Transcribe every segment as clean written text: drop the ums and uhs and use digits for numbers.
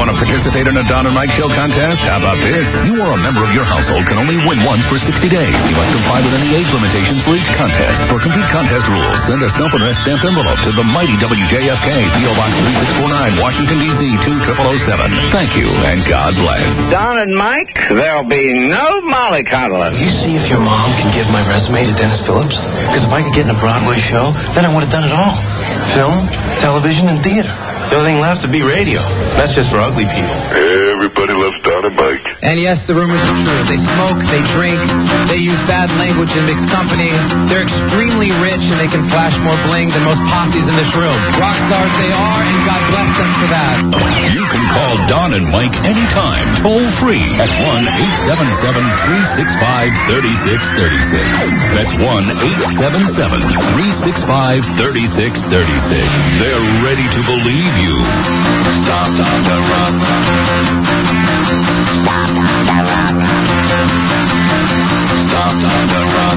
Want to participate in a Don and Mike Show contest? How about this? You or a member of your household can only win once for 60 days. You must comply with any age limitations for each contest. For complete contest rules, send a self-addressed stamped envelope to the mighty WJFK, P.O. Box 3649, Washington, D.C. 20007. Thank you, and God bless. Don and Mike, there'll be no mollycoddling. You see if your mom can give my resume to Dennis Phillips? Because if I could get in a Broadway show, then I would have done it all. Film, television, and theater. The only thing left to be radio. That's just for ugly people. Everybody loves Don and Mike. And yes, the rumors are true. They smoke, they drink, they use bad language in mixed company. They're extremely rich and they can flash more bling than most posses in this room. Rock stars they are, and God bless them for that. You can call Don and Mike anytime, toll free at 1-877-365-3636. That's 1-877-365-3636. They're ready to believe you. Stop on the run. Stop on the run. Stop on the run.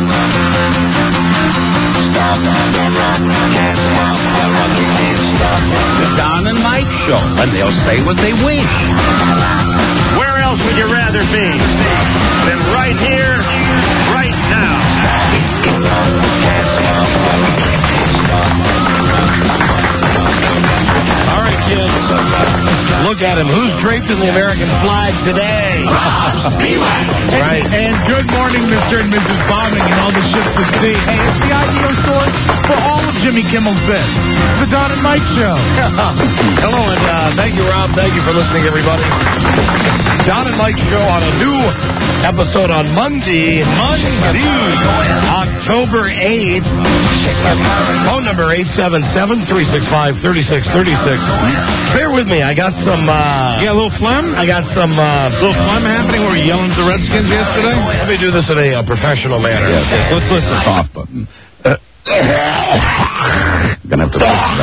Stop on the run. Can't stop the run. You can't stop The Don and Mike Show, and they'll say what they wish. Where else would you rather be than right here, right now? All right, kids. Look at him. Who's draped in the American flag today? Right. And good morning, Mr. and Mrs. Bombing and all the ships at sea. Hey, it's the ideal source for all of Jimmy Kimmel's bits. The Don and Mike Show. Hello, and thank you, Rob. Thank you for listening, everybody. Don and Mike Show on a new episode on Monday, October 8th. Phone number 877-365-3636. Bear with me. I got some... you got a little phlegm? I got some... little phlegm happening? Were you yelling at the Redskins yesterday? Let me do this in a professional manner. Yes. Let's listen. Cough button. Gonna have to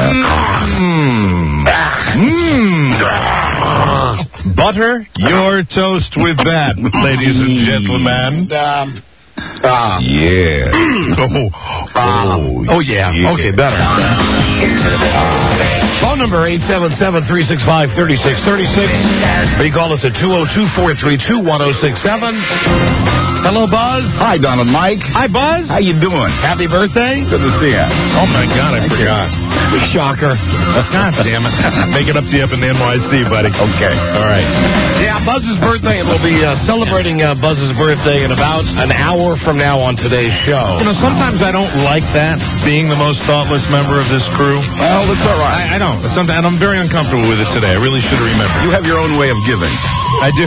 that. Butter your toast with that, ladies and gentlemen. Yeah. Oh, yeah. Okay, better. Phone number 877-365-3636. Or you call us at 202-432-1067. Hello, Buzz. Hi, Don and Mike. Hi, Buzz. How you doing? Happy birthday. Good to see you. Oh, my God, I forgot. Shocker. God damn it. Make it up to you up in the NYC, buddy. Okay. All right. Yeah, Buzz's birthday, and we'll be celebrating Buzz's birthday in about an hour from now on today's show. You know, sometimes I don't like that, being the most thoughtless member of this crew. Well, that's all right. I don't. Sometimes, and I'm very uncomfortable with it today. I really should remember. You have your own way of giving. I do.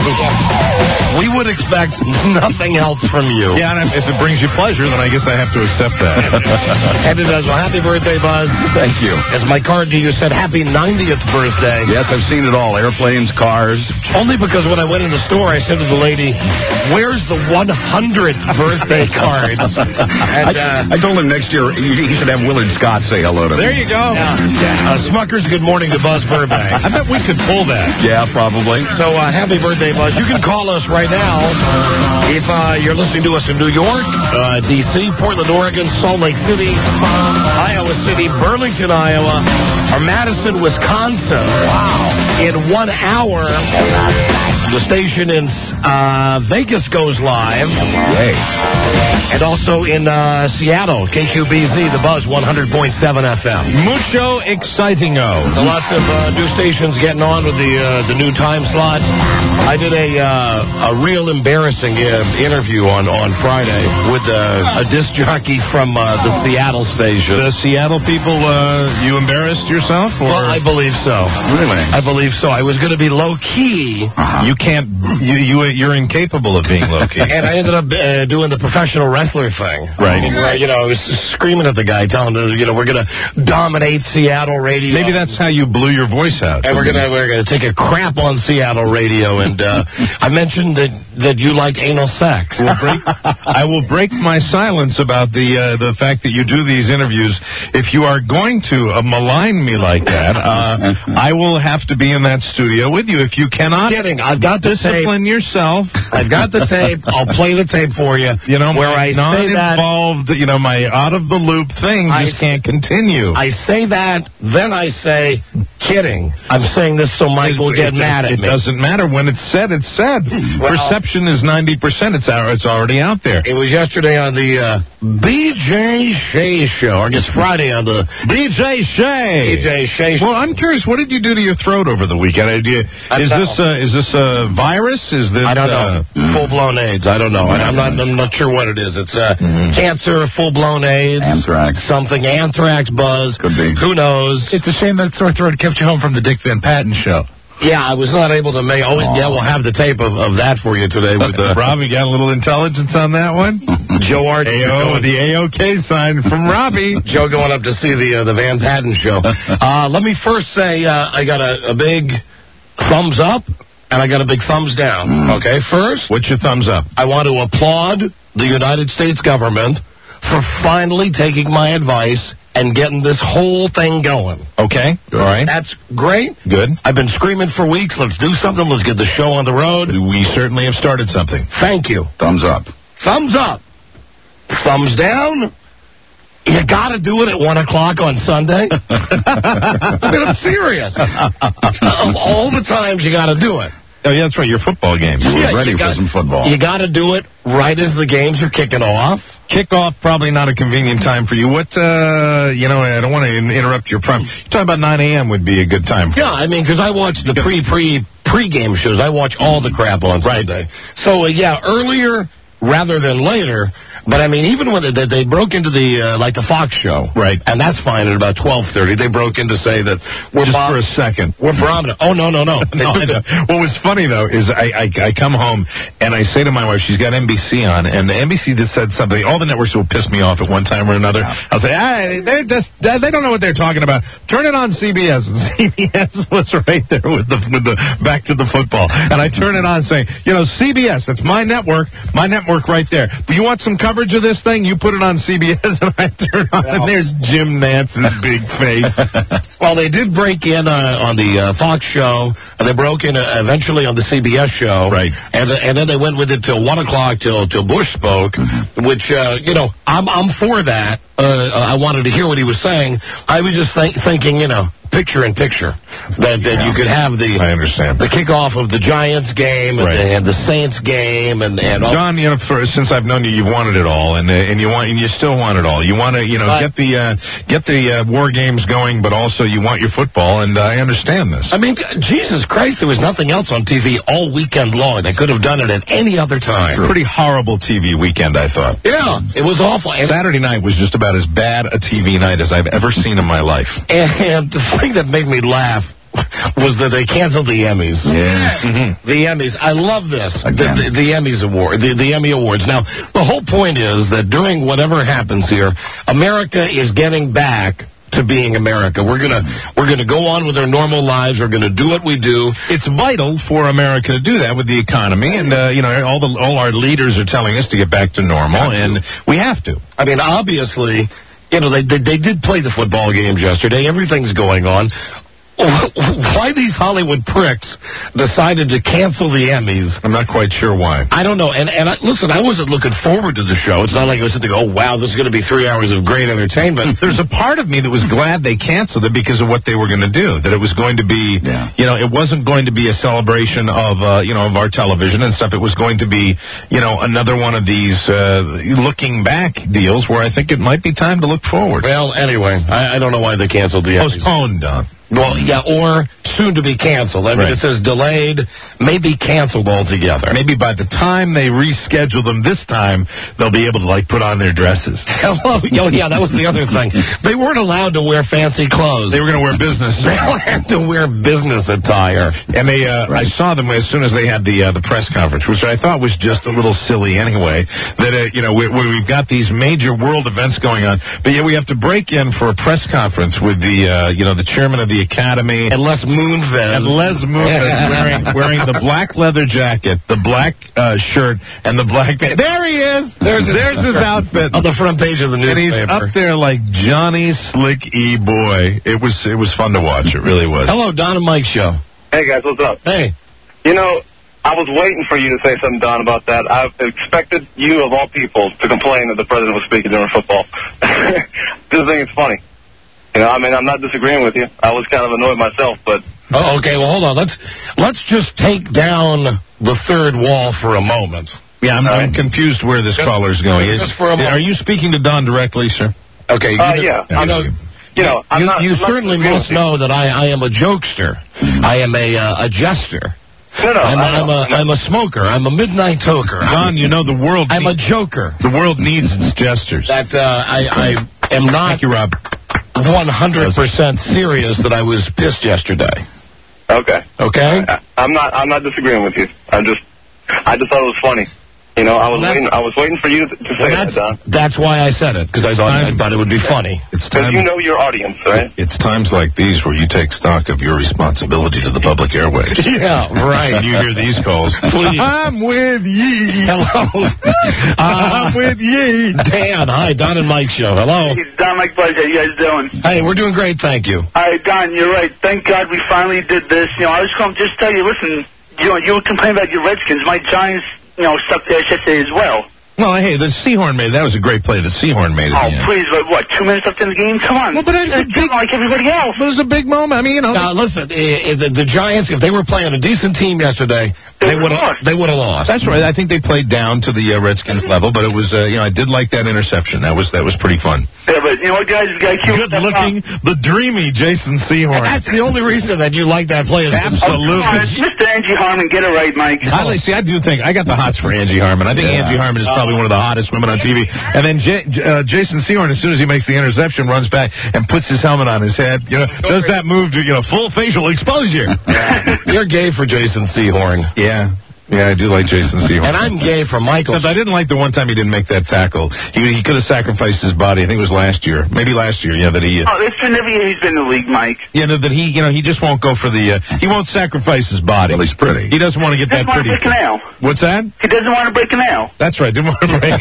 We would expect nothing else from you. Yeah, and if it brings you pleasure, then I guess I have to accept that. And it does. Well, happy birthday, Buzz. Thank you. As my card to you said, happy 90th birthday. Yes, I've seen it all. Airplanes, cars. Only because when I went in the store, I said to the lady, where's the 100th birthday cards? And I told him next year he should have Willard Scott say hello to me. There you go. Smucker's Good Morning to Buzz Burbank. I bet we could pull that. Yeah, probably. So happy birthday, Buzz. You can call us right now if you're listening to us in New York, D.C., Portland, Oregon, Salt Lake City, Iowa City, Burlington, Iowa, or Madison, Wisconsin. Wow. In 1 hour, the station in Vegas goes live. Yay. And also in Seattle, KQBZ, the Buzz 100.7 FM. Mucho exciting-o. Lots of new stations getting on with the new time slots. I did a real embarrassing interview on Friday with a disc jockey from the Seattle station. The Seattle people, you embarrassed yourself? Or? Well, I believe so. Really? I believe so. I was going to be low-key. You can't, you're incapable of being low-key. And I ended up doing the professional wrestler thing. Right. Where, I was screaming at the guy, telling him, we're going to dominate Seattle radio. Maybe that's how you blew your voice out. And we're gonna take a crap on Seattle radio. And I mentioned that you like anal sex. I will break my silence about the fact that you do these interviews. If you are going to malign me like that, I will have to be in that studio with you. If you cannot, I've got the discipline tape. yourself. I've got the tape. I'll play the tape for you. Where I say that, involved, my out of the loop thing just can't continue. I say that, then I say, kidding. I'm saying this so Mike will get mad at me. It doesn't matter. When it's said, it's said. Well, perception is 90%. It's already out there. It was yesterday on the B.J. Shea show. I guess Friday on the B.J. Shea. B.J. Shea show. Well, I'm curious. What did you do to your throat over the weekend? Is this a virus? Is this? I don't know. Full-blown AIDS. I don't know. I'm not sure what it is. It's cancer, full-blown AIDS, anthrax, something, anthrax buzz. Could be. Who knows? It's a shame that sore throat kept you home from the Dick Van Patten show. Yeah, I was not able to make. Oh, yeah, we'll have the tape of that for you today. With Robbie got a little intelligence on that one. Joe Art, the AOK sign from Robbie. Joe going up to see the Van Patten show. Let me first say I got a big thumbs up and I got a big thumbs down. Okay, first, what's your thumbs up? I want to applaud the United States government for finally taking my advice and getting this whole thing going. Okay. All right. That's great. Good. I've been screaming for weeks. Let's do something. Let's get the show on the road. We certainly have started something. Thank you. Thumbs up. Thumbs up. Thumbs down. You got to do it at 1 o'clock on Sunday. I mean, I'm serious. Of all the times you got to do it. Oh, yeah, that's right. Your football games. We're ready for some football. You got to do it right as the games are kicking off. Kickoff, probably not a convenient time for you. What, I don't want to interrupt your prime. You're talking about 9 a.m. would be a good time for you. Yeah, I mean, because I watch the pre-game shows. I watch all the crap on Sunday. So, earlier rather than later. But, I mean, even when they broke into the Fox show. Right. And that's fine at about 12:30. They broke in to say that we're... Just for a second. We're bombing. Oh, no. What was funny, though, is I come home and I say to my wife, she's got NBC on, and the NBC just said something. All the networks will piss me off at one time or another. I'll say, they don't know what they're talking about. Turn it on CBS. And CBS was right there with the back to the football. And I turn it on saying, CBS, that's my network right there. But you want some coverage of this thing? You put it on CBS, and I turn on, and there's Jim Nance's big face. Well, they did break in on the Fox show, and they broke in eventually on the CBS show. Right. And then they went with it till 1 o'clock till Bush spoke, which, I'm for that. I wanted to hear what he was saying. I was just thinking, picture in picture, that you could have I understand. the kickoff of the Giants game and the Saints game and all. John, since I've known you, you've wanted it all, and you still want it all. You want to get the war games going, but also you want your football, and I understand this. I mean, Jesus Christ, there was nothing else on TV all weekend long. They could have done it at any other time. Pretty horrible TV weekend, I thought. Yeah, it was awful. And Saturday night was just about as bad a TV night as I've ever seen in my life. And the thing that made me laugh was that they canceled the Emmys. Yeah. The Emmys. I love this. The Emmys award, the Emmy Awards. Now, the whole point is that during whatever happens here, America is getting back to being America. We're gonna go on with our normal lives. We're gonna do what we do. It's vital for America to do that with the economy, and all our leaders are telling us to get back to normal, and we have to. I mean, obviously, they did play the football games yesterday. Everything's going on. Why these Hollywood pricks decided to cancel the Emmys? I'm not quite sure why. I don't know. And listen, I wasn't looking forward to the show. It's not like I was sitting there, oh, wow, this is going to be 3 hours of great entertainment. There's a part of me that was glad they canceled it because of what they were going to do. That it was going to be, it wasn't going to be a celebration of, of our television and stuff. It was going to be, another one of these looking back deals where I think it might be time to look forward. Well, anyway, I don't know why they canceled the Emmys. Postponed, Don. Well, yeah, or soon to be canceled. I mean, It says delayed, maybe canceled altogether. Maybe by the time they reschedule them this time, they'll be able to, put on their dresses. Oh, yeah, that was the other thing. They weren't allowed to wear fancy clothes. They were going to wear business. They had to wear business attire. And they, I saw them as soon as they had the press conference, which I thought was just a little silly anyway, that, we've got these major world events going on, but yet we have to break in for a press conference with the chairman of the Academy. And Les Moonves wearing the black leather jacket, the black shirt, and the black pants. There he is! There's his outfit. On the front page of the newspaper. And he's up there like Johnny Slick E-Boy. It was fun to watch. It really was. Hello, Don and Mike Show. Hey, guys, what's up? Hey. I was waiting for you to say something, Don, about that. I expected you, of all people, to complain that the president was speaking during football. This thing is funny. You know, I mean, I'm not disagreeing with you. I was kind of annoyed myself, but... Oh, okay, well, hold on. Let's just take down the third wall for a moment. Yeah, I'm confused where this caller's going. Just for a moment. Are you speaking to Don directly, sir? Okay. Yeah. You certainly must know that I am a jokester. I am a jester. No, I'm a smoker. I'm a midnight toker. Don, you know the world... I'm a joker. The world needs its jesters. That I am not... Thank you, Rob. 100% serious that I was pissed yesterday. Okay. Okay? I'm not disagreeing with you. I just thought it was funny. You know, I was waiting for you to say that, Don. That's why I said it, because I thought it would be funny. Because you know your audience, right? It's times like these where you take stock of your responsibility to the public airwaves. Yeah, right. And you hear these calls. Please. I'm with ye. Hello. I'm with ye. Dan, hi, Don and Mike show. Hello. Hey, Don, Mike Buzz, how you guys doing? Hey, we're doing great, thank you. All right, Don, you're right. Thank God we finally did this. You know, I was going to just tell you, listen, you were complaining about your Redskins. My Giants, stuck there yesterday as well. Well, hey, the Seahorn that was a great play. The Seahorn made it. Oh, please, but what, 2 minutes left in the game? Come on. Well, but it's a big, like everybody else. But it was a big moment. I mean, Now, listen, the Giants, if they were playing a decent team yesterday, they would have lost. That's right. I think they played down to the Redskins level, but it was, I did like that interception. That was pretty fun. Yeah, but you know what, guys? We got to keep good looking, the dreamy Jason Seahorn. And that's the only reason that you like that play. Absolutely. Mr. Angie Harmon, get it right, Mike. I do think I got the hots for Angie Harmon. I think Angie Harmon is probably one of the hottest women on TV. And then Jason Seahorn, as soon as he makes the interception, runs back and puts his helmet on his head. Does that move to full facial exposure? You're gay for Jason Seahorn. Yeah. Yeah, I do like Jason Seahorn. And I'm gay for Michael. Except I didn't like the one time he didn't make that tackle. He could have sacrificed his body. I think it was last year. Maybe last year, that he... it's been every year he's been in the league, Mike. Yeah, that he, he just won't go for the... he won't sacrifice his body. Well, he's pretty. He doesn't want to get that pretty... He doesn't want to break a nail. What's that? He doesn't want to break a nail. That's right, didn't want to break a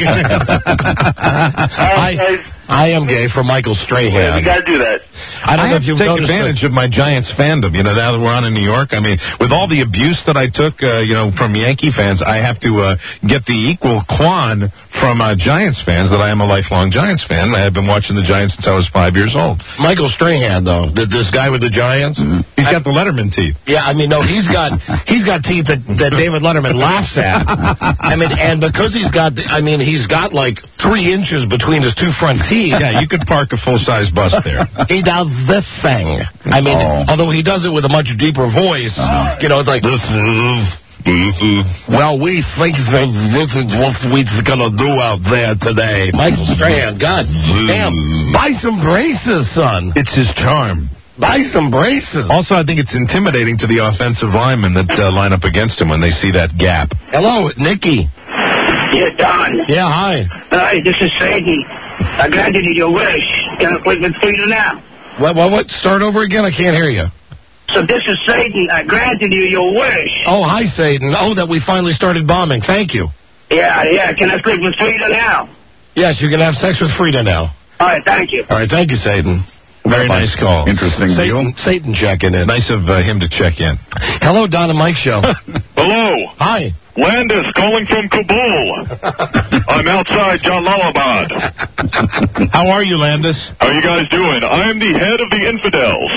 nail. I am gay for Michael Strahan. Yeah, we got to do that. I don't know if you've taken advantage of my Giants fandom. Now that we're on in New York, I mean, with all the abuse that I took, from Yankee fans, I have to get the equal quan from Giants fans that I am a lifelong Giants fan. I have been watching the Giants since I was 5 years old. Michael Strahan, though, this guy with the Giants, he's got the Letterman teeth. Yeah, I mean, no, he's got teeth that David Letterman laughs at. I mean, and because he's got like 3 inches between his 2 front teeth. Yeah, you could park a full-size bus there. He does this thing. I mean, although he does it with a much deeper voice, it's like, this is, well, we think that this is what we're going to do out there today. Michael Strahan, God damn, buy some braces, son. It's his charm. Buy some braces. Also, I think it's intimidating to the offensive linemen that line up against him when they see that gap. Hello, Nicky. Yeah, Don. Yeah, hi. Hi, this is Sadie. I granted you your wish. Can I click it for you now? What? Start over again? I can't hear you. So this is Satan. I granted you your wish. Oh, hi, Satan. Oh, that we finally started bombing. Thank you. Yeah. Can I sleep with Frida now? Yes, you can have sex with Frida now. All right, thank you. All right, thank you, Satan. Very nice call. Interesting deal. Satan checking in. Nice of him to check in. Hello, Don and Mike show. Hello. Hi. Landis calling from Kabul. I'm outside Jalalabad. How are you, Landis? How are you guys doing? I am the head of the infidels.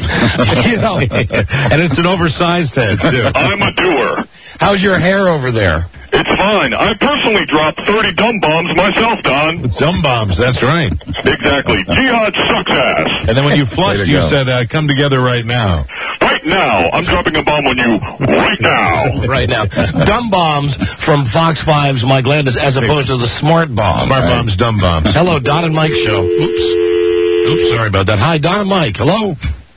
And it's an oversized head, too. I'm a doer. How's your hair over there? It's fine. I personally dropped 30 dumb bombs myself, Don. Dumb bombs, that's right. Exactly. Jihad sucks ass. And then when you flushed, you said, come together right now. Right now. I'm dropping a bomb on you right now. Right now. Dumb bombs from Fox 5's Mike Landis as opposed to the smart bombs. Smart bombs, dumb bombs. Hello, Don and Mike show. Oops, sorry about that. Hi, Don and Mike. Hello?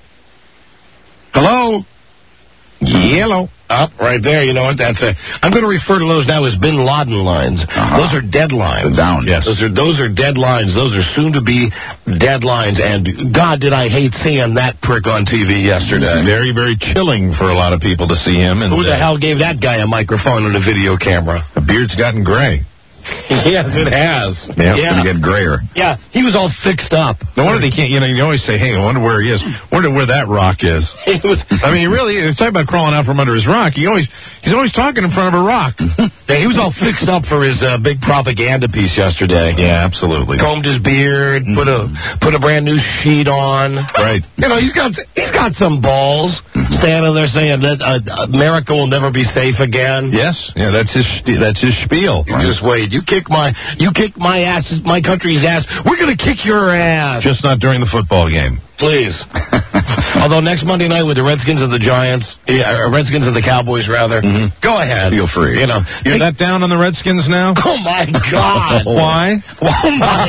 Hello? Yellow. Up right there. You know what? I'm going to refer to those now as Bin Laden lines. Those are dead lines. Down. Yes. Those are dead lines. Those are soon to be dead lines. And God, did I hate seeing that prick on TV yesterday. Very, very chilling for a lot of people to see him. And who the hell gave that guy a microphone and a video camera? The beard's gotten gray. Yes, it has. Yeah, it's going to get grayer. Yeah, he was all fixed up. No wonder they can't, you always say, hey, I wonder where he is. Wonder where that rock is. It was. I mean, he really is. Talking about crawling out from under his rock. He's always talking in front of a rock. Yeah, he was all fixed up for his big propaganda piece yesterday. Yeah, absolutely. Combed his beard, put a brand new sheet on. Right. He's got some balls standing there saying that America will never be safe again. Yes. Yeah, that's his spiel. You just wait. You kick my ass, my country's ass. We're gonna kick your ass. Just not during the football game. Please. Although next Monday night with the Redskins and the Giants, Redskins and the Cowboys, rather, go ahead. Feel free. You're that down on the Redskins now? Oh, my God. Why? Oh, my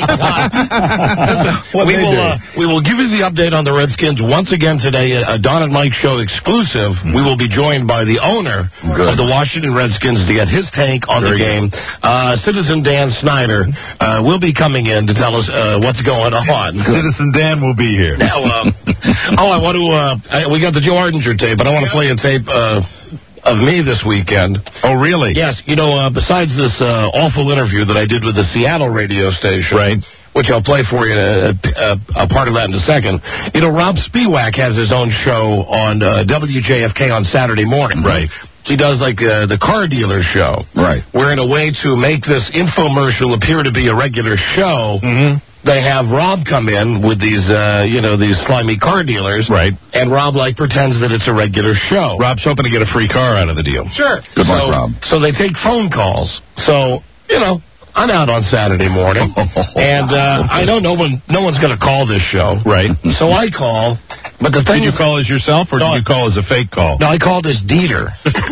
God. Listen, we will give you the update on the Redskins once again today. A Don and Mike show exclusive. We will be joined by the owner of the Washington Redskins to get his take on the game. Citizen Dan Snyder will be coming in to tell us what's going on. Citizen Dan will be here. Now, I want to, we got the Joe Ardinger tape, but I want to play a tape of me this weekend. Oh, really? Yes. Besides this awful interview that I did with the Seattle radio station. Right. Which I'll play for you, a part of that in a second. Rob Spiewak has his own show on WJFK on Saturday morning. Right. He does like the car dealer show. Right. Where in a way to make this infomercial appear to be a regular show, they have Rob come in with these, these slimy car dealers. Right. And Rob, pretends that it's a regular show. Rob's hoping to get a free car out of the deal. Sure. Good luck, Rob. So they take phone calls. So, I'm out on Saturday morning, and I know no one's going to call this show. Right. So I call, but the thing Did you call as yourself, or did you call as a fake call? No, I called as Dieter.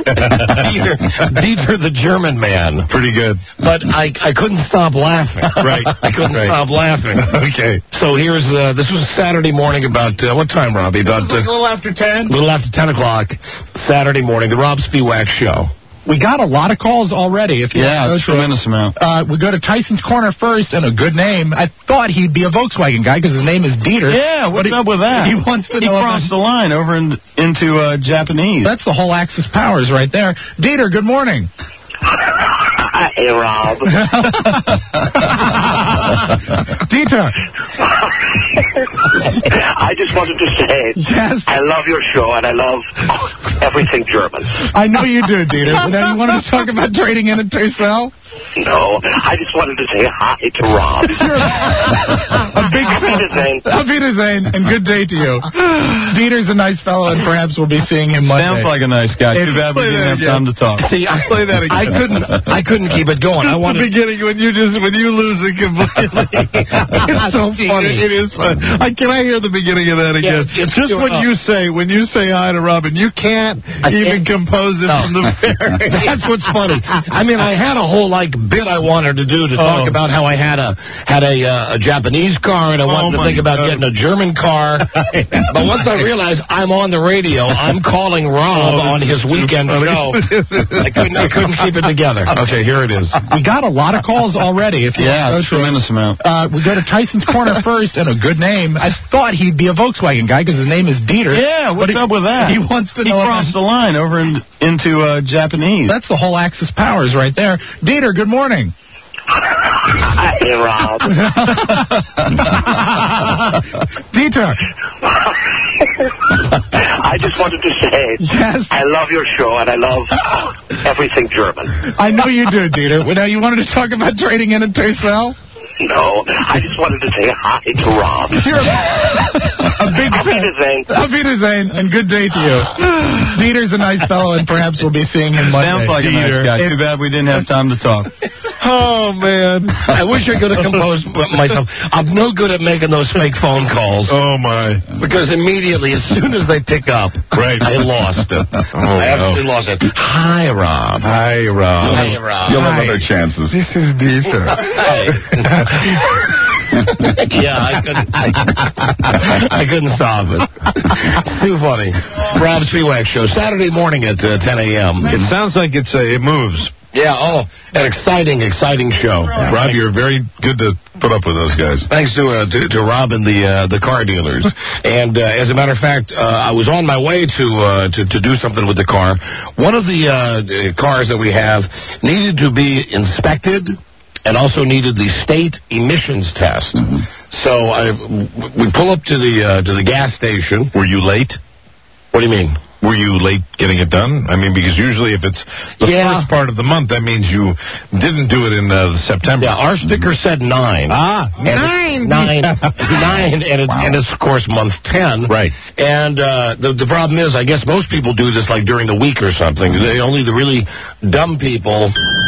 Dieter the German man. Pretty good. But I couldn't stop laughing. Right. I couldn't stop laughing. Okay. So here's, this was Saturday morning about, what time, Robbie? About a little after 10. A little after 10 o'clock, Saturday morning, the Rob Spiewak show. We got a lot of calls already. Yeah, tremendous amount. We go to Tyson's Corner first, and a good name. I thought he'd be a Volkswagen guy because his name is Dieter. Yeah, what's up with that? He wants to know. He crossed the line over into Japanese. That's the whole Axis powers right there. Dieter, good morning. Hey, Rob. Dieter. I just wanted to say, yes, I love your show, and I love everything German. I know you do, Dieter. Now, you wanted to talk about trading in a Tercel? No, I just wanted to say hi to Rob. A big fan. Auf Wiedersehen, and good day to you. Dieter's a nice fellow, and perhaps we'll be seeing him Monday. Sounds like a nice guy. Too bad we didn't have time to talk. See, play that again. I couldn't keep it going. Just the beginning when you lose it completely. It's so funny. It is fun. Can I hear the beginning of that again? Yeah, it's just when you say hi to Robin, you can't even compose it from the very. That's what's funny. I mean, I had a whole bit I wanted to do to talk about how I had a Japanese car, and I wanted to think about getting a German car. But once I realized I'm on the radio, I'm calling Rob on his weekend show. I couldn't keep it together. Okay, here it is. We got a lot of calls already. Yeah, a tremendous amount. We go to Tyson's Corner first, and a good name. I thought he'd be a Volkswagen guy because his name is Dieter. Yeah, what's up with that? He wants to know. He crossed the line over into Japanese. That's the whole Axis powers right there. Dieter, good morning. Hey, Rob. Dieter. I just wanted to say, yes, I love your show, and I love everything German. I know you do, Dieter. Now, you wanted to talk about trading in a Tercel? No, I just wanted to say hi to Rob. You're a big fan. Auf Wiedersehen, and good day to you. Dieter's a nice fellow, and perhaps we'll be seeing him Monday. Sounds like a nice guy. Too bad we didn't have time to talk. Oh, man. I wish I could have composed myself. I'm no good at making those fake phone calls. Oh, my. Because immediately, as soon as they pick up, I lost it. I absolutely lost it. Hi, Rob. Hi, Rob. Hi, Rob. You'll have other chances. This is Dieter. Yeah, I couldn't stop it. It's too funny. Rob Spiewak show, Saturday morning at 10 a.m. It sounds like it moves. Yeah, an exciting show. Rob, you're very good to put up with those guys. Thanks to Rob and the car dealers. And as a matter of fact, I was on my way to do something with the car. One of the cars that we have needed to be inspected and also needed the state emissions test. So we pull up to the gas station. Were you late? What do you mean? Were you late getting it done? I mean, because usually if it's the first part of the month, that means you didn't do it in September. Yeah, our sticker said 9. 9! 9, and it's of course month 10. Right. And the problem is, I guess most people do this like during the week or something. Only the really dumb people,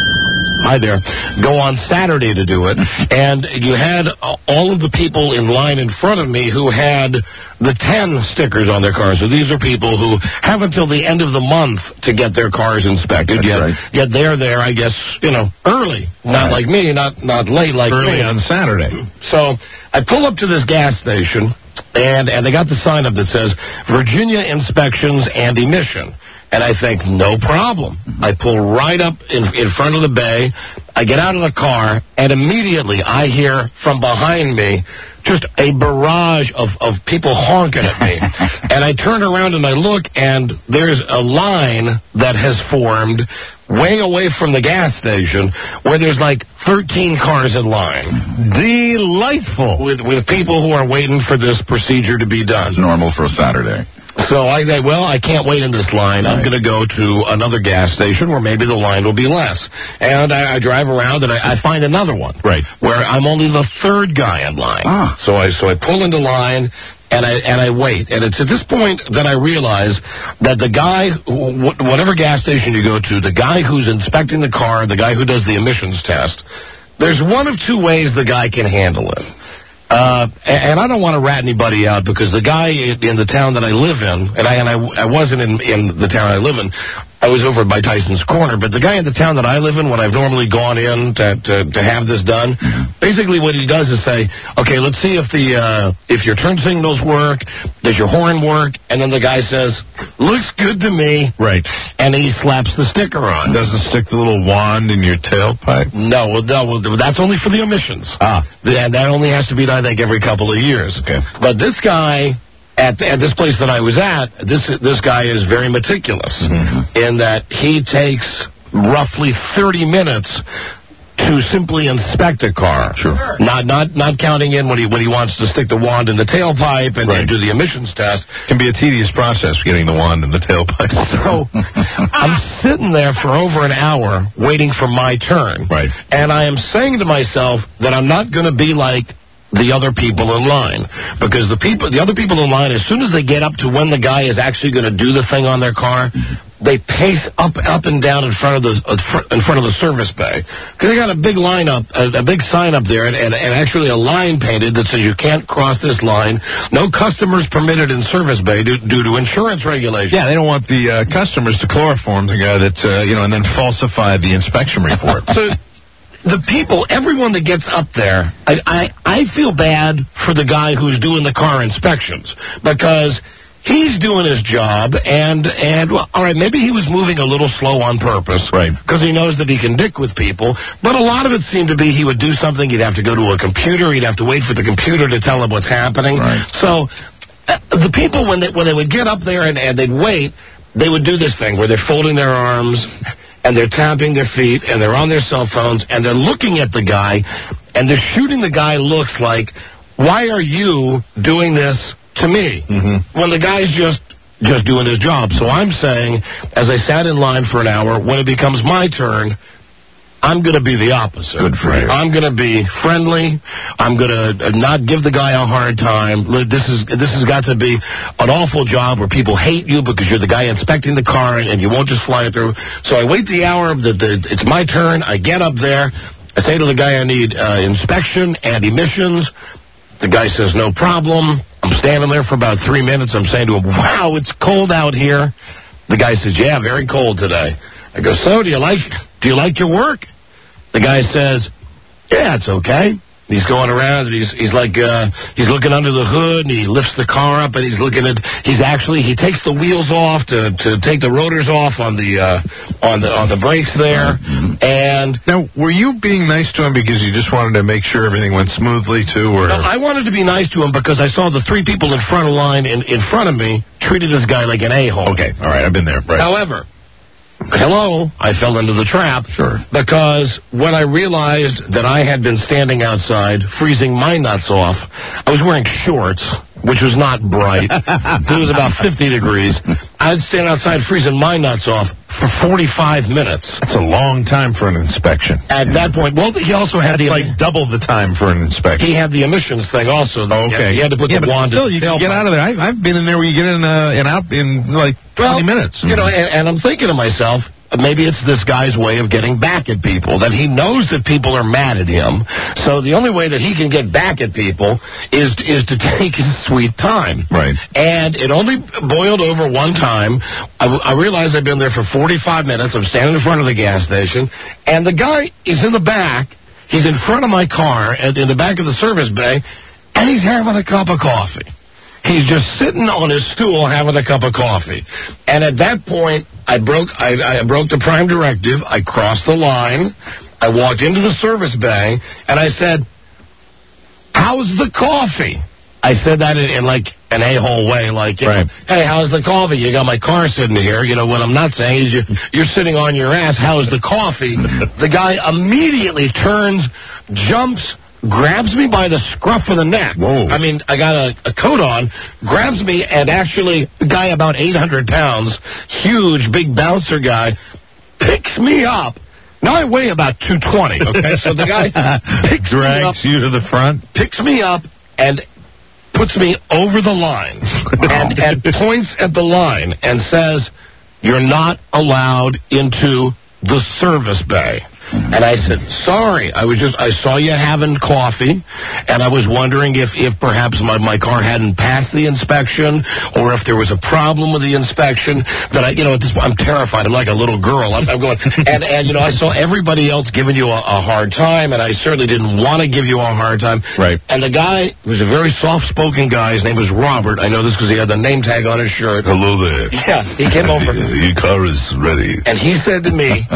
hi there, go on Saturday to do it. And you had all of the people in line in front of me who had the 10 stickers on their cars. So these are people who have until the end of the month to get their cars inspected. Yet they're there, I guess, early. Not like me, not late like me. Early on Saturday. So I pull up to this gas station, and they got the sign up that says Virginia Inspections and Emission. And I think, no problem. I pull right up in front of the bay. I get out of the car, and immediately I hear from behind me just a barrage of people honking at me. And I turn around and I look, and there's a line that has formed way away from the gas station where there's like 13 cars in line. Delightful. With people who are waiting for this procedure to be done. It's normal for a Saturday. So I say, well, I can't wait in this line. I'm going to go to another gas station where maybe the line will be less. And I drive around and I find another one. Right. Where I'm only the third guy in line. So I pull into line and I wait. And it's at this point that I realize that the guy, whatever gas station you go to, the guy who's inspecting the car, the guy who does the emissions test, there's one of two ways the guy can handle it. And I don't want to rat anybody out because the guy in the town that I live in, and I wasn't in the town I live in, I was over by Tyson's Corner, but the guy in the town that I live in, when I've normally gone in to have this done, basically what he does is say, okay, let's see if your turn signals work, does your horn work, and then the guy says, looks good to me. Right. And he slaps the sticker on. Doesn't stick the little wand in your tailpipe? No, that's only for the emissions. And that only has to be done, I think, every couple of years. Okay. But this guy, at this place that I was at, this guy is very meticulous in that he takes roughly 30 minutes to simply inspect a car. Sure. Not counting in when he wants to stick the wand in the tailpipe and do the emissions test. Can be a tedious process getting the wand in the tailpipe. So I'm sitting there for over an hour waiting for my turn. Right. And I am saying to myself that I'm not going to be like the other people in line, because the other people in line, as soon as they get up to when the guy is actually going to do the thing on their car, they pace up and down in front of the service bay, because they got a big line up, a big sign up there, and actually a line painted that says you can't cross this line. No customers permitted in service bay due to insurance regulations. Yeah, they don't want the customers to chloroform the guy that and then falsify the inspection report. So the people, everyone that gets up there, I feel bad for the guy who's doing the car inspections, because he's doing his job, and well, all right, maybe he was moving a little slow on purpose, right? Because he knows that he can dick with people. But a lot of it seemed to be he would do something, he'd have to go to a computer, he'd have to wait for the computer to tell him what's happening. Right. So the people, when they would get up there and they'd wait, they would do this thing where they're folding their arms, and they're tapping their feet, and they're on their cell phones, and they're looking at the guy, and they're shooting the guy looks like, why are you doing this to me? When the guy's just doing his job. So I'm saying, as I sat in line for an hour, when it becomes my turn, I'm going to be the opposite. Good for you. I'm going to be friendly. I'm going to not give the guy a hard time. This has got to be an awful job where people hate you because you're the guy inspecting the car and you won't just fly it through. So I wait the hour. It's my turn. I get up there. I say to the guy I need inspection and emissions. The guy says, no problem. I'm standing there for about 3 minutes. I'm saying to him, wow, it's cold out here. The guy says, yeah, very cold today. I go, so do you like your work? The guy says, yeah, it's okay. He's going around and he's like, he's looking under the hood and he lifts the car up and he's looking at, he takes the wheels off to take the rotors off on the brakes there. And now, were you being nice to him because you just wanted to make sure everything went smoothly too, or? No, I wanted to be nice to him because I saw the 3 people in front of line in front of me treated this guy like an a-hole. Okay, all right, I've been there. Right. However, hello, I fell into the trap. Sure. Because when I realized that I had been standing outside freezing my nuts off, I was wearing shorts, which was not bright. It was about 50 degrees. I'd stand outside freezing my nuts off for 45 minutes. That's a long time for an inspection. At that point, well, he also had like double the time for an inspection. He had the emissions thing also. Okay. He had to put the wand still, you can get out of there. I've been in there where you get in and out in like 20 minutes. You know, and I'm thinking to myself, maybe it's this guy's way of getting back at people, that he knows that people are mad at him. So the only way that he can get back at people is to take his sweet time. Right. And it only boiled over one time. I realized I'd been there for 45 minutes. I'm standing in front of the gas station, and the guy is in the back. He's in front of my car in the back of the service bay, and he's having a cup of coffee. He's just sitting on his stool having a cup of coffee. And at that point, I broke the prime directive. I crossed the line. I walked into the service bay, and I said, "How's the coffee?" I said that in like an a-hole way, like, you know, "Hey, how's the coffee? You got my car sitting here." You know, what I'm not saying is you're sitting on your ass. How's the coffee? The guy immediately turns, jumps, grabs me by the scruff of the neck. Whoa. I mean, I got a coat on, grabs me, and actually, a guy about 800 pounds, huge, big bouncer guy, picks me up. Now I weigh about 220, okay? So the guy drags you to the front, picks me up, and puts me over the line, and points at the line and says, "You're not allowed into the service bay." And I said, "Sorry, I saw you having coffee, and I was wondering if perhaps my car hadn't passed the inspection, or if there was a problem with the inspection." That at this point, I'm terrified. I'm like a little girl. I'm going, and I saw everybody else giving you a hard time, and I certainly didn't want to give you a hard time. Right. And the guy was a very soft-spoken guy. His name was Robert. I know this because he had the name tag on his shirt. "Hello there." Yeah, he came over. Your car is ready. And he said to me,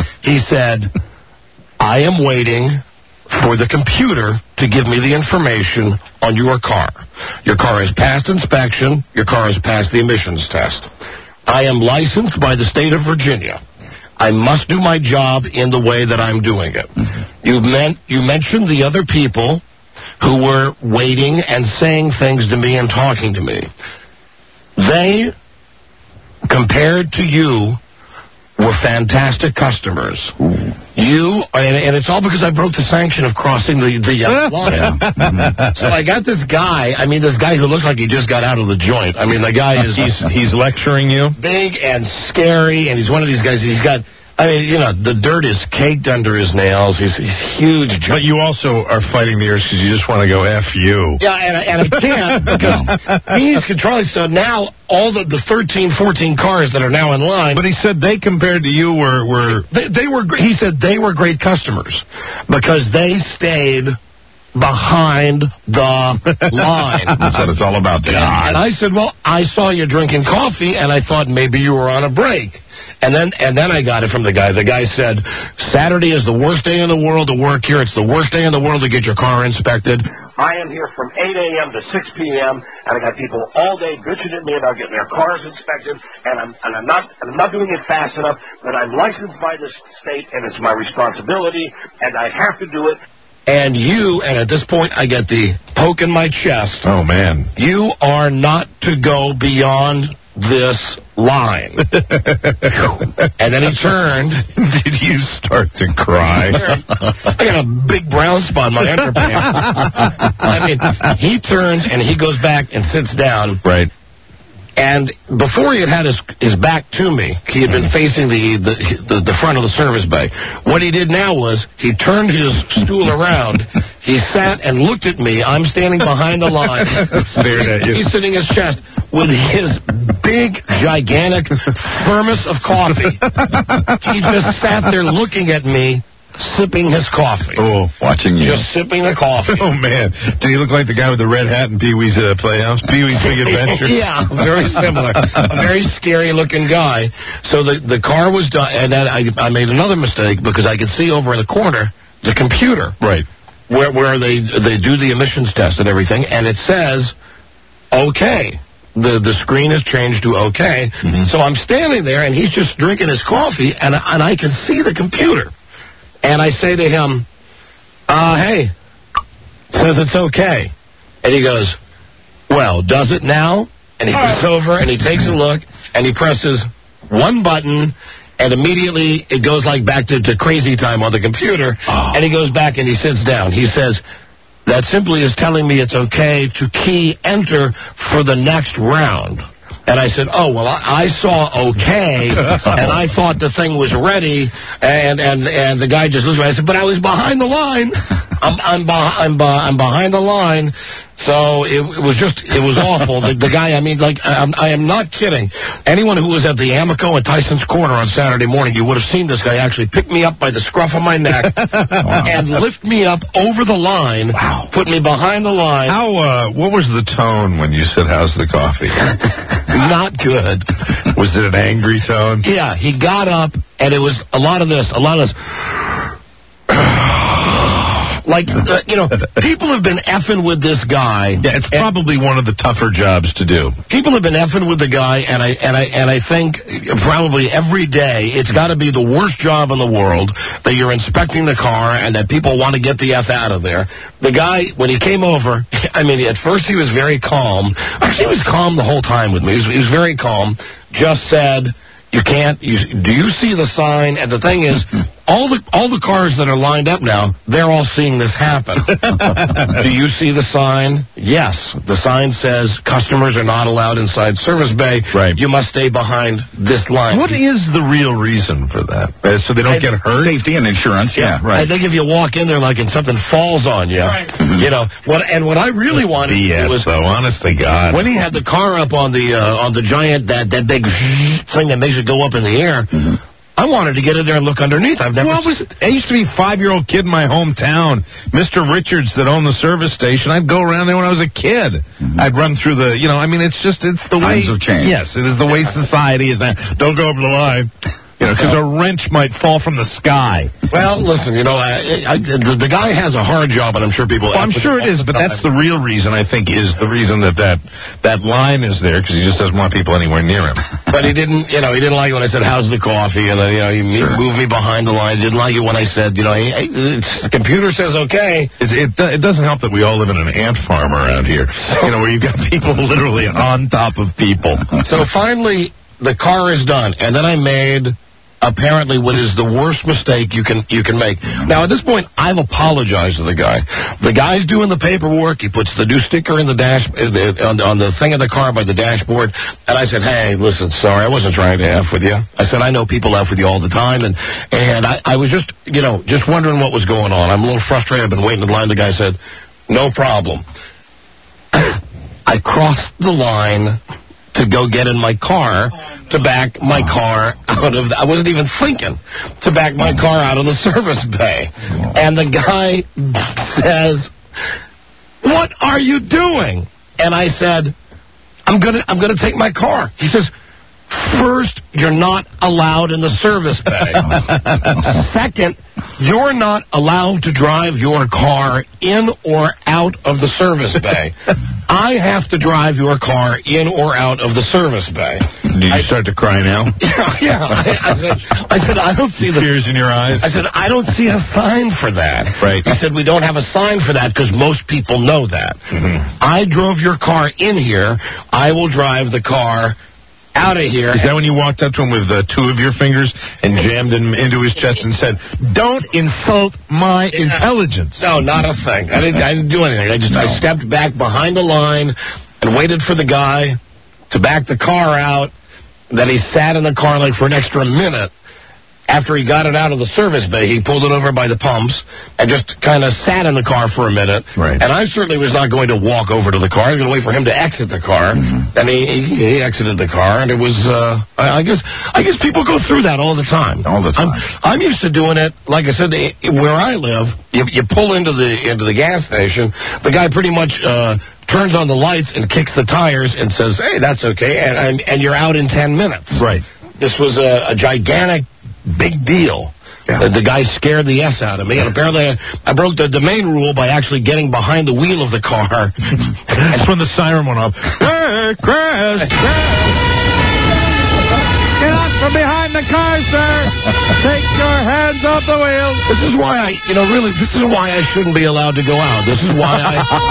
"I am waiting for the computer to give me the information on your car. Your car has passed inspection. Your car has passed the emissions test. I am licensed by the state of Virginia. I must do my job in the way that I'm doing it." You mentioned the other people who were waiting and saying things to me and talking to me. They, compared to you, were fantastic customers. You, and it's all because I broke the sanction of crossing the yellow line. So I got this guy who looks like he just got out of the joint. I mean, the guy is... He's lecturing you? Big and scary, and he's one of these guys, he's got... the dirt is caked under his nails. He's huge. But you also are fighting the urge because you just want to go F you. Yeah, and I can't because he's controlling. So now all the 13, 14 cars that are now in line. But he said they compared to you were... They were. He said they were great customers because they stayed behind the line. That's what it's all about. And I said, "Well, I saw you drinking coffee, and I thought maybe you were on a break." And then I got it from the guy. The guy said, "Saturday is the worst day in the world to work here. It's the worst day in the world to get your car inspected. I am here from 8 a.m. to 6 p.m. and I got people all day bitching at me about getting their cars inspected, and I'm not doing it fast enough. But I'm licensed by the state, and it's my responsibility, and I have to do it." And at this point, I get the poke in my chest. Oh, man. "You are not to go beyond this line." And then he turned. Did you start to cry? I got a big brown spot in my underpants. He turns and he goes back and sits down. Right. And before he had his back to me, he had been facing the front of the service bay. What he did now was he turned his stool around. He sat and looked at me. I'm standing behind the line. Stared at you. He's sitting his chest with his big, gigantic thermos of coffee. He just sat there looking at me, sipping his coffee. Oh, watching you. Just sipping the coffee. Oh, man. Did he look like the guy with the red hat in Pee-wee's Playhouse? Pee-wee's Big Adventure? Yeah, very similar. A very scary-looking guy. So the car was done, and then I made another mistake because I could see over in the corner the computer. Right. Where they do the emissions test and everything, and it says, "Okay, the screen has changed to okay. So I'm standing there, and he's just drinking his coffee, and I can see the computer. And I say to him, hey, says it's okay. And he goes, well, does it now? And he goes over, and he takes a look, and he presses one button, and immediately it goes like back to crazy time on the computer, and he goes back and he sits down. He says, that simply is telling me it's okay to key enter for the next round. And I said, oh, well, I saw okay, and I thought the thing was ready, and the guy just looked at me. I said, but I was behind the line. I'm behind the line. So it was awful. The guy, I mean, like, I am not kidding. Anyone who was at the Amico and Tyson's Corner on Saturday morning, you would have seen this guy actually pick me up by the scruff of my neck and lift me up over the line, put me behind the line. What was the tone when you said, how's the coffee? Not good. Was it an angry tone? Yeah, he got up, and it was a lot of this. Like, people have been effing with this guy. Yeah, it's probably one of the tougher jobs to do. People have been effing with the guy, and I think probably every day it's got to be the worst job in the world that you're inspecting the car and that people want to get the F out of there. The guy, when he came over, I mean, at first he was very calm. Actually, he was calm the whole time with me. He was very calm. Just said, do you see the sign? And the thing is, all the cars that are lined up now, they're all seeing this happen. Do you see the sign? Yes. The sign says customers are not allowed inside service bay. Right. You must stay behind this line. What is the real reason for that? So they don't get hurt? Safety and insurance, yeah, right. I think if you walk in there and something falls on you, what I really wanted was, though, honest to God, when he had the car up on the giant, that big thing that makes it go up in the air, I wanted to get in there and look underneath. I used to be a 5-year-old kid in my hometown, Mr. Richards, that owned the service station. I'd go around there when I was a kid. I'd run through the, it's the way. Times have changed. Yes, it is the way society is now. Don't go over the line. Because a wrench might fall from the sky. Well, listen, the guy has a hard job, and I'm sure people... Well, I'm sure it is, but that's the real reason, I think, is the reason that line is there, because he just doesn't want people anywhere near him. But he didn't like it when I said, how's the coffee? And then, he moved me behind the line. He didn't like it when I said, the computer says okay. It doesn't help that we all live in an ant farm around here, where you've got people literally on top of people. So finally, the car is done, and then I made... apparently what is the worst mistake you can make. Now, at this point, I've apologized to the guy. The guy's doing the paperwork. He puts the new sticker in the on the thing of the car by the dashboard. And I said, hey, listen, sorry, I wasn't trying to F with you. I said, I know people F with you all the time. And I was just, just wondering what was going on. I'm a little frustrated. I've been waiting in line. The guy said, no problem. I crossed the line to go get in my car, to back my car out of I wasn't even thinking, to back my car out of the service bay. And the guy says, what are you doing? And I said, I'm gonna take my car. He says, first, you're not allowed in the service bay. Second, you're not allowed to drive your car in or out of the service bay. I have to drive your car in or out of the service bay. Did you start to cry now? Yeah. I said, I don't see the... Tears in your eyes? I said, I don't see a sign for that. Right. He said, we don't have a sign for that because most people know that. I drove your car in here. I will drive the car out of here. Is that when you walked up to him with 2 of your fingers and jammed him into his chest and said, don't insult my intelligence? No, not a thing. I didn't do anything. I stepped back behind the line and waited for the guy to back the car out. Then he sat in the car for an extra minute. After he got it out of the service bay, he pulled it over by the pumps and just kind of sat in the car for a minute. Right. And I certainly was not going to walk over to the car. I was going to wait for him to exit the car. And he exited the car, and it was, I guess people go through that all the time. All the time. I'm used to doing it, like I said, where I live, you pull into the gas station, the guy pretty much, turns on the lights and kicks the tires and says, hey, that's okay, and you're out in 10 minutes. Right. This was a gigantic, big deal. The guy scared the S out of me, and apparently I broke the main rule by actually getting behind the wheel of the car. That's when the siren went off. Hey, Chris! Get out from behind the car, sir! Take your hands off the wheel! This is why this is why I shouldn't be allowed to go out. This is why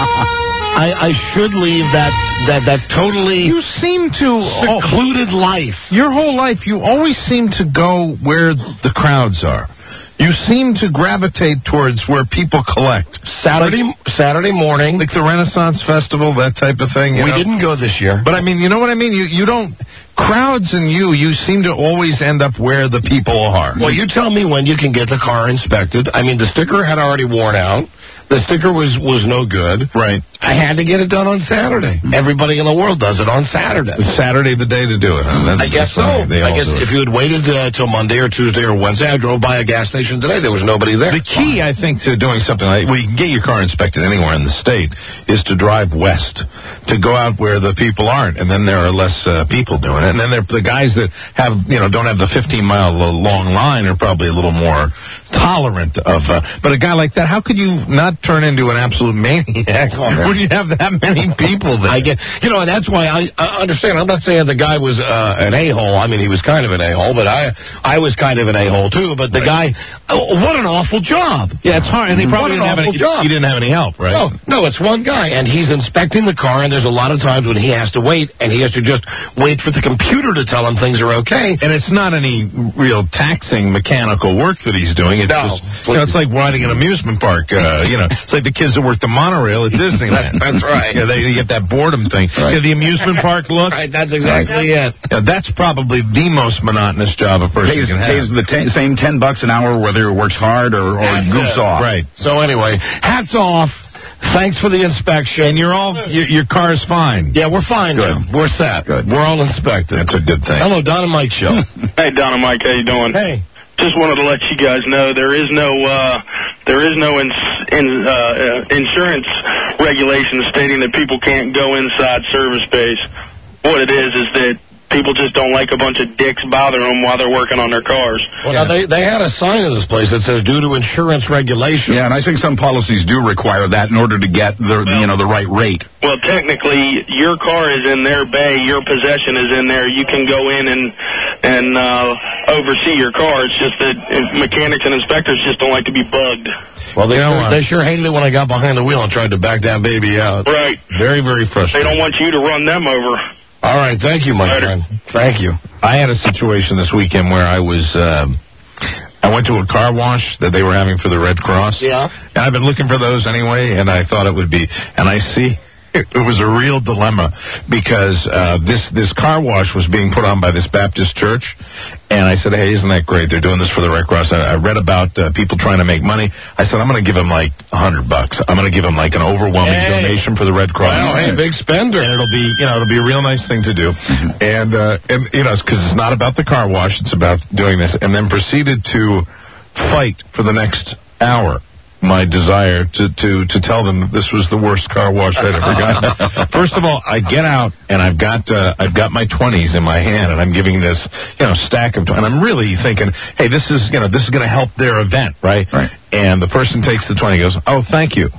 I should leave that totally You seem to secluded life. Your whole life, you always seem to go where the crowds are. You seem to gravitate towards where people collect. Saturday morning. Like the Renaissance Festival, that type of thing. We didn't go this year. But I mean, you know what I mean? You don't... Crowds and you seem to always end up where the people are. Well, you tell me when you can get the car inspected. I mean, the sticker had already worn out. The sticker was no good. Right. I had to get it done on Saturday. Everybody in the world does it on Saturday. Is Saturday the day to do it? Huh? I guess so. I guess if you had waited till Monday or Tuesday or Wednesday, I drove by a gas station today. There was nobody there. The key, I think, to doing something like, well, you can get your car inspected anywhere in the state, is to drive west, to go out where the people aren't, and then there are less people doing it. And then the guys that have, don't have the 15-mile long line are probably a little more tolerant of, but a guy like that, how could you not turn into an absolute maniac when you have that many people there? I get, and that's why I understand. I'm not saying the guy was an a-hole. I mean, he was kind of an a-hole, but I was kind of an a-hole too. But the guy, what an awful job. Yeah, it's hard, and he probably didn't have any. He didn't have any help, right? No, it's one guy, and he's inspecting the car, and there's a lot of times when he has to wait, and he has to just wait for the computer to tell him things are okay. And it's not any real taxing mechanical work that he's doing. It's just, it's like riding an amusement park. It's like the kids that work the monorail at Disneyland. That's right. Yeah, they get that boredom thing. Right. Yeah, the amusement park look. Right, that's exactly it. Yeah, that's probably the most monotonous job a person can have. Pays the same $10 an hour whether it works hard or goofs off. Right. So anyway, hats off. Thanks for the inspection. And your car's fine. Yeah, we're fine. Good. Now. We're set. Good. We're all inspected. That's a good thing. Hello, Don and Mike show. Hey, Don and Mike, how you doing? Hey. Just wanted to let you guys know there is no insurance regulation stating that people can't go inside service bays. What it is that people just don't like a bunch of dicks bothering them while they're working on their cars. Well, now they had a sign in this place that says due to insurance regulations. Yeah, and I think some policies do require that in order to get the right rate. Well, technically, your car is in their bay, your possession is in there. You can go in and oversee your car. It's just that mechanics and inspectors just don't like to be bugged. Well, they sure hated it when I got behind the wheel and tried to back that baby out. Right. Very, very frustrating. They don't want you to run them over. All right, thank you, my friend. Thank you. I had a situation this weekend where I was, I went to a car wash that they were having for the Red Cross. Yeah. And I've been looking for those anyway, and I thought it would be, and I see it was a real dilemma because this car wash was being put on by this Baptist church, and I said, hey, isn't that great? They're doing this for the Red Cross. I read about people trying to make money. I said, I'm going to give them like $100. I'm going to give them like an overwhelming donation for the Red Cross. Wow, hey, big spender. And it'll be a real nice thing to do. And because it's not about the car wash, it's about doing this. And then proceeded to fight for the next hour my desire to tell them that this was the worst car wash I'd ever gotten. First of all, I get out and I've got my 20s in my hand and I'm giving this stack of 20, and I'm really thinking, hey, this is going to help their event, right? Right. And the person takes the 20 and goes, oh, thank you.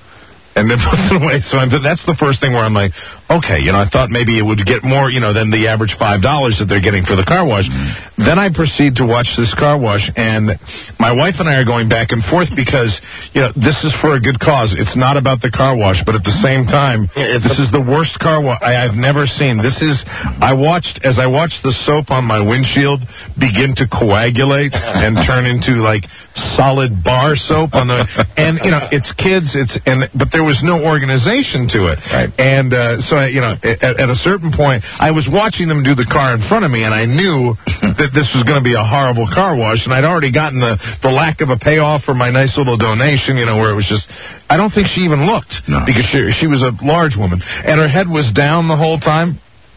And then puts it away. So that's the first thing where I'm like, okay, I thought maybe it would get more, than the average $5 that they're getting for the car wash. Mm-hmm. Then I proceed to watch this car wash, and my wife and I are going back and forth because, this is for a good cause. It's not about the car wash, but at the same time, this is the worst car wash I've never seen. As I watched the soap on my windshield begin to coagulate and turn into like solid bar soap on the, and it's kids, but there was no organization to it. Right. And so at a certain point, I was watching them do the car in front of me, and I knew that this was going to be a horrible car wash, and I'd already gotten the lack of a payoff for my nice little donation, where it was just, I don't think she even looked, because she was a large woman, and her head was down the whole time.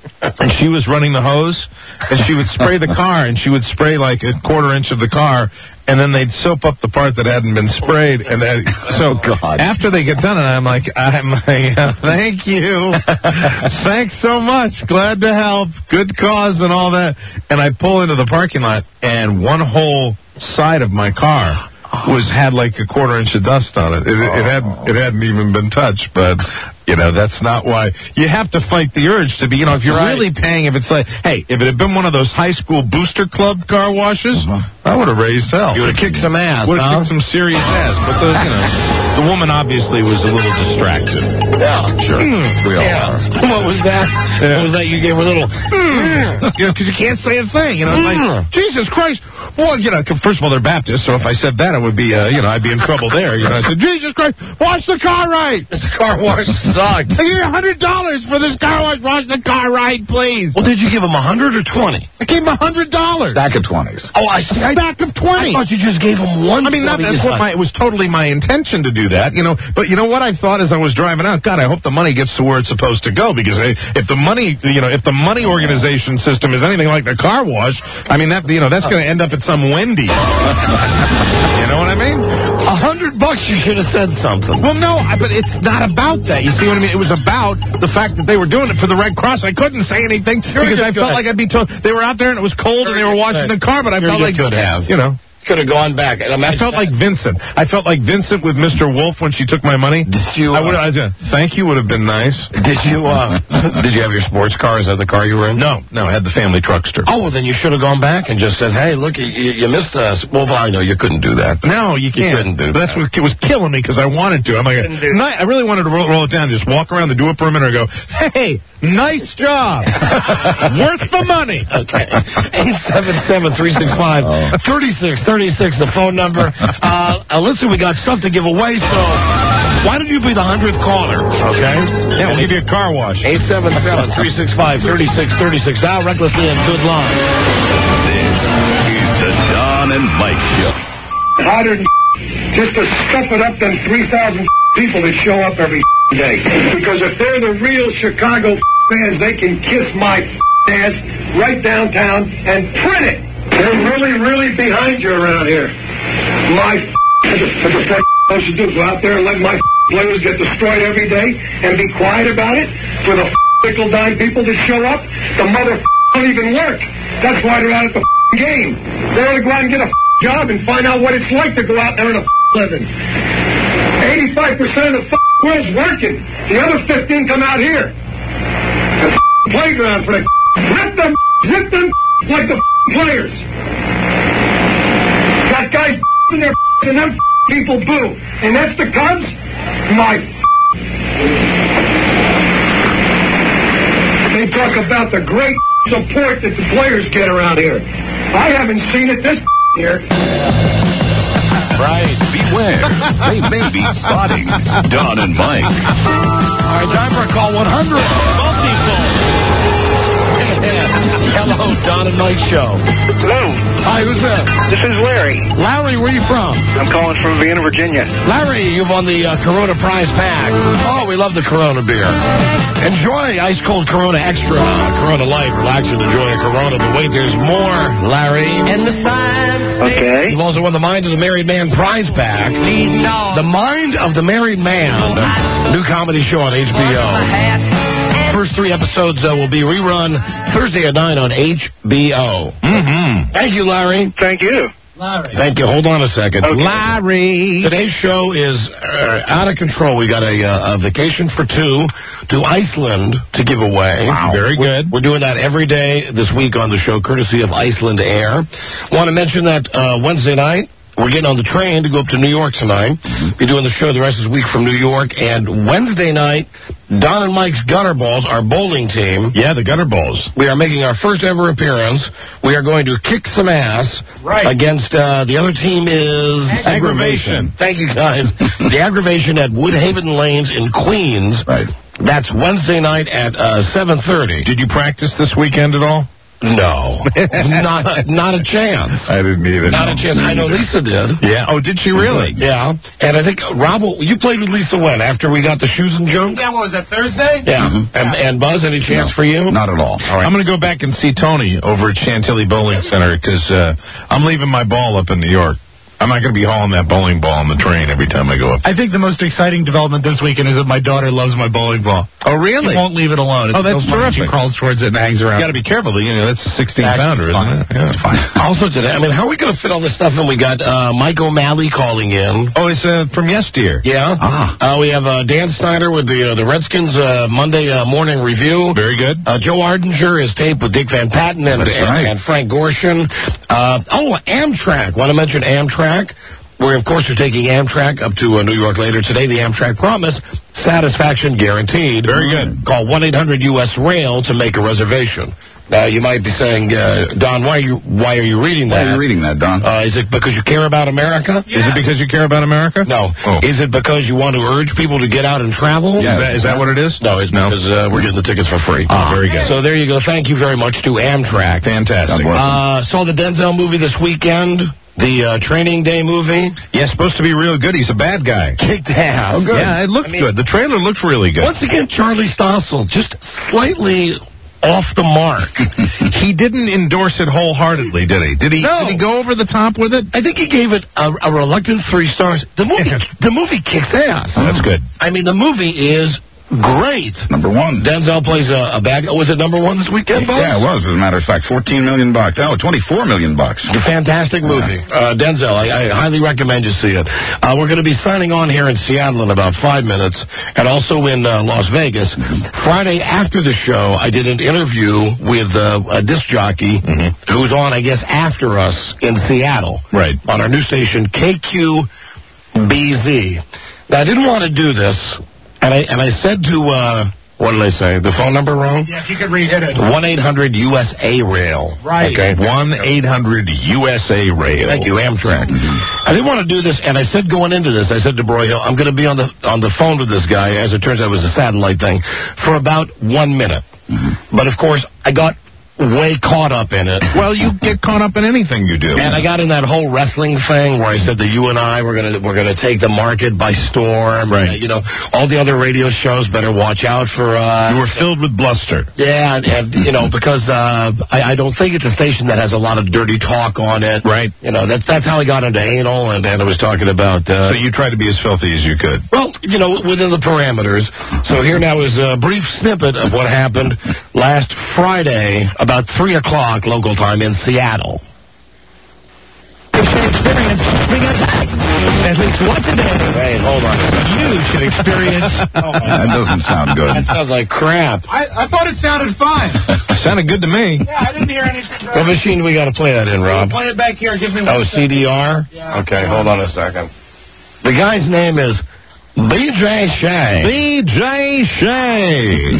and she was running the hose, and she would spray the car, and she would spray like a quarter inch of the car, and then they'd soap up the part that hadn't been sprayed. And so after they get done, and I'm like, thank you. Thanks so much. Glad to help. Good cause and all that. And I pull into the parking lot, and one whole side of my car had like a quarter inch of dust on it. It hadn't even been touched, but that's not why. You have to fight the urge to be, if you're really paying, if it's like, hey, if it had been one of those high school booster club car washes, I would have raised hell. You would have kicked some ass, Would have kicked some serious ass. But the woman obviously was a little distracted. Yeah, sure. We all are. What was that? Yeah. What was that? You gave her a little, because you can't say a thing. Like, Jesus Christ. Well, first of all, they're Baptists, so if I said that, it would be, I'd be in trouble there. I said, Jesus Christ, wash the car right. This car wash sucks. I give you $100 for this car wash. Wash the car right, please. Well, did you give him 100 or 20? I gave him $100. Stack of 20s. Oh, a stack of 20. I thought you just gave him one. I mean, it was totally my intention to do that, But you know what I thought as I was driving out? God, I hope the money gets to where it's supposed to go, because if the money, if the money organization system is anything like the car wash, I mean that's going to end up at some Wendy's. You know what I mean? $100, you should have said something. Well, no, but it's not about that. You see what I mean? It was about the fact that they were doing it for the Red Cross. I couldn't say anything because I felt like I'd be told. They were out there and it was cold and they were washing the car, but I felt like could have. Could have gone back. And I felt like Vincent. I felt like Vincent with Mr. Wolf when she took my money. Did you? Thank you would have been nice. Did you? Did you have your sports car? Is that the car you were in? No, I had the family truckster. Oh, well, then you should have gone back and just said, "Hey, look, you missed us." Well, I know you couldn't do that. No, you can't. You couldn't do that. That's what was killing me because I wanted to. I'm like, I really wanted to roll it down, just walk around the do it for a minute, and go, "Hey, nice job, worth the money." Okay. 877-365-3636. The phone number. Listen, we got stuff to give away, so why don't you be the 100th caller, okay? Yeah, we'll give you a car wash. 877-365-3636. Dial recklessly and good luck. This is the Don and Mike Show. Harder than just to stuff it up them 3,000 people that show up every day. Because if they're the real Chicago fans, they can kiss my ass right downtown and print it. They're really, really behind you around here. What the fuck supposed to do? Go out there and let my players get destroyed every day and be quiet about it? For the nickel-dime people that show up, the mother don't even work. That's why they're out at the game. They ought to go out and get a job and find out what it's like to go out there and a living. 85% of the world's working. The other 15 come out here. The playground for the rip them like the players. Got guys in their and them people boo. And that's the Cubs? They talk about the great support that the players get around here. I haven't seen it this year. Right. Beware. They may be spotting Don and Mike. All right, time for a call 100. Multi-phone. Hello, Don and Mike Show. Hello. Hi, who's this? This is Larry. Larry, where are you from? I'm calling from Vienna, Virginia. Larry, you've won the Corona prize pack. Oh, we love the Corona beer. Enjoy ice-cold Corona Extra, Corona Light. Relax and enjoy a Corona. But wait, there's more, Larry. And the signs. Okay. You've also won the Mind of the Married Man prize pack. The Mind of the Married Man. New comedy show on HBO. First 3 episodes will be rerun Thursday at 9 on HBO. Mm-hmm. Thank you, Larry. Thank you. Larry. Thank you. Hold on a second. Okay. Larry. Today's show is out of control. We got a vacation for 2 to Iceland to give away. Wow. Very good. We're doing that every day this week on the show, courtesy of Iceland Air. Want to mention that Wednesday night, we're getting on the train to go up to New York tonight. Be doing the show the rest of this week from New York. And Wednesday night, Don and Mike's Gutterballs, our bowling team. Yeah, the Gutterballs. We are making our first ever appearance. We are going to kick some ass against the other team is... Aggravation. Thank you, guys. The Aggravation at Woodhaven Lanes in Queens. Right. That's Wednesday night at 7:30. Did you practice this weekend at all? No. not a chance. I didn't either. Not a chance. I know Lisa did. Yeah. Oh, did she really? Yeah. And I think, Rob, you played with Lisa when? After we got the shoes and junk? Yeah, what was that, Thursday? Yeah. Mm-hmm. And Buzz, any chance for you? Not at all. All right. I'm going to go back and see Tony over at Chantilly Bowling Center because I'm leaving my ball up in New York. I'm not going to be hauling that bowling ball on the train every time I go up. I think the most exciting development this weekend is that my daughter loves my bowling ball. Oh, really? She won't leave it alone. It's that's so terrific. She crawls towards it and hangs around. You got to be careful. That's a 16-pounder, isn't it? Yeah, it's fine. Also today, how are we going to fit all this stuff in? We got Mike O'Malley calling in. Oh, it's from yesteryear. Yeah. We have Dan Snyder with the Redskins Monday morning review. Very good. Joe Ardinger is taped with Dick Van Patten and Frank Gorshin. Amtrak. Want to mention Amtrak? Where, of course, we're taking Amtrak up to New York later today. The Amtrak Promise, satisfaction guaranteed. Very good. Call 1-800-US-RAIL to make a reservation. Now, you might be saying, Don, why are you reading that? Why are you reading that, Don? Is it because you care about America? Yeah. Is it because you care about America? No. Oh. Is it because you want to urge people to get out and travel? Yeah. Is that what it is? No, it's because we're getting the tickets for free. Very good. So there you go. Thank you very much to Amtrak. Fantastic. Saw the Denzel movie this weekend. The Training Day movie. Yeah, supposed to be real good. He's a bad guy. Kicked ass. Oh, good. Yeah, it looked good. The trailer looked really good. Once again, Charlie Stossel, just slightly off the mark. He didn't endorse it wholeheartedly, did he? Did he? No. Did he go over the top with it? I think he gave it a reluctant 3 stars. The movie kicks ass. That's good. I mean, the movie is great. Number 1. Denzel plays a bad guy. Was it number 1 this weekend, Buzz? Yeah, it was, as a matter of fact. $14 million. No, $24 million. A fantastic movie. Denzel, I highly recommend you see it. We're going to be signing on here in Seattle in about 5 minutes, and also in Las Vegas. Friday after the show, I did an interview with a disc jockey who's on, I guess, after us in Seattle. Right. On our new station, KQBZ. Now, I didn't want to do this, and I said to, what did I say? The phone number wrong? Yeah, if you could re-hit it. 1-800-USA-RAIL. Right. Okay. 1-800-USA-RAIL. Thank you, Amtrak. I didn't want to do this, and I said going into this, I said to Broyhill, I'm going to be on the phone with this guy, as it turns out it was a satellite thing, for about 1 minute. But, of course, I got way caught up in it. Well, you get caught up in anything you do. And I got in that whole wrestling thing where I said that you and I we're gonna take the market by storm. Right. All the other radio shows better watch out for us. You were filled with bluster. Yeah, and because I don't think it's a station that has a lot of dirty talk on it. Right. That's how I got into anal, and I was talking about. So you tried to be as filthy as you could. Well, within the parameters. So here now is a brief snippet of what happened last Friday about 3 o'clock local time in Seattle. At least once a day. Wait, hold on a second. You should experience. That doesn't sound good. That sounds like crap. I thought it sounded fine. It sounded good to me. Yeah, I didn't hear anything. What machine do we got to play that in, Rob? Play it back here. Give me one. Oh, CDR? Yeah. Okay, hold on a second. The guy's name is B.J. Shea. B.J. Shea.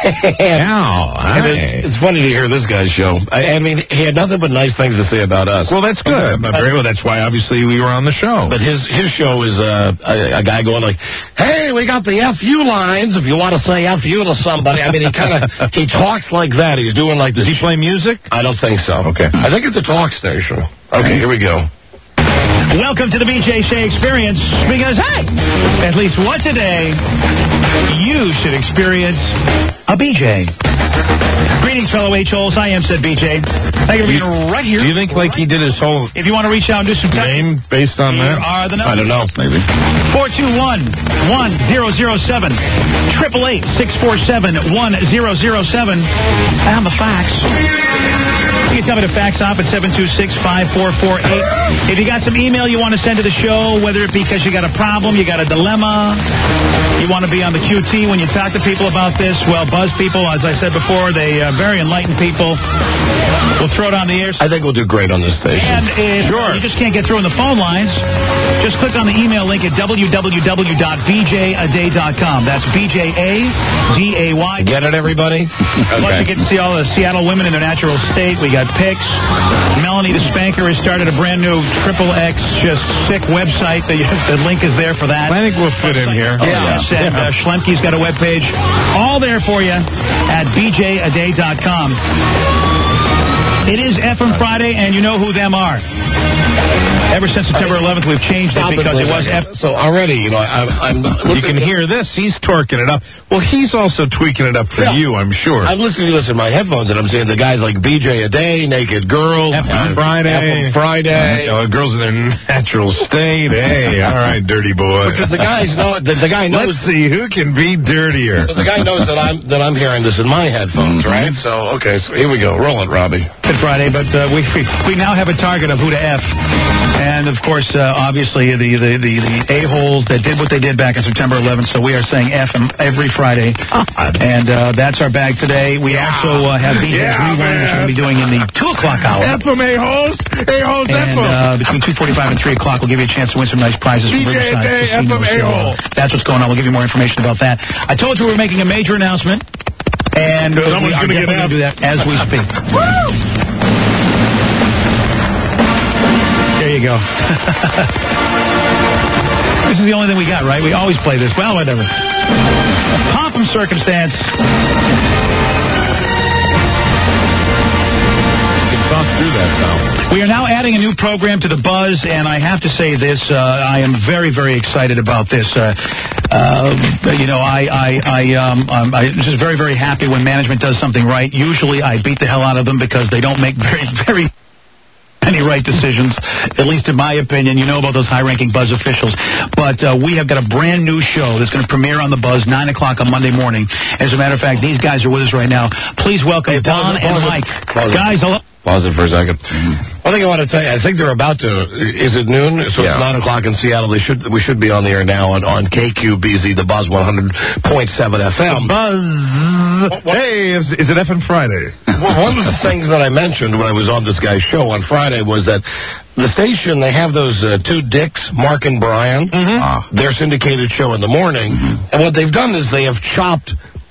It's funny to hear this guy's show. I mean, he had nothing but nice things to say about us. Well, that's good. Very well. That's why, obviously, we were on the show. But his show is a guy going like, hey, we got the FU lines if you want to say FU to somebody. I mean, he talks like that. He's doing like this. Does he play music? I don't think so. Okay. I think it's a talk station. Okay, here we go. Welcome to the B.J. Shea Experience, because, hey, at least once a day, you should experience a B.J. Greetings, fellow H-holes. I am said B.J. Thank you for being right here. Do you think he did his whole If you want to reach out and do some name based on here that? are the numbers. I don't know. Maybe. 421-1007. 888-647-1007. And the fax. You can tell me to fax off at 726-5448. If you got some email you want to send to the show, whether it be because you got a problem, you got a dilemma, you want to be on the QT when you talk to people about this, well, Buzz people, as I said before, they very enlightened people. We'll throw it on the air. I think we'll do great on this station. And if you just can't get through on the phone lines, just click on the email link at www.bjaday.com. That's B-J-A-D-A-Y. Get it, everybody? Plus, you get to see all the Seattle women in their natural state. We got pics. Melanie the Spanker has started a brand new XXX just sick website. The link is there for that. I think we'll fit in here. Yes, and Schlemke's got a webpage. All there for you at bjaday.com. It is FM Friday, and you know who them are. Ever since September 11th, we've changed it because it was FM. So already, you know, I'm you can hear this. He's torquing it up. Well, he's also tweaking it up for you, I'm sure. I'm listening to this in my headphones, and I'm seeing the guys like BJ a Day, Naked Girls, FM Friday. Girls in their natural state. Hey, all right, dirty boy. Because the guys know, the guy knows. Let's see who can be dirtier. The guy knows that I'm hearing this in my headphones, right? So okay, so here we go. Roll it, Robbie. Good Friday, but we now have a target of who to F. And, of course, obviously, the a-holes that did what they did back on September 11th, so we are saying F them every Friday. And that's our bag today. We also have BJ's Rewind, which we're going to be doing in the 2 o'clock hour. F them, a-holes. A-holes, F them. And between 2:45 and 3 o'clock, we'll give you a chance to win some nice prizes from BJ Riverside. Day, F them, a-hole. That's what's going on. We'll give you more information about that. I told you we were making a major announcement. And someone's going to do that as we speak. Woo! There you go. This is the only thing we got, right? We always play this. Well, whatever. Pomp and circumstance. You can talk through that now. We are now adding a new program to the Buzz, and I have to say this. I am very, very excited about this. You know, I'm just very, very happy when management does something right. Usually I beat the hell out of them because they don't make very any right decisions, at least in my opinion. You know about those high-ranking Buzz officials. But we have got a brand new show that's going to premiere on the Buzz, 9 o'clock on Monday morning. As a matter of fact, these guys are with us right now. Please welcome Don and Mike. Guys, hello. Pause it for a second. One thing I want to tell you, I think they're about to, is it noon? So it's 9 o'clock in Seattle. We should be on the air now on KQBZ, the Buzz 100.7 FM. Buzz. Hey, is it FM Friday? Well, one of the things that I mentioned when I was on this guy's show on Friday was that the station, they have those two dicks, Mark and Brian, their syndicated show in the morning. And what they've done is they have chopped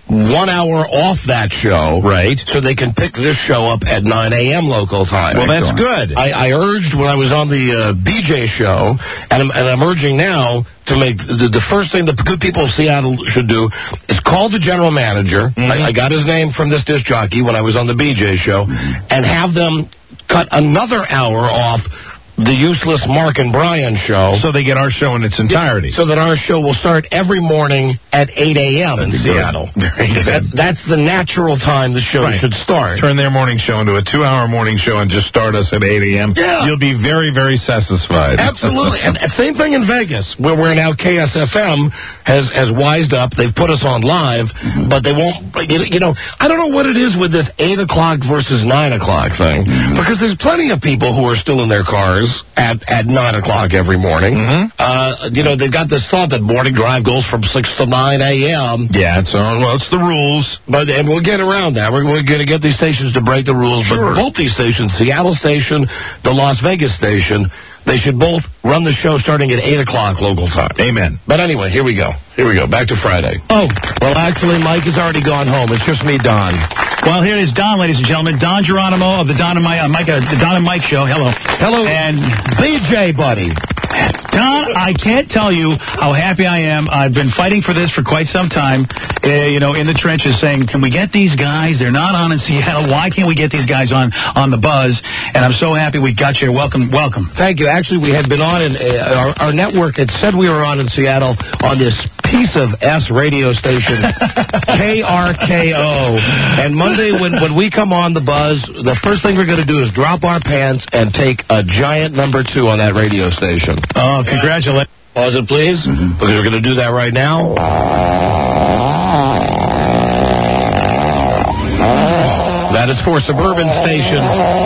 1 hour off that show. Right. So they can pick this show up at 9 a.m. local time. Well, that's good. I urged when I was on the BJ show, and I'm urging now to make the first thing the good people of Seattle should do is call the general manager. I got his name from this disc jockey when I was on the BJ show, and have them cut another hour off the useless Mark and Brian show. So they get our show in its entirety. So that our show will start every morning at 8 a.m. in Seattle. That's the natural time the show should start. Turn their morning show into a 2-hour morning show and just start us at 8 a.m. Yeah. You'll be very, very satisfied. Absolutely. And same thing in Vegas, where we're now KSFM has wised up. They've put us on live, but they won't, you know, I don't know what it is with this 8 o'clock versus 9 o'clock thing, because there's plenty of people who are still in their cars at 9 o'clock every morning. You know, they've got this thought that morning drive goes from 6 to 9 a.m. Yeah, it's the rules. And we'll get around that. We're going to get these stations to break the rules. Sure. But both these stations, Seattle station, the Las Vegas station, they should both run the show starting at 8 o'clock local time. Amen. But anyway, here we go. Back to Friday. Oh. Well, actually, Mike has already gone home. It's just me, Don. Well, here is Don, ladies and gentlemen. Don Geronimo of the Don and Mike show. Hello. Hello. And BJ, buddy. Don, I can't tell you how happy I am. I've been fighting for this for quite some time, you know, in the trenches, saying, can we get these guys? They're not on in Seattle. Why can't we get these guys on the Buzz? And I'm so happy we got you. Welcome. Thank you. Actually, we had been on, in our network had said we were on in Seattle on this piece of S radio station, KRKO. And Monday, when we come on the Buzz, the first thing we're going to do is drop our pants and take a giant #2 on that radio station. Oh, congratulations. Pause it, please, because we're going to do that right now. That is for suburban station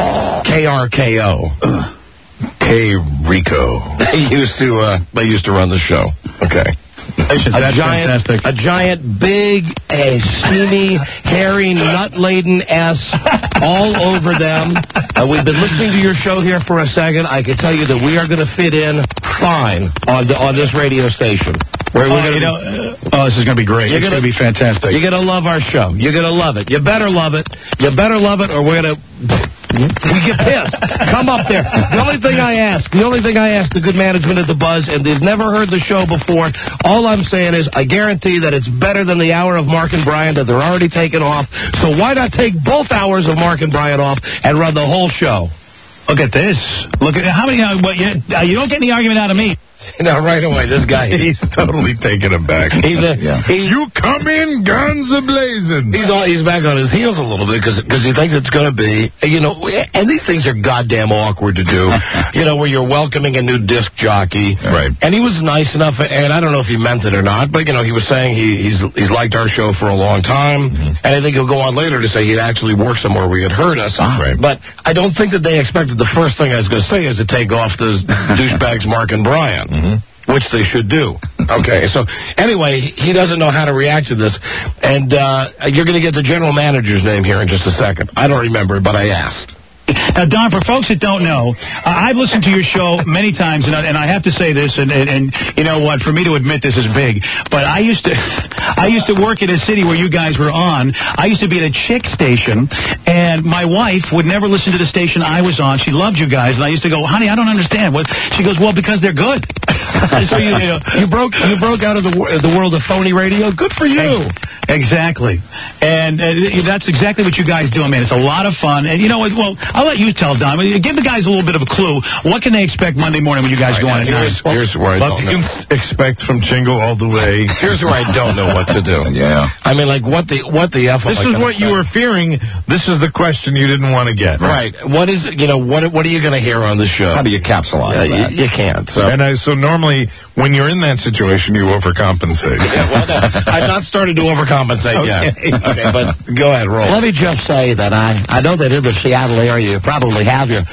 KRKO. K-Rico. They used to run the show. Okay. A giant, big, steamy, hairy, nut-laden S all over them. We've been listening to your show here for a second. I can tell you that we are going to fit in fine on this radio station. This is going to be great. It's going to be fantastic. You're going to love our show. You're going to love it. You better love it. You better love it, or we're going to We get pissed. Come up there. The only thing I ask the good management at the Buzz, and they've never heard the show before, all I'm saying is I guarantee that it's better than the hour of Mark and Brian that they're already taking off. So why not take both hours of Mark and Brian off and run the whole show? Look at this. Look at how many. You don't get any argument out of me. Now, right away, this guy, he's totally taken aback. You come in guns a-blazing. He's back on his heels a little bit because he thinks it's going to be, and these things are goddamn awkward to do, where you're welcoming a new disc jockey. Right. And he was nice enough, and I don't know if he meant it or not, but, he was saying he's liked our show for a long time, and I think he'll go on later to say he'd actually worked somewhere where he had heard us. Right. But I don't think that they expected the first thing I was going to say is to take off the douchebags Mark and Brian. Which they should do. Okay, so anyway, he doesn't know how to react to this, and you're going to get the general manager's name here in just a second. I don't remember it, but I asked. Now, Don, for folks that don't know, I've listened to your show many times, and I have to say this, and you know what, for me to admit this is big, but I used to work in a city where you guys were on. I used to be at a chick station, and my wife would never listen to the station I was on. She loved you guys, and I used to go, honey, I don't understand. What? She goes, well, because they're good. So you broke out of the world of phony radio. Good for you. Exactly. And that's exactly what you guys do, man. It's a lot of fun. And you know what? Well, I'll let you tell, Don. Give the guys a little bit of a clue. What can they expect Monday morning when you guys go on at 9? Here's where I don't know. You can expect from Chingo all the way. Here's where I don't know what to do. Yeah. I mean, like, what the F? This is what you were fearing. This is the question you didn't want to get. Right. What is, what are you going to hear on the show? How do you capsulize that? You can't. So. And so normally, when you're in that situation, you overcompensate. Yeah, well, no, I've not started to overcompensate yet. Okay, but go ahead, roll. Let me just say that I know that in the Seattle area you probably have your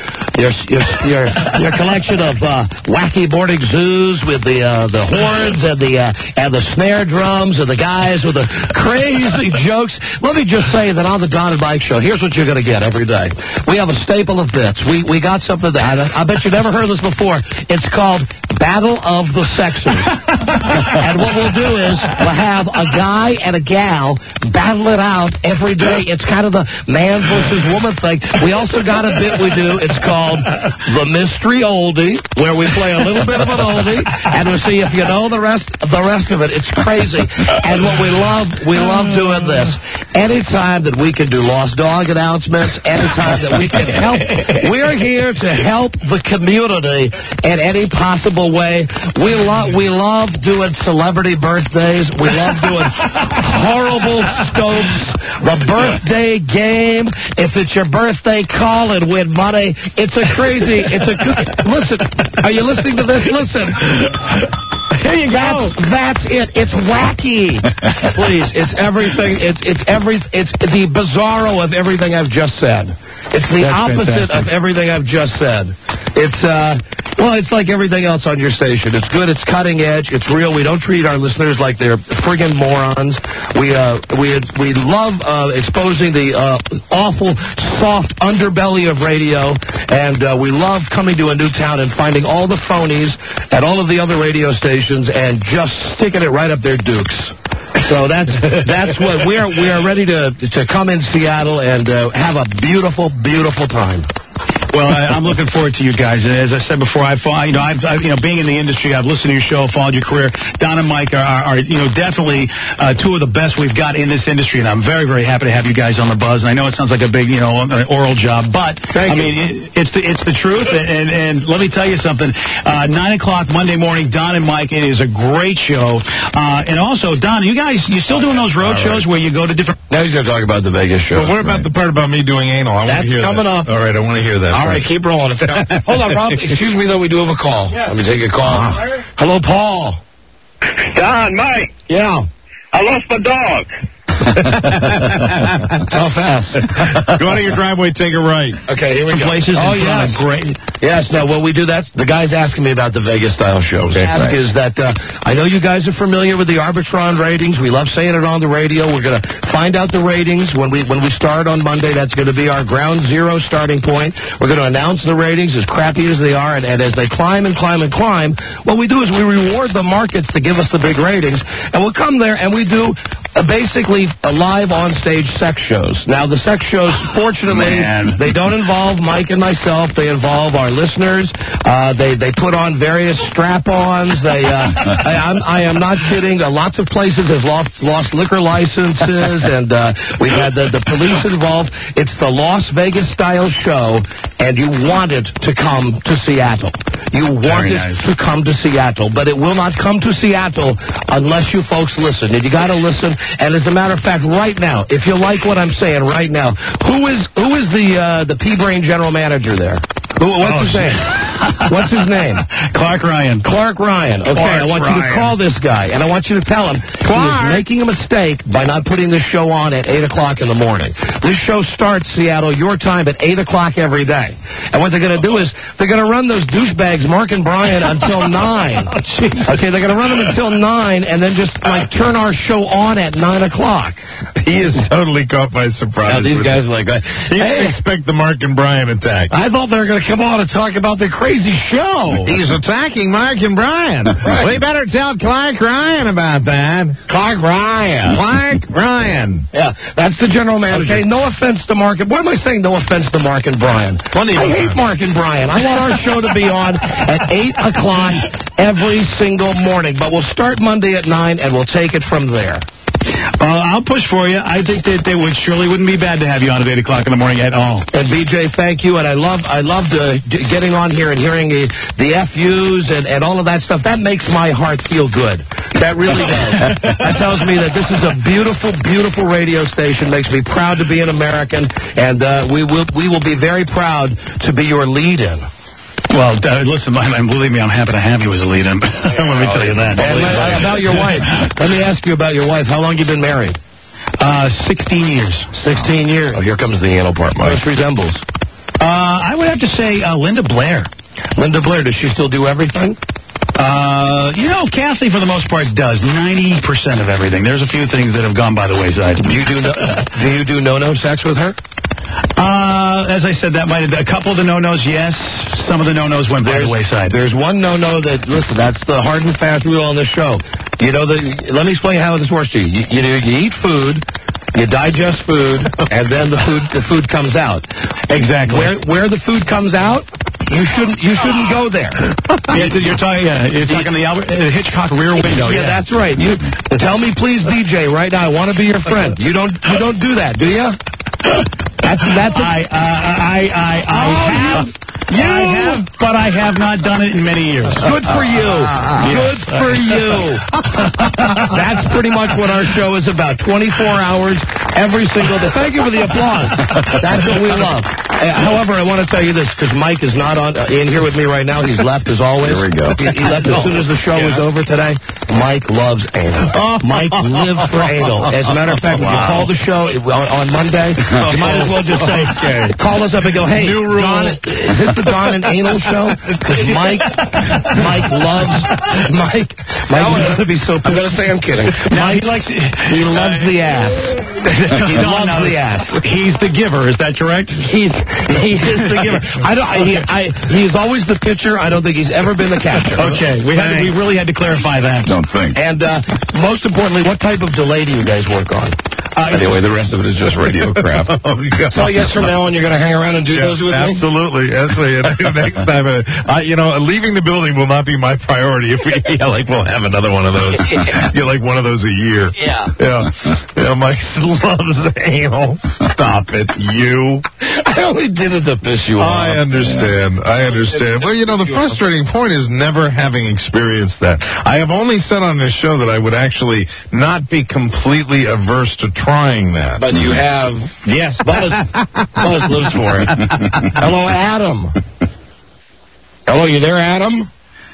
collection of wacky boarding zoos with the horns and the snare drums and the guys with the crazy jokes. Let me just say that on the Don and Mike show, here's what you're going to get every day. We have a staple of bits. We got something that I bet you never heard this before. It's called Battle of the Sexes. And what we'll do is we'll have a guy and a gal battle it out every day. It's kind of the man versus woman thing. We also got a bit we do. It's called The Mystery Oldie, where we play a little bit of an oldie, and we'll see if you know the rest of it. It's crazy. And what we love doing this. Anytime that we can do lost dog announcements, anytime that we can help, we're here to help the community in any possible way. We love doing celebrity birthdays. We love doing horrible scopes. The birthday game. If it's your birthday, call and win money. Listen, are you listening to this? Listen. There you go. That's it. It's wacky. Please, it's everything. It's the bizarro of everything I've just said. It's the opposite of everything I've just said. It's like everything else on your station. It's good. It's cutting edge. It's real. We don't treat our listeners like they're friggin' morons. We love exposing the awful, soft underbelly of radio, and we love coming to a new town and finding all the phonies at all of the other radio stations and just sticking it right up their dukes. So that's what we are ready to come in Seattle and have a beautiful, beautiful time. Well, I'm looking forward to you guys. As I said before, I've being in the industry, I've listened to your show, followed your career. Don and Mike are definitely two of the best we've got in this industry, and I'm very, very happy to have you guys on the Buzz. And I know it sounds like a big, an oral job, but it's the truth. And let me tell you something. 9 o'clock Monday morning, Don and Mike. It is a great show. And also, Don, you still doing those road shows where you go to different? Now he's going to talk about the Vegas show. But what about the part about me doing anal? I want to hear that. That's coming up. All right, I want to hear that. All right, keep rolling. Hold on, Rob. Excuse me, though. We do have a call. Yes. Let me take a call. Hello, Paul. Don, Mike. Yeah. I lost my dog. How fast? Go out of your driveway, take a right. Okay, here we go. Places yes. Great. Yes, now what we do, that's the guy's asking me about the Vegas-style shows. The ask is that I know you guys are familiar with the Arbitron ratings. We love saying it on the radio. We're going to find out the ratings when we start on Monday. That's going to be our ground zero starting point. We're going to announce the ratings as crappy as they are, and as they climb and climb and climb, what we do is we reward the markets to give us the big ratings, and we'll come there and we do basically live on-stage sex shows. Now, the sex shows, fortunately, they don't involve Mike and myself. They involve our listeners. They put on various strap-ons. I am not kidding. Lots of places have lost liquor licenses, and we've had the police involved. It's the Las Vegas-style show, and you want it to come to Seattle. You want it to come to Seattle, but it will not come to Seattle unless you folks listen. And you got to listen. And as a matter of fact, right now, if you like what I'm saying right now, who is the P-Brain general manager there? What's his name? What's his name? Clark Ryan. Clark Ryan. Okay, I want you to call this guy, and I want you to tell him he is making a mistake by not putting this show on at 8 o'clock in the morning. This show starts, Seattle, your time at 8 o'clock every day. And what they're going to do is they're going to run those douchebags, Mark and Brian, until 9. Okay, they're going to run them until 9, and then just, turn our show on at 9 o'clock. He is totally caught by surprise. Now, these guys are like, he didn't expect the Mark and Brian attack. I thought they were going to come on and talk about the crazy show. He's attacking Mark and Brian. Right. We better tell Clark Ryan about that. Clark Ryan. Yeah, that's the general manager. Okay, no offense to Mark. What am I saying? No offense to Mark and Brian. I hate Mark and Brian. I want our show to be on at 8 o'clock every single morning. But we'll start Monday at 9, and we'll take it from there. I'll push for you. I think that they surely wouldn't be bad to have you on at 8 o'clock in the morning at all. And BJ, thank you. And I loved getting on here and hearing the FUs and all of that stuff. That makes my heart feel good. That really does. That tells me that this is a beautiful, beautiful radio station. Makes me proud to be an American. And we will be very proud to be your lead-in. Well, listen, believe me, I'm happy to have you as a lead-in. Let me tell you that. And about your wife. Let me ask you about your wife. How long you been married? 16 years. 16 years. Oh, here comes the anal part, Mike. Most resembles? I would have to say Linda Blair. Linda Blair, does she still do everything? Kathy, for the most part, does 90% of everything. There's a few things that have gone by the wayside. Do you do no-no sex with her? As I said, that might have a couple of the no-nos, yes. Some of the no-nos went by the wayside. There's one no-no that, listen, that's the hard and fast rule on the show. Let me explain how this works to you. You eat food, you digest food, and then the food comes out. Exactly. Where the food comes out, you shouldn't go there. You're talking the Hitchcock Rear Window. Yeah, that's right. You tell me, please, DJ, right now. I want to be your friend. You don't do that, do you? I have, but I have not done it in many years. Good for you. Good for you. That's pretty much what our show is about. 24 hours, every single day. Thank you for the applause. That's what we love. However, I want to tell you this, because Mike is not in here with me right now. He's left, as always. Here we go. He left as soon as the show was over today. Mike loves anal. Mike lives for anal. As a matter of fact, when you call the show on Monday, you might as well just say, call us up and go, hey, Don, is this the Don and Anal show? Because Mike loves Mike is going to be so. I'm going to say I'm kidding. Mike he loves the ass. He loves the ass. He's the giver. Is that correct? He is the giver. He is always the pitcher. I don't think he's ever been the catcher. Okay, we really had to clarify that. Don't think. And most importantly, what type of delay do you guys work on? Anyway, the rest of it is just radio crap. So yes, from now on, you're going to hang around and do those with me? Absolutely. Next time, leaving the building will not be my priority. If we'll have another one of those. Like one of those a year. Yeah. Mike loves anal. Stop it, you. I only did it to piss you off. I understand. Well, the frustrating point is never having experienced that. I have only said on this show that I would actually not be completely averse to trying that. But you have. Yes. Buzz lives for it. Hello, Adam. Hello, you there, Adam?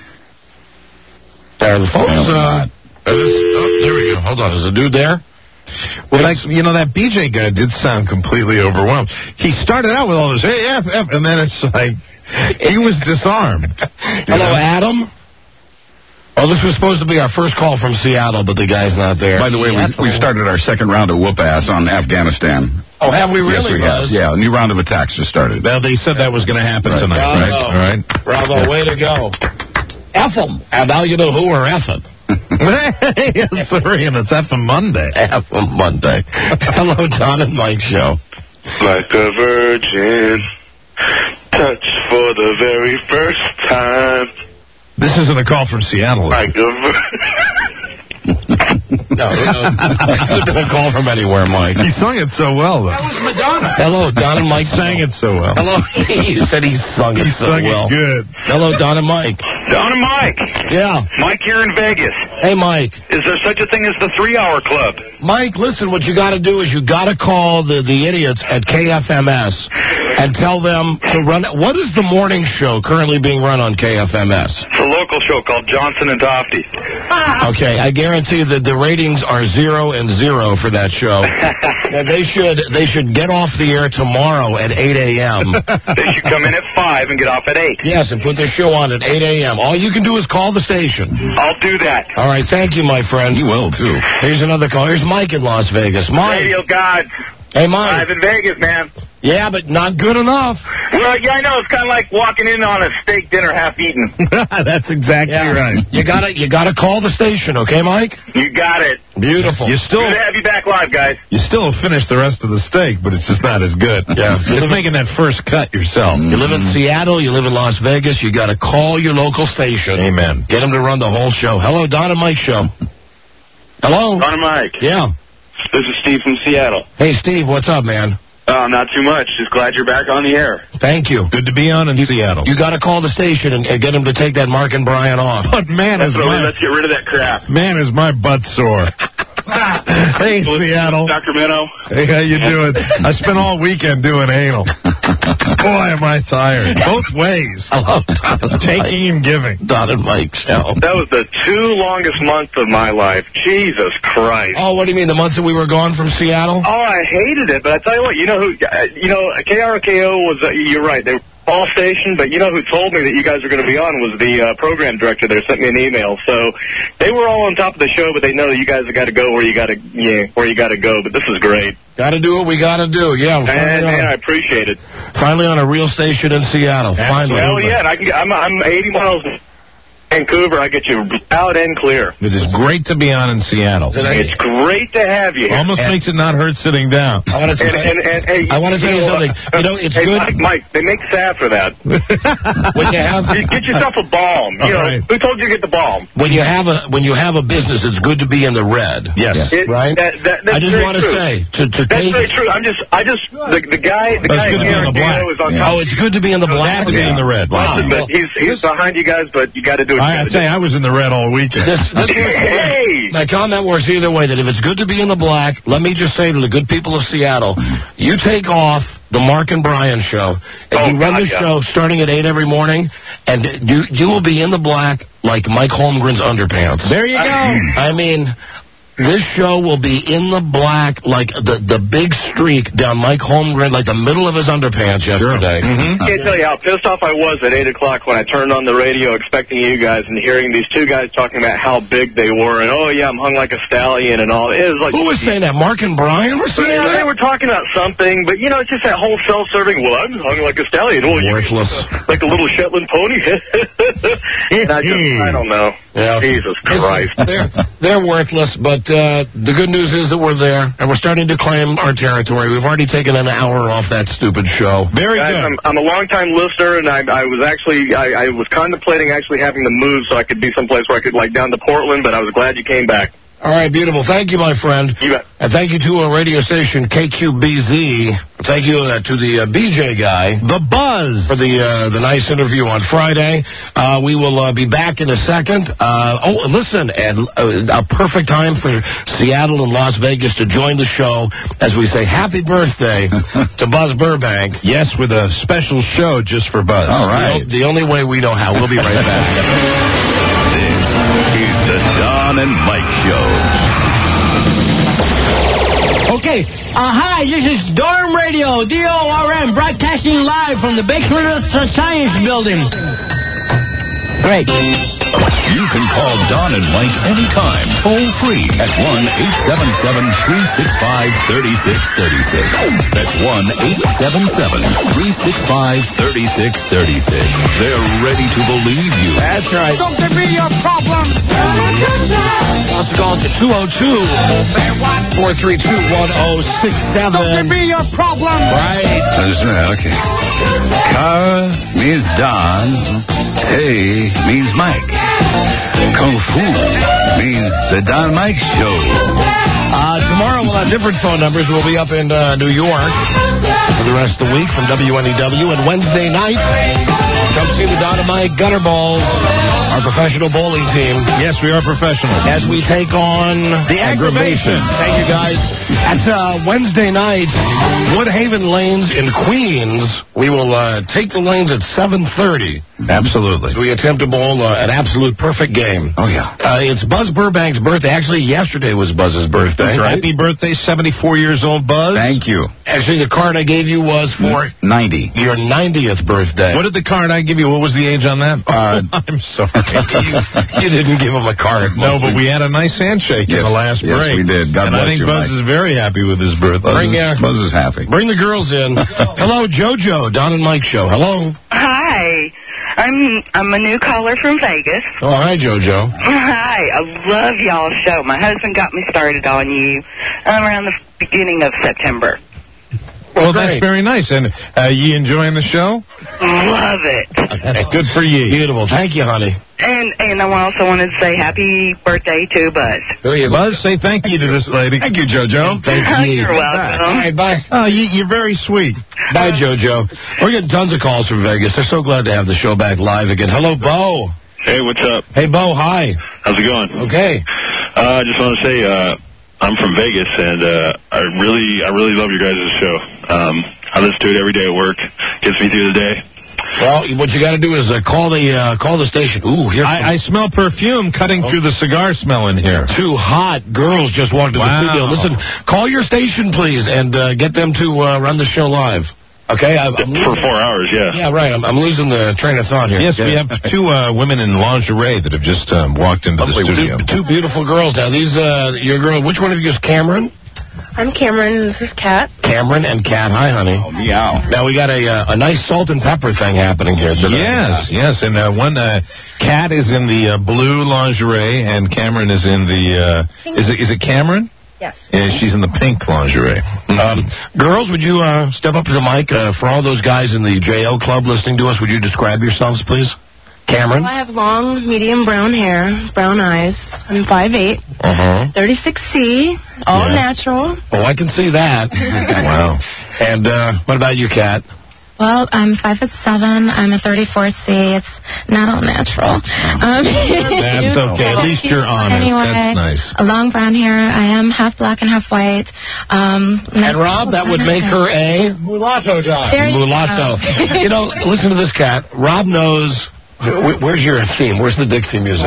There, the phone's, there we go. Hold on. Is the dude there? Well, that BJ guy did sound completely overwhelmed. He started out with all this, hey, F, and then it's like, he was disarmed. Hello, Adam? Oh, this was supposed to be our first call from Seattle, but the guy's not there. By the way, we started our second round of whoop-ass on Afghanistan. Oh, have we really? Yes, we have. Yeah, a new round of attacks just started. Well, they said that was going to happen tonight, right? All right. Bravo, way to go. F them. And now you know who we're effing. Hey, sorry, and it's FM Monday. FM Monday. Hello, Don and Mike Show. Like a virgin, touch for the very first time. This isn't a call from Seattle. Like a No, it could have been a call from anywhere, Mike. He sung it so well, though. That was Madonna. Hello, Don and Mike. Sang it so well. Hello. You said he sung it so well. He sung it good. Hello, Don and Mike. Don and Mike. Yeah. Mike here in Vegas. Hey, Mike. Is there such a thing as the 3-hour club? Mike, listen, what you got to do is you got to call the idiots at KFMS and tell them to run. What is the morning show currently being run on KFMS? It's a local show called Johnson and Tofty. Okay, I guarantee that the ratings are 0 and 0 for that show. And they should get off the air tomorrow at 8 a.m. They should come in at 5 and get off at 8. Yes, and put their show on at 8 a.m. All you can do is call the station. I'll do that. All right, thank you, my friend. You will, too. Here's another call. Here's Mike in Las Vegas. Mike. Radio gods. Hey, Mike. Live in Vegas, man. Yeah, but not good enough. Well, yeah, I know. It's kind of like walking in on a steak dinner half eaten. That's exactly right. You gotta call the station, okay, Mike? You got it. Beautiful. You still Good to have you back live, guys. You still finish the rest of the steak, but it's just not as good. Yeah. Just making that first cut yourself. You live in Seattle, you live in Las Vegas, you gotta call your local station. Amen. Get them to run the whole show. Hello, Don and Mike Show. Hello? Don and Mike. Yeah. This is Steve from Seattle. Hey, Steve, what's up, man? Not too much. Just glad you're back on the air. Thank you. Good to be on in Seattle. You gotta call the station and get them to take that Mark and Brian off. But man, Let's get rid of that crap. Man, is my butt sore. Hey, Seattle. Sacramento. Hey, how you doing? I spent all weekend doing anal. Boy, am I tired. Both ways. Hello, Don and Taking and giving. Don and Mike Show. That was the 2 longest months of my life. Jesus Christ. Oh, what do you mean, the months that we were gone from Seattle? Oh, I hated it, but I tell you what, KRKO was, you're right, they were all station, but you know who told me that you guys were going to be on was the program director there, sent me an email. So they were all on top of the show, but they know that you guys have got to go where you got to go, but this is great. Gotta do what we gotta do, yeah. Man, I appreciate it. Finally on a real station in Seattle. Finally. Hell yeah, and I'm 80 miles from Vancouver. I get you out and clear. It is great to be on in Seattle. It's great to have you here. Almost makes it not hurt sitting down. I want to tell you something. You know, it's good. Mike, they make salve for that. When you have, you get yourself a balm. You know, who told you to get the balm? When you have a business, it's good to be in the red. Yes. Right? That's I just want to say to that's take. very true. The guy good to be in the black. is on top. Oh, it's good to be in the black. To be in the red. Listen, but he's behind you guys, but you got to do it. I tell you, I was in the red all weekend. My comment works either way, that if it's good to be in the black, let me just say to the good people of Seattle, you take off the Mark and Brian show, and you run the show starting at 8 every morning, and you will be in the black like Mike Holmgren's underpants. There you go. I mean, this show will be in the black like the big streak down Mike Holmgren, like the middle of his underpants yesterday. I can't tell you how pissed off I was at 8 o'clock when I turned on the radio expecting you guys and hearing these 2 guys talking about how big they were and, oh, yeah, I'm hung like a stallion and all. It was like, who was saying that? Mark and Brian were saying that? They were talking about something, but, it's just that whole self-serving, well, I'm hung like a stallion. Well, worthless. Like a little Shetland pony. And I don't know. Yeah. Jesus Christ. They're worthless, but the good news is that we're there, and we're starting to claim our territory. We've already taken an hour off that stupid show. Very Guys, good. I'm a long-time listener, and I was contemplating actually having to move so I could be someplace where I could, like, down to Portland, but I was glad you came back. All right, beautiful. Thank you, my friend. You bet. And thank you to our radio station, KQBZ. Thank you to the BJ guy. The Buzz. For the nice interview on Friday. We will be back in a second. Listen, and a perfect time for Seattle and Las Vegas to join the show as we say happy birthday to Buzz Burbank. Yes, with a special show just for Buzz. All right. The only way we know how. We'll be right back. The Don and Mike Show. Okay, hi, this is Dorm Radio, DORM, broadcasting live from the basement of the Science Building. Great. You can call Don and Mike anytime, toll free at 1-877-365-3636. That's 1-877-365-3636. They're ready to believe you. That's right. Something be your problem. Also call us at 202-432-1067. Something be your problem. Right. That's right, okay. Ka means Don. Tay means Mike. Kung Fu means the Don Mike Show. Tomorrow we'll have different phone numbers. We'll be up in New York for the rest of the week from WNEW. And Wednesday night, come see the Don and Mike Gutterballs, our professional bowling team. Yes, we are professional. As we take on the Aggravation. Thank you, guys. That's Wednesday night, Woodhaven Lanes in Queens. We will take the lanes at 7:30. Absolutely. As we attempt to bowl an absolute perfect game. Oh, yeah. It's Buzz Burbank's birthday. Actually, yesterday was Buzz's birthday. That's right. Happy birthday, 74 years old, Buzz. Thank you. Actually, the card I gave you was for 90. Your 90th birthday. What did the card I give you? What was the age on that? I'm sorry. you didn't give him a card. No, but we had a nice handshake in the last break. Yes, we did. God and bless I think you, Buzz Mike. is very happy with his birthday. Buzz is happy. Bring the girls in. Hello, JoJo, Don and Mike Show. Hello. Hi. I'm a new caller from Vegas. Oh, hi, JoJo. Hi. I love y'all's show. My husband got me started on you around the beginning of September. Well, that's very nice. And you enjoying the show? Love it. That's good for you. Beautiful. Thank you, honey. And I also wanted to say happy birthday to Buzz. Buzz, say thank you to this lady. Thank you, JoJo. Thank you. You're welcome. All right, bye. Oh, you're very sweet. Bye, JoJo. We're getting tons of calls from Vegas. They're so glad to have the show back live again. Hello, Bo. Hey, what's up? Hey, Bo, hi. How's it going? Okay. I just want to say I'm from Vegas, and I really love your guys' show. I listen to it every day at work. Gets me through the day. Well, what you got to do is call the station. Ooh, here. I smell perfume cutting through the cigar smell in here. Two hot girls just walked into the studio. Listen, call your station, please, and get them to run the show live. Okay? For 4 hours, yeah. Yeah, right. I'm losing the train of thought here. Yes, we have two women in lingerie that have just walked into the studio. Two beautiful girls. Now, these, your girl, which one of you is Cameron? I'm Cameron, and this is Kat. Cameron and Kat. Hi, honey. Oh, meow. Now, we got a nice salt and pepper thing happening here today. Yes. And one, Kat is in the blue lingerie, and Cameron is in the, is it Cameron? Yes. Yeah, she's in the pink lingerie. Girls, would you step up to the mic? For all those guys in the JL Club listening to us, would you describe yourselves, please? Cameron? Well, I have long, medium brown hair, brown eyes. I'm 5'8", 36C, all natural. Oh, I can see that. Wow. And what about you, Kat? Well, I'm 5'7". I'm a 34C. It's not all natural. That's okay. At least you're honest. Anyway, that's nice. A long brown hair. I am half black and half white. And Rob, that would make her a mulatto dog. Mulatto. You know, listen to this, Kat. Rob knows. Where's your theme? Where's the Dixie music?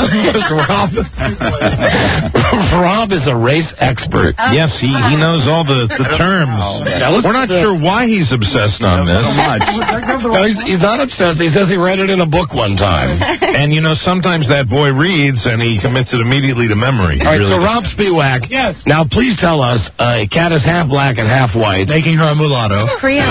Rob is a race expert. Yes, he knows all the terms. We're not sure why he's obsessed on this. So much. No, he's not obsessed. He says he read it in a book one time. And, you know, sometimes that boy reads and he commits it immediately to memory. All right, so Rob Spiewak. Yes. Now, please tell us, Kat is half black and half white. Making her a mulatto.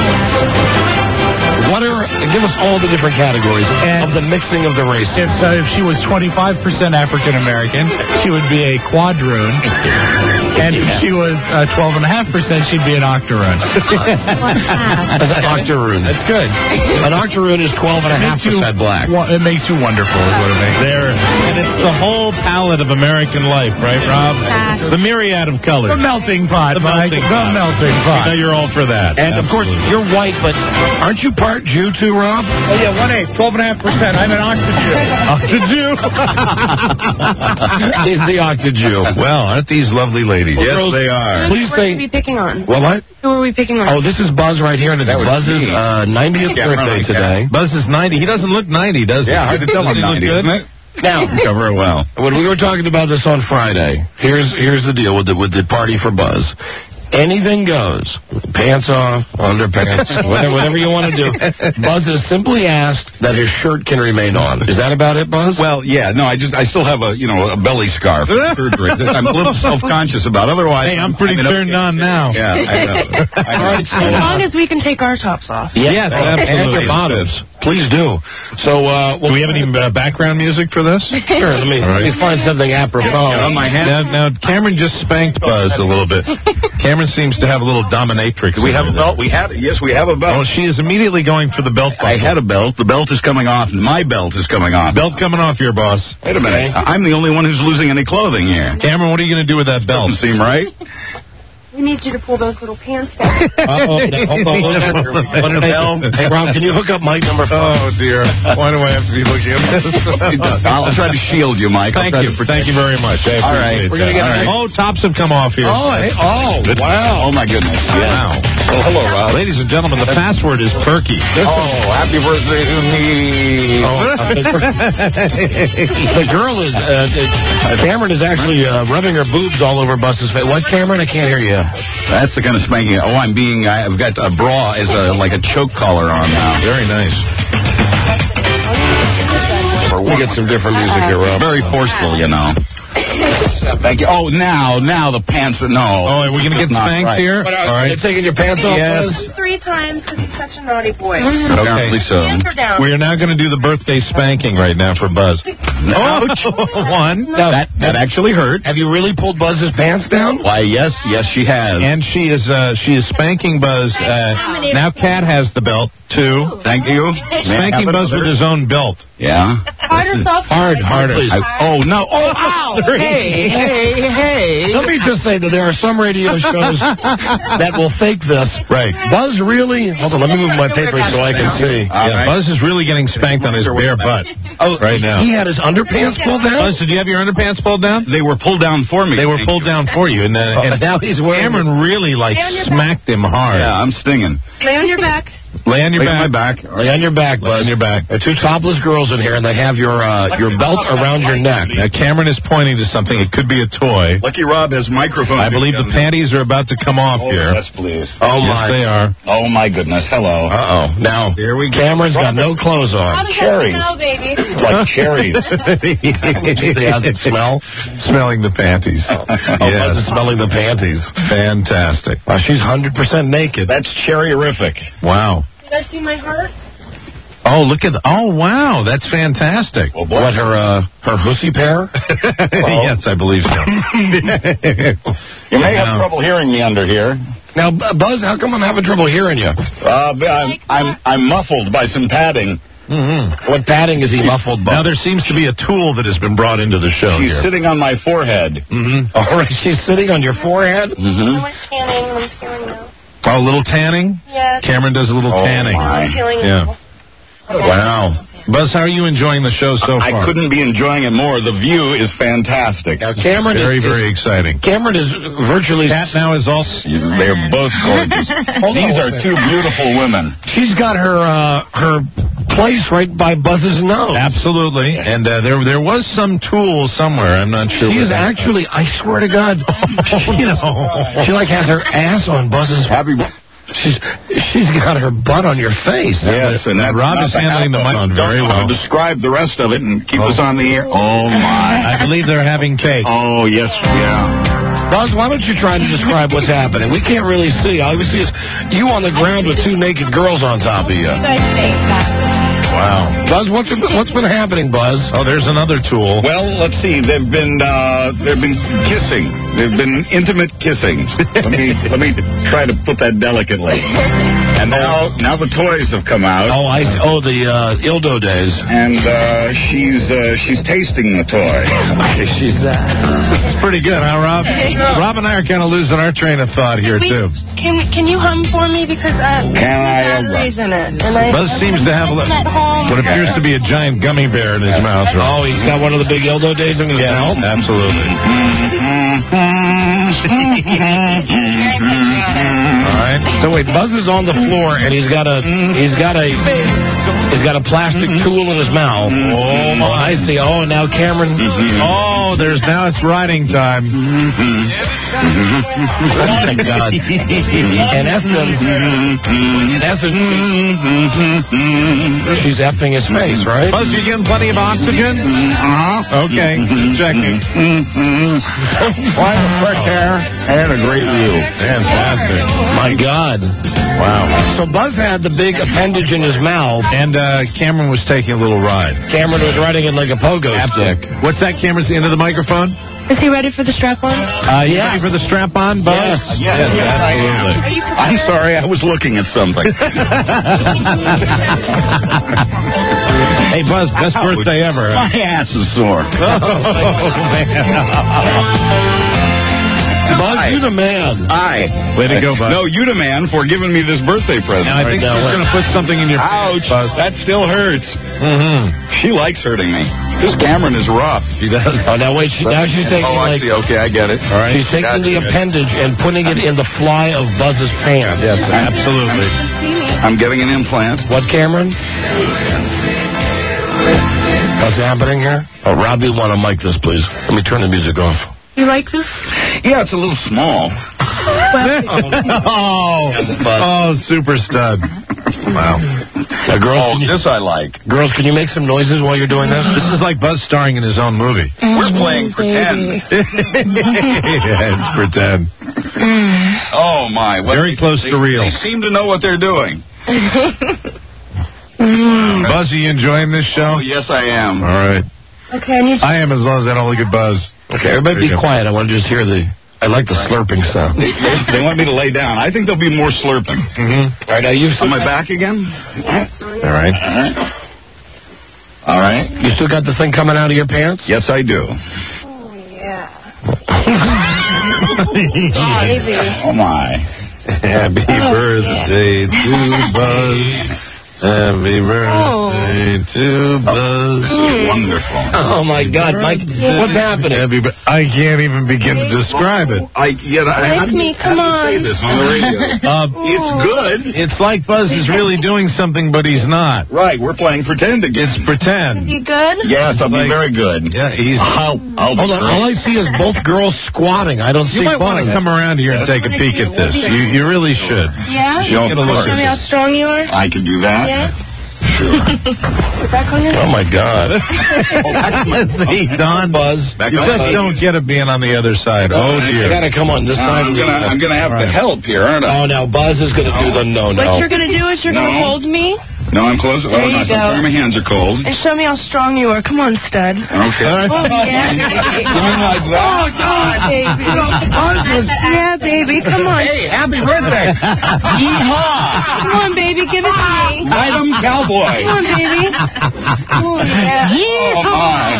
Give us all the different categories of the mixing of the races. If she was 25% African American, she would be a quadroon. And if she was 12.5%, she'd be an octoroon. An octoroon. That's good. An octoroon is 12.5% black. It makes you wonderful, is what it makes. And it's the whole palette of American life, right, Rob? The myriad of colors. The melting pot, The Mike. melting The pot. melting pot. I know you're all for that. And, of course, you're white, but aren't you part Jew, too, Rob? Oh, yeah, 1/8, 12.5%. I'm an octojew. He's the octojew. Well, aren't these lovely ladies? Yes, they are. Please Who say. are we picking on? What? Who are we picking on? Oh, this is Buzz right here, and it's That was Buzz's me. 90th birthday today. Buzz is 90. He doesn't look 90, does he? Yeah, hard to tell Does I'm he look 90, good? isn't it? Now, Cover it well. when we were talking about this on Friday, here's the deal with the party for Buzz. anything goes. Pants off, underpants, whatever you want to do. Buzz has simply asked that his shirt can remain on. Is that about it, Buzz? Well, yeah, no, I still have a belly scar from surgery that I'm a little self-conscious about. Otherwise, I'm pretty turned on now. Yeah, I know. As long as we can take our tops off. Yes, absolutely. And your bottoms. Please do. So, do we have any background music for this? Sure, let me find something apropos. On my hand. Now, Cameron just spanked Buzz a little bit. Cameron seems to have a little dominatrix. Do we have a belt? Yes, we have a belt. Oh, she is immediately going for the belt buckle. I had a belt. The belt is coming off. My belt is coming off. Belt coming off here, boss. Wait a minute. I'm the only one who's losing any clothing here. Cameron, what are you going to do with that belt? Doesn't seem right. We need you to pull those little pants down. Hey, Rob, can you hook up mic number 5? Oh, dear. Why do I have to be looking at this? I'll try to shield you, Mike. Thank you very much. All right. We're going to get Oh, tops have come off here. Wow. Oh, my goodness. Wow. Well, hello, Rob. Ladies and gentlemen, the password is Perky. Happy birthday to me. The girl is, Cameron is actually rubbing her boobs all over Buzz's face. What, Cameron? I can't hear you. That's the kind of spanking. Oh, I've got a bra as like a choke collar on now. Very nice. We get some different music here, Rob. Very forceful, you know. Thank you. Oh, now the pants. No. Oh, are we going to get spanked here? All right. You're taking your pants off, Yes. Buzz? 3 times because he's such a naughty boy. Apparently so. Hands are down. We are now going to do the birthday spanking right now for Buzz. Ouch. One. That actually hurt. Have you really pulled Buzz's pants down? Why, yes, she has. And she is spanking Buzz. Now Kat has the belt, too. Thank you. Spanking Buzz with his own belt. Yeah. Harder, softer. Harder. Oh, no. Oh, Ow! Hey. Let me just say that there are some radio shows that will fake this. Right. Buzz really... Hold on, let me move my paper so I can see. Yeah, Buzz is really getting spanked on his bare butt right now. He had his underpants pulled down? Buzz, did you have your underpants pulled down? They were pulled down for me. They were pulled down for you. And now he's wearing... Cameron really, smacked him hard. Yeah, I'm stinging. Lay on your back. Lay on your back. My back. Lay on your back, Buzz. Lay on your back. There are 2 topless girls in here, and they have your belt around your neck. Now, Cameron is pointing to something. It could be a toy. Lucky Rob has microphone. I believe the panties are about to come off here. Yes, please. Oh, yes, they are. Oh, my goodness. Hello. Uh-oh. Now, here we go. Cameron's got no clothes on. How does Cherries. that smell, baby? Like cherries. How's it smell? Smelling the panties. Buzz is smelling the panties. Fantastic. Wow, she's 100% naked. That's cherry-rific. Wow. Did I see my heart? Oh, look at oh, wow. That's fantastic. Oh, boy. What, her hussy pair? Yes, I believe so. You may have trouble hearing me under here. Now, Buzz, how come I'm having trouble hearing you? I'm muffled by some padding. Mm-hmm. What padding is he muffled by? Now, there seems to be a tool that has been brought into the show She's here. sitting on my forehead. Mm-hmm. All right, she's sitting on your forehead? Mm-hmm. I went tanning. I'm feeling now. Oh, a little tanning? Yes. Cameron does a little tanning. I'm feeling Yeah. Wow. Buzz, how are you enjoying the show so far? I couldn't be enjoying it more. The view is fantastic. Now, Cameron very exciting. Cameron is virtually... Kat now is also... They're both gorgeous. These are 2 beautiful women. She's got her place right by Buzz's nose. Absolutely. And there was some tool somewhere. I'm not sure. She is actually, I swear to God, she like has her ass on Buzz's... She's got her butt on your face. Yes, and that Rob is handling the microphone very well. Describe the rest of it and keep us on the air. Oh, my. I believe they're having cake. Oh, yes, yeah. Buzz, why don't you try to describe what's happening? We can't really see. All we see is you on the ground with 2 naked girls on top of you. You guys fake that. Wow. Buzz, what's been happening, Buzz? Oh, there's another tool. Well, let's see. They've been kissing. They've been intimate kissing. Let me try to put that delicately. And now the toys have come out. Oh, the Ildo days. And she's tasting the toy. This is pretty good, huh, Rob? Rob and I are kind of losing our train of thought here, too. Can you hum for me? Because batteries in it. And Buzz seems to have what appears to be a giant gummy bear in his mouth. Oh, he's got one of the big Ildo days in his mouth? Absolutely. All right. So wait, Buzz is on the floor floor, and he's got a plastic tool in his mouth. Oh, I see. Oh, now Cameron. Oh, now it's riding time. Oh my God. In essence, she's effing his face, right? Buzz, you getting plenty of oxygen? Uh-huh. Okay, checking. Quiet hair and a great view. Fantastic. My God. Wow. So Buzz had the big appendage in his mouth. And Cameron was taking a little ride. Cameron was riding it like a pogo stick. What's that, Cameron's into the microphone? Is he ready for the strap-on? You ready for the strap-on, Buzz? Yes, absolutely. I'm sorry, I was looking at something. Hey, Buzz, best birthday ever. My ass is sore. Oh, man. Buzz, you the man. Way to go, Buzz. No, you the man for giving me this birthday present. Now, I think she's going to put something in your Ouch, face, Buzz. that still hurts. Mm-hmm. She likes hurting me. This Cameron is rough. She does. Oh, now wait, now she's taking I see. Okay, I get it. All right. She's taking the appendage and putting it in the fly of Buzz's pants. Yes, absolutely. I'm getting an implant. What, Cameron? What's happening here? Oh, Rob, you want to mic this, please? Let me turn the music off. You like this? Yeah, it's a little small. Oh, super stud. Wow. Girls, this I like. Girls, can you make some noises while you're doing this? This is like Buzz starring in his own movie. We're playing pretend. Yeah, it's pretend. Oh, my. Very close to real. They seem to know what they're doing. Buzz, are you enjoying this show? Oh, yes, I am. All right. Okay, I am, as long as I don't look at Buzz. Okay, everybody be quiet. I want to just hear I like the slurping sound. They want me to lay down. I think there'll be more slurping. Mm-hmm. All right, now you've... On my back again? All right. All right. You still got the thing coming out of your pants? Yes, I do. Oh, yeah. Oh, my. Happy birthday to Buzz. Happy birthday to Buzz. This is wonderful. Oh, my God, Mike, what's happening? I can't even begin to describe it. Come on. Say this on the radio. It's good. It's like Buzz is really doing something, but he's not. Right, we're playing pretend again. It's pretend. You good? Yes, I'll be very good. Yeah, he's... I'll Hold on, all I see is both girls squatting. I don't see You might want Buzz. to come around here and take a peek at this. You really should. Yeah? Show Get a look Show me how at strong you are? I can do that. Yeah? Sure. You're back on your Oh, my God. See, Don, Buzz. you just don't get it being on the other side. Oh, I dear. got to come on this side. I'm gonna have to help here, aren't I? Oh, now Buzz is going to do the no. What you're going to do is you're going to hold me No, I'm close. There you I'm go. sorry, my hands are cold. and show me how strong you are. Come on, stud. Okay. Oh, yeah. You mean like that? Oh, God, baby. Yeah, baby. Come on. Hey, happy birthday! Yeehaw! Come on, baby. Give it to me. Item cowboy. Come on, baby. Oh, yeah. Oh my!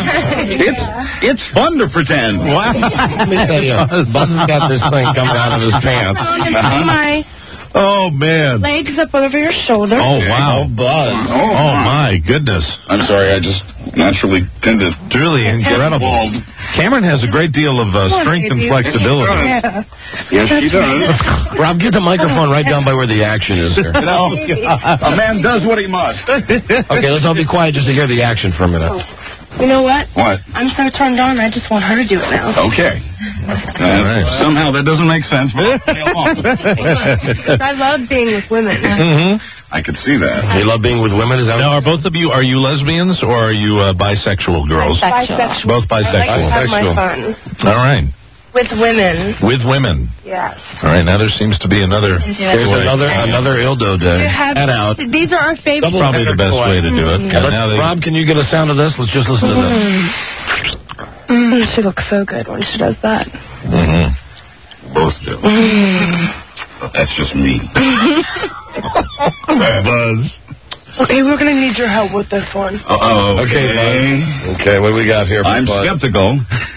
It's fun to pretend. Wow. Let me tell you, Buzz has got this thing coming out of his pants. My Oh, man. legs up over your shoulder. Oh, wow. Oh, Buzz. Oh, my goodness. I'm sorry, I just naturally tend to. It's really incredible. Cameron has a great deal of strength and baby. flexibility. Yeah. Yes, she does. Rob, get the microphone right down by where the action is here. You know, a man does what he must. Okay, let's all be quiet just to hear the action for a minute. You know what? What? I'm so turned on, I just want her to do it now. Okay. Somehow that doesn't make sense, but I'll play along. I love being with women. Mm-hmm. I could see that. You love being with women? Is that Now, are both of you, are you lesbians or are you bisexual girls? Bisexual. Both bisexual. I like to have my fun. All right. With women. With women. Yes. All right, now there seems to be another... There's another Ildo day. Head out. These are our favorite. Probably the best way to do it. Rob, can you get a sound of this? Let's just listen to this. She looks so good when she does that. Mm-hmm. Both do. That's just me. Buzz. Okay, we're going to need your help with this one. Okay, Buzz. Okay, what do we got here? I'm Buzz? skeptical.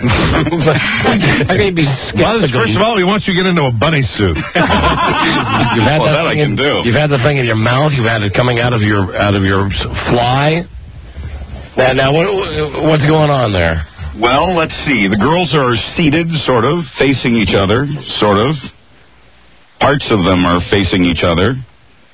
I can be skeptical. Buzz, first of all, we want you to get into a bunny suit. You've had Well, that I can do. You've had the thing in your mouth. You've had it coming out of your fly. Now what's going on there? Well, let's see. The girls are seated, sort of, facing each other, sort of. Parts of them are facing each other.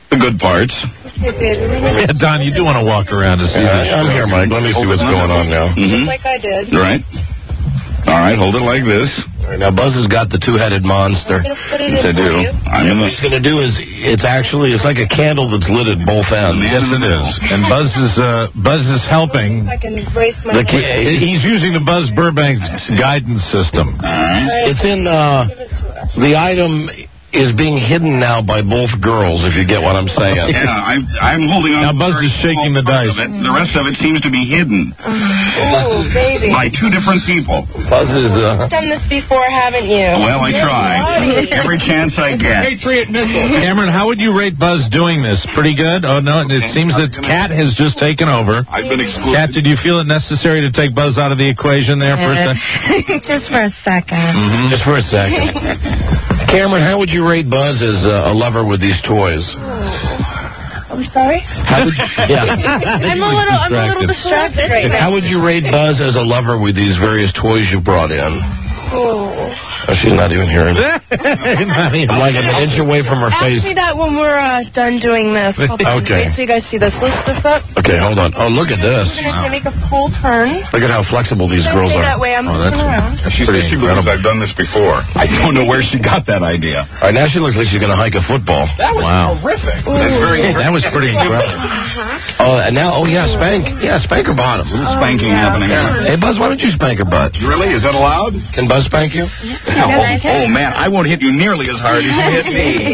The good parts. Yeah, Don, you do want to walk around to see this. I'm here, Mike. Let me see what's going on now. Just like I did. Right. All right, hold it like this. All right, now, Buzz has got the two-headed monster. Yes, I do. What he's going to do is, it's like a candle that's lit at both ends. Yes, it is. And Buzz is helping. I can brace my He's using the Buzz Burbank guidance system. All right. It's in, the item is being hidden now by both girls, if you get what I'm saying. Yeah, I'm holding on. Now Buzz is shaking the dice. The rest of it seems to be hidden Oh, baby. by two different people. Buzz is, You've done this before, haven't you? Well, I try. Every chance I get. Patriot missile. Cameron, how would you rate Buzz doing this? Pretty good? Oh, no, it seems that Kat has just taken over. I've been excluded. Kat, did you feel it necessary to take Buzz out of the equation there for a second? Just for a second. Mm-hmm. Just for a second. Cameron, how would you rate Buzz as a lover with these toys? I'm sorry? How would you, I'm a little distracted right now. How would you rate Buzz as a lover with these various toys you brought in? Oh, she's not even hearing me. I'm like an inch away from her face. Ask me that when we're done doing this. Hold on. Okay. Wait so you guys see this. Lift this up. Okay, hold on. Oh, look at this. I'm going to make a full turn. Look at how flexible these girls Stay are. that way. I'm going to turn around. She said she believes I've done this before. I don't know where she got that idea. All right, now she looks like she's going to hike a football. That was Terrific. That was pretty incredible. Oh, and now, spank. Yeah, spank her bottom. A little spanking happening. Yeah. Hey, Buzz, why don't you spank her butt? Really? Is that allowed? Can Buzz spank you? Oh, man, I won't hit you nearly as hard as you hit me.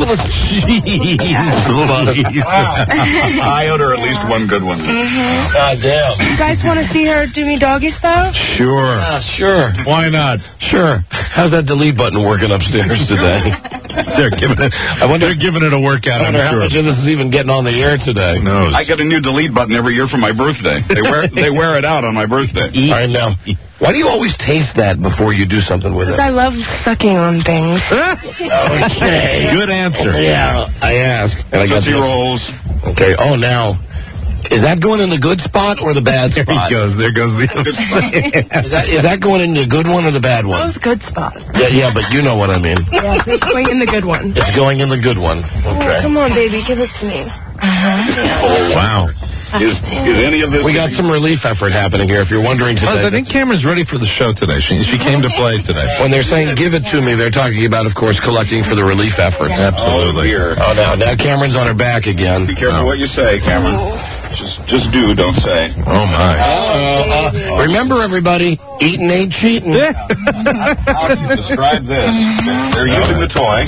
I owed her at least one good one. God damn. You guys want to see her do me doggy style? Sure. Sure. Why not? Sure. How's that delete button working upstairs today? They're giving it a workout, I wonder I'm how sure. much of this is even getting on the air today. Who knows? I get a new delete button every year for my birthday. They wear it out on my birthday. All right, now, why do you always taste that before you do something with it? Because I love sucking on things. Okay. Good answer. Yeah, I asked. And I got Tootsie Rolls. Okay, now, is that going in the good spot or the bad spot? There goes the other spot. Is that going in the good one or the bad one? Both good spots. Yeah, but you know what I mean. Yes, it's going in the good one. It's going in the good one. Okay. Come on, baby, give it to me. Oh, wow. Is any of this... We got some relief effort happening here, if you're wondering today. Buzz, I think Cameron's ready for the show today. She came to play today. When they're saying give it to me, they're talking about, of course, collecting for the relief efforts. Absolutely. Oh, now Cameron's on her back again. Be careful what you say, Cameron. Just do, don't say. Oh, my. Remember, everybody, eating ain't cheating. How do you describe this? They're using the toy.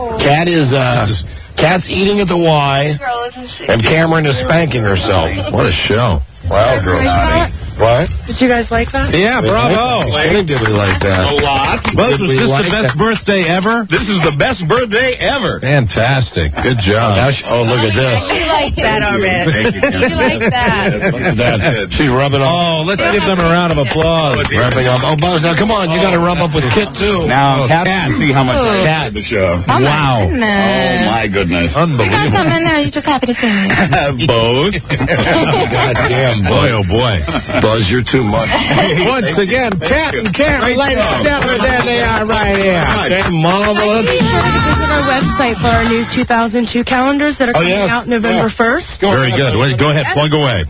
Cat's eating at the Y, and Cameron is spanking herself. What a show. Wow, girls. What? Did you guys like that? Yeah, bravo. I think did we like that? A lot. Buzz, was this the best birthday ever? This is the best birthday ever. Fantastic. Good job. Look at this. You like that already. Thank you, Cameron. You like that. Look at that. She's rubbing up. Oh, let's give them a round of applause. Rubbing up. Oh, Buzz, now come on. You got to rub up with Kit, too. Now, Kat, see how much I enjoyed the show. Oh, Wow. Oh, my goodness. You got Unbelievable. something there. You're just happy to see me. Both. God damn, Boy, oh, boy. Buzz, you're too much. Once again, Kat and Cameron, ladies and gentlemen, there they are right here. They're marvelous. Be sure to visit our website for our new 2002 calendars that are coming yes. out November 1st. Very good. Wait, go ahead, plug away.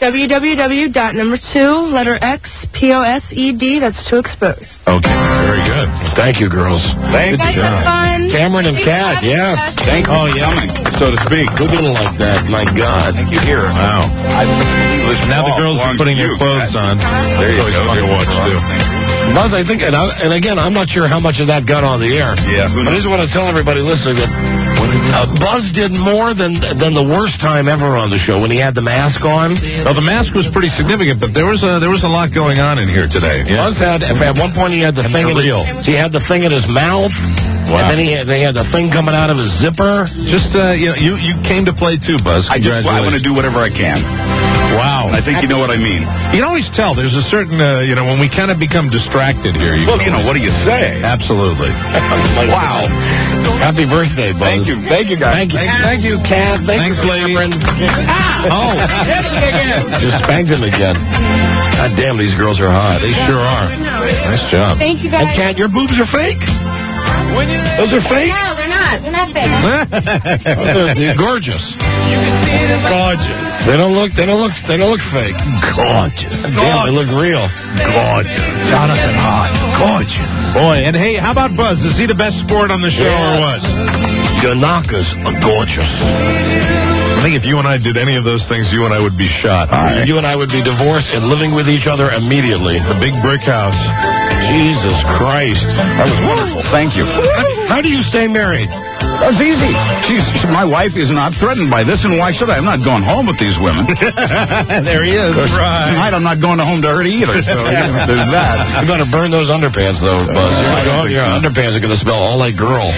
www.2 letter X POSED. That's to expose. Okay, very good. Thank you, girls. You guys have fun. Cameron and Kat, yes. Thank you for coming, so to speak. Who didn't like that? My God. Thank you here. Wow. Now the girls are putting their clothes on. There you It's go. always fun to watch, too. Buzz, I think, and again, I'm not sure how much of that got on the air. Yeah, who But I knows? just want to tell everybody listening that Buzz did more than the worst time ever on the show when he had the mask on. Well, the mask was pretty significant, but there was a lot going on in here today. Yeah. Buzz had, at one point he had the thing in his mouth. Wow. And then they had the thing coming out of his zipper. Just, you came to play too, Buzz. I want to do whatever I can. Wow. I think you know what I mean. You can always tell. There's a certain, when we kind of become distracted here. What do you say? Absolutely. Wow. Happy birthday, Buzz. Thank you. Thank you, guys. Thank you, Kat. Thanks, lady. Just spanked him again. God damn, these girls are hot. They sure are. Nice job. Thank you guys. And Kat, your boobs are fake? Those are fake? No, they're not. not. They're not fake. They're gorgeous. Gorgeous. They don't look fake. Gorgeous. Damn, they look real. Gorgeous. Jonathan Hahn. Gorgeous. Boy, and hey, how about Buzz? Is he the best sport on the show or what? Yanakas are gorgeous. I think if you and I did any of those things, you and I would be shot. You and I would be divorced and living with each other immediately. The big brick house. Jesus Christ. That was wonderful. Thank you. How do you stay married? That's easy. My wife is not threatened by this, and why should I? I'm not going home with these women. There he is. Right. Tonight I'm not going home to her either, so there's that. You better burn those underpants, though, Buzz. Your underpants are going to smell all like girl.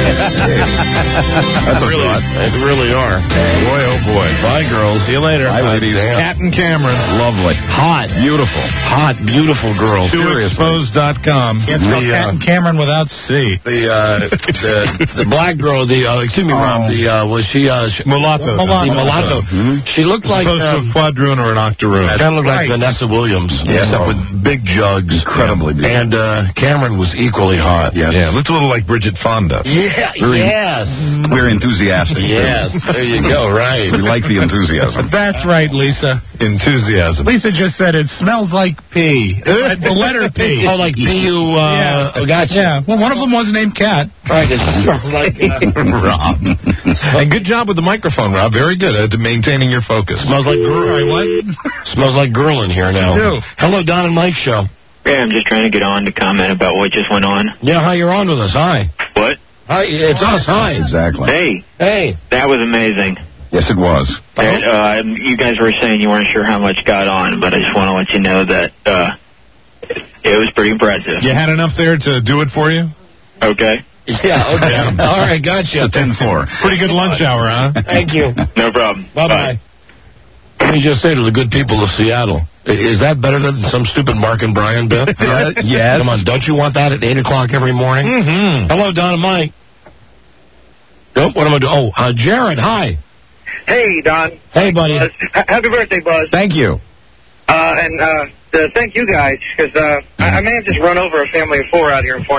That's really, they really are. Boy, oh boy. Bye, girls. See you later. Bye, ladies. Cat and Cameron. Lovely. Hot. Beautiful. Hot, beautiful girls. TooExposed.com. It's called Cat and Cameron without C. The black girl, Rob, was she... Mulatto. The mulatto. Mm-hmm. She looked like... Opposed to a quadroon or an octoroon. Kind of looked like Vanessa Williams, except with big jugs. Incredibly beautiful. And Cameron was equally hot. Yes. Yeah, looked a little like Bridget Fonda. Yeah, yes. We're enthusiastic. Yes, there you go, right. We like the enthusiasm. That's right, Lisa. Enthusiasm. Lisa just said it smells like pee. The letter P. Oh, like P-U, gotcha. Yeah, well, one of them was named Cat. Right, it smells like Rob. And good job with the microphone, Rob. Very good at maintaining your focus. Smells like girl. What? Smells like girl in here now. Ew. Hello, Don and Mike show. Yeah, I'm just trying to get on to comment about what just went on. Yeah, hi, you're on with us. Hi. What? Hi, it's us. Hi. Exactly. Hey. That was amazing. Yes, it was. And, you guys were saying you weren't sure how much got on, but I just want to let you know that it was pretty impressive. You had enough there to do it for you? Okay. Yeah, okay. All right, gotcha. 10-4. Pretty good lunch hour, huh? Thank you. No problem. Bye-bye. Let me just say to the good people of Seattle, is that better than some stupid Mark and Brian bit? Yes. Come on, don't you want that at 8 o'clock every morning? Mm-hmm. Hello, Don and Mike. Nope, what am I doing? Oh, Jared, hi. Hey, Don. Hey, buddy. Buzz. Happy birthday, Buzz. Thank you. And thank you guys, because I may have just run over a family of four out here in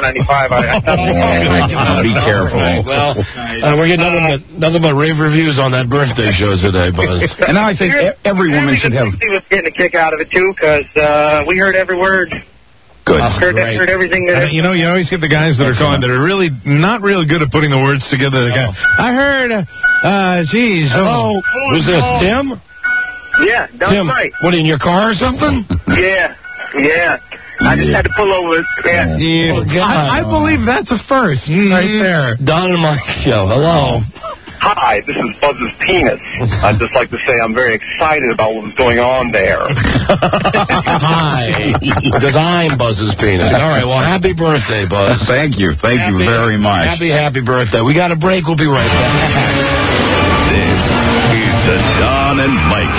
495. Be careful. Well, we're getting nothing but rave reviews on that birthday show today, Buzz. And now I think every woman should have... He was getting a kick out of it, too, because we heard every word. Good. Heard everything. That you always get the guys that are calling that are really not real good at putting the words together. They go, I heard, geez. Oh, who's this, Tim? Yeah, that's Tim, right. what, in your car or something? Yeah. I just had to pull over. Yeah. I believe that's a first right there. Don and Mike show. Hello. Hi, this is Buzz's penis. I'd just like to say I'm very excited about what's going on there. Hi. Because I'm Buzz's penis. All right, well, happy birthday, Buzz. Thank you very much. Happy birthday. We got a break. We'll be right back. This is the Don and Mike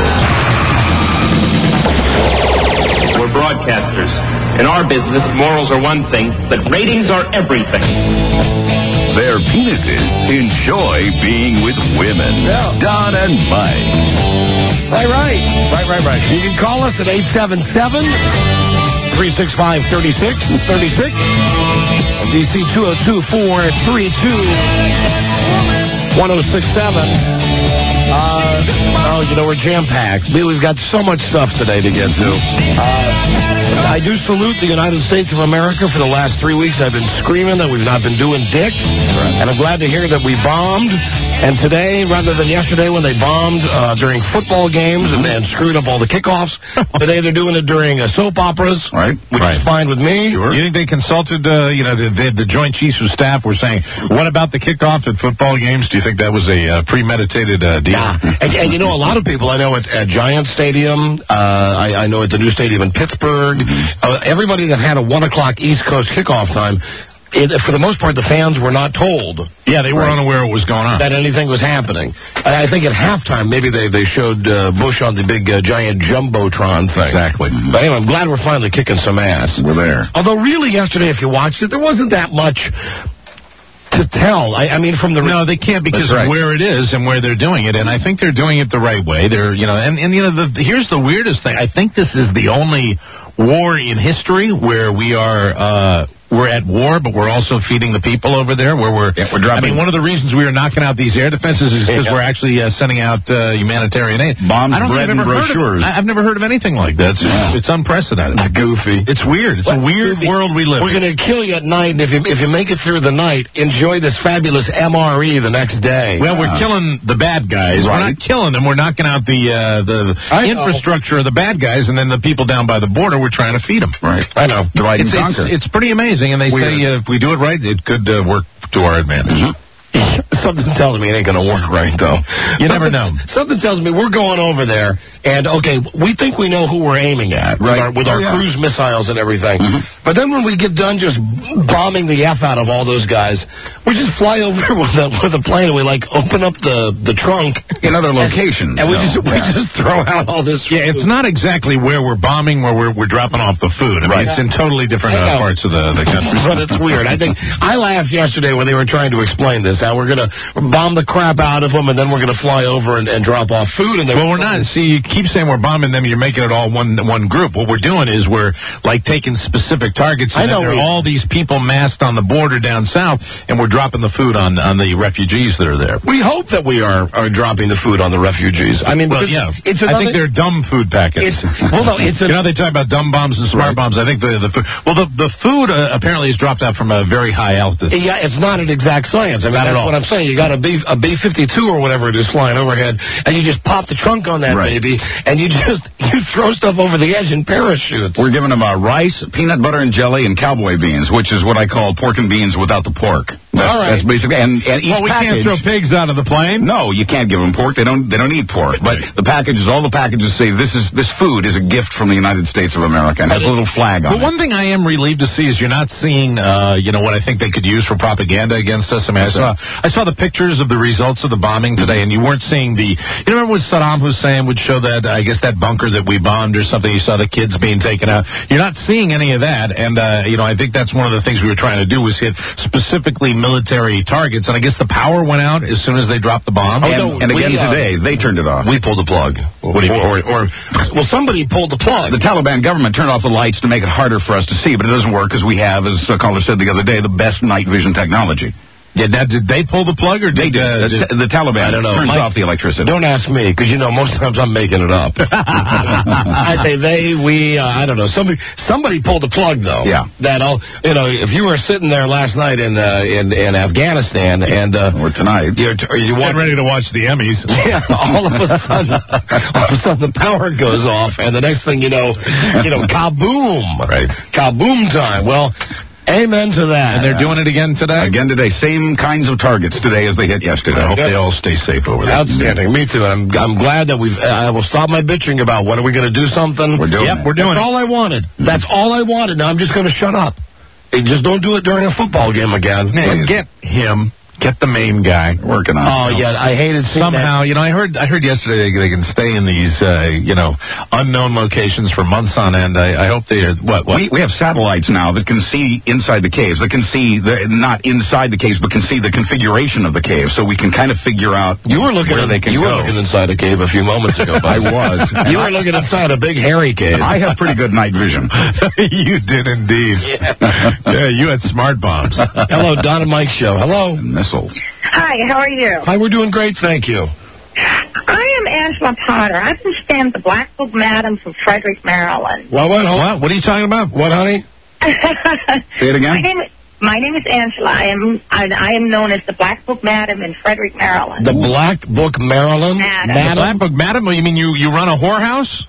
Show. We're broadcasters. In our business, morals are one thing, but ratings are everything. Their penises enjoy being with women. Yeah. Don and Mike. Right. You can call us at 877-365-3636. DC 202-432-1067. We're jam-packed. We've got so much stuff today to get to. I do salute the United States of America. For the last 3 weeks, I've been screaming that we've not been doing dick. And I'm glad to hear that we bombed. And today, rather than yesterday when they bombed during football games and screwed up all the kickoffs, today they're doing it during soap operas, which is fine with me. Sure. You think they consulted, the Joint Chiefs of Staff were saying, what about the kickoff at football games? Do you think that was a premeditated deal? Yeah. And a lot of people I know at Giant Stadium, I know at the new stadium in Pittsburgh, everybody that had a 1 o'clock East Coast kickoff time, for the most part, the fans were not told. Yeah, they were unaware what was going on. That anything was happening. I think at halftime, maybe they showed Bush on the big giant Jumbotron thing. Exactly. But anyway, I'm glad we're finally kicking some ass. We're there. Although really yesterday, if you watched it, there wasn't that much to tell. I mean, from the... No, they can't because of where it is and where they're doing it. And I think they're doing it the right way. They're, here's the weirdest thing. I think this is the only war in history where we are we're at war, but we're also feeding the people over there. We're dropping. I mean, one of the reasons we are knocking out these air defenses is because we're actually sending out humanitarian aid. Bombs, bread, and brochures. I've never heard of anything like that. It's unprecedented. It's goofy. It's weird. It's a weird world we live in. We're going to kill you at night, and if you make it through the night, enjoy this fabulous MRE the next day. Well, we're killing the bad guys. Right. We're not killing them. We're knocking out the infrastructure of the bad guys, and then the people down by the border, we're trying to feed them. Right. I know. Divide and conquer. It's pretty amazing, and they say if we do it right, it could work to our advantage. Something tells me it ain't going to work right, though. You never know. Something tells me we're going over there, and, okay, we think we know who we're aiming at with our cruise missiles and everything. But then when we get done just bombing the F out of all those guys, we just fly over with a plane, and we, open up the trunk. In other locations. And we just throw out all this food. Yeah, it's not exactly where we're bombing, where we're dropping off the food. I mean, it's in totally different parts of the country. But it's weird. I laughed yesterday when they were trying to explain this, how we're going to bomb the crap out of them, and then we're going to fly over and drop off food. And we're not. See, you keep saying we're bombing them, you're making it all one group. What we're doing is we're, taking specific targets, and then there are all these people massed on the border down south, and we're dropping the food on the refugees that are there. We hope that we are dropping the food on the refugees. I mean, I think they're dumb food packets. They talk about dumb bombs and smart bombs. I think the food. Well, the food apparently is dropped out from a very high altitude. Yeah, it's not an exact science. I mean, that's what I'm saying. You got a B-52 or whatever it is flying overhead, and you just pop the trunk on that baby, and you throw stuff over the edge in parachutes. We're giving them rice, peanut butter and jelly, and cowboy beans, which is what I call pork and beans without the pork. That's basically, and each we can't throw pigs out of the plane? No, you can't give them pork. They don't eat pork. But all the packages say this food is a gift from the United States of America, and has a little flag on it. But one thing I am relieved to see is you're not seeing, what I think they could use for propaganda against us. I mean, I saw the pictures of the results of the bombing today, and you weren't seeing you remember what Saddam Hussein would show that, I guess, that bunker that we bombed or something, you saw the kids being taken out. You're not seeing any of that, and, I think that's one of the things we were trying to do was hit specifically military targets, and I guess the power went out as soon as they dropped the bomb. And again today, they turned it off. We pulled the plug. What do you mean? Somebody pulled the plug. The Taliban government turned off the lights to make it harder for us to see, but it doesn't work because we have, as a caller said the other day, the best night vision technology. Yeah, now, did they pull the plug, or did the Taliban? I don't know. Turns Mike, off the electricity. Don't ask me, because most times I'm making it up. I say we. I don't know. Somebody pulled the plug, though. Yeah. If you were sitting there last night in Afghanistan and or tonight, you're ready to watch the Emmys. Yeah. All of a sudden, the power goes off, and the next thing you know, kaboom! Right. Kaboom time. Well. Amen to that. And they're doing it again today? Again today. Same kinds of targets today as they hit yesterday. I hope they all stay safe over there. Outstanding. Me too. I'm glad that I will stop my bitching about when are we going to do something. We're doing it. We're doing That's all I wanted. That's all I wanted. Now I'm just going to shut up. Just don't do it during a football game again. Man, get him. Get the main guy working on. Oh yeah, I hated seeing somehow. That. I heard yesterday they can stay in these unknown locations for months on end. I hope they are. What? We have satellites now that can see inside the caves. That can see not inside the caves, but can see the configuration of the cave. So we can kind of figure out. You were looking. Where they can you go. were looking inside a cave a few moments ago. I was. You were looking inside a big hairy cave. I have pretty good night vision. You did indeed. Yeah, you had smart bombs. Hello, Don and Mike show. Hello, missiles. Hi, how are you? Hi, we're doing great, thank you. I am Angela Potter. I've been staying at the Black Book Madam from Frederick, Maryland. What are you talking about? What, honey? Say it again. My name is Angela. I am known as the Black Book Madam in Frederick, Maryland. The Black Book Maryland? Madam. The Black Book Madam? You mean you run a whorehouse?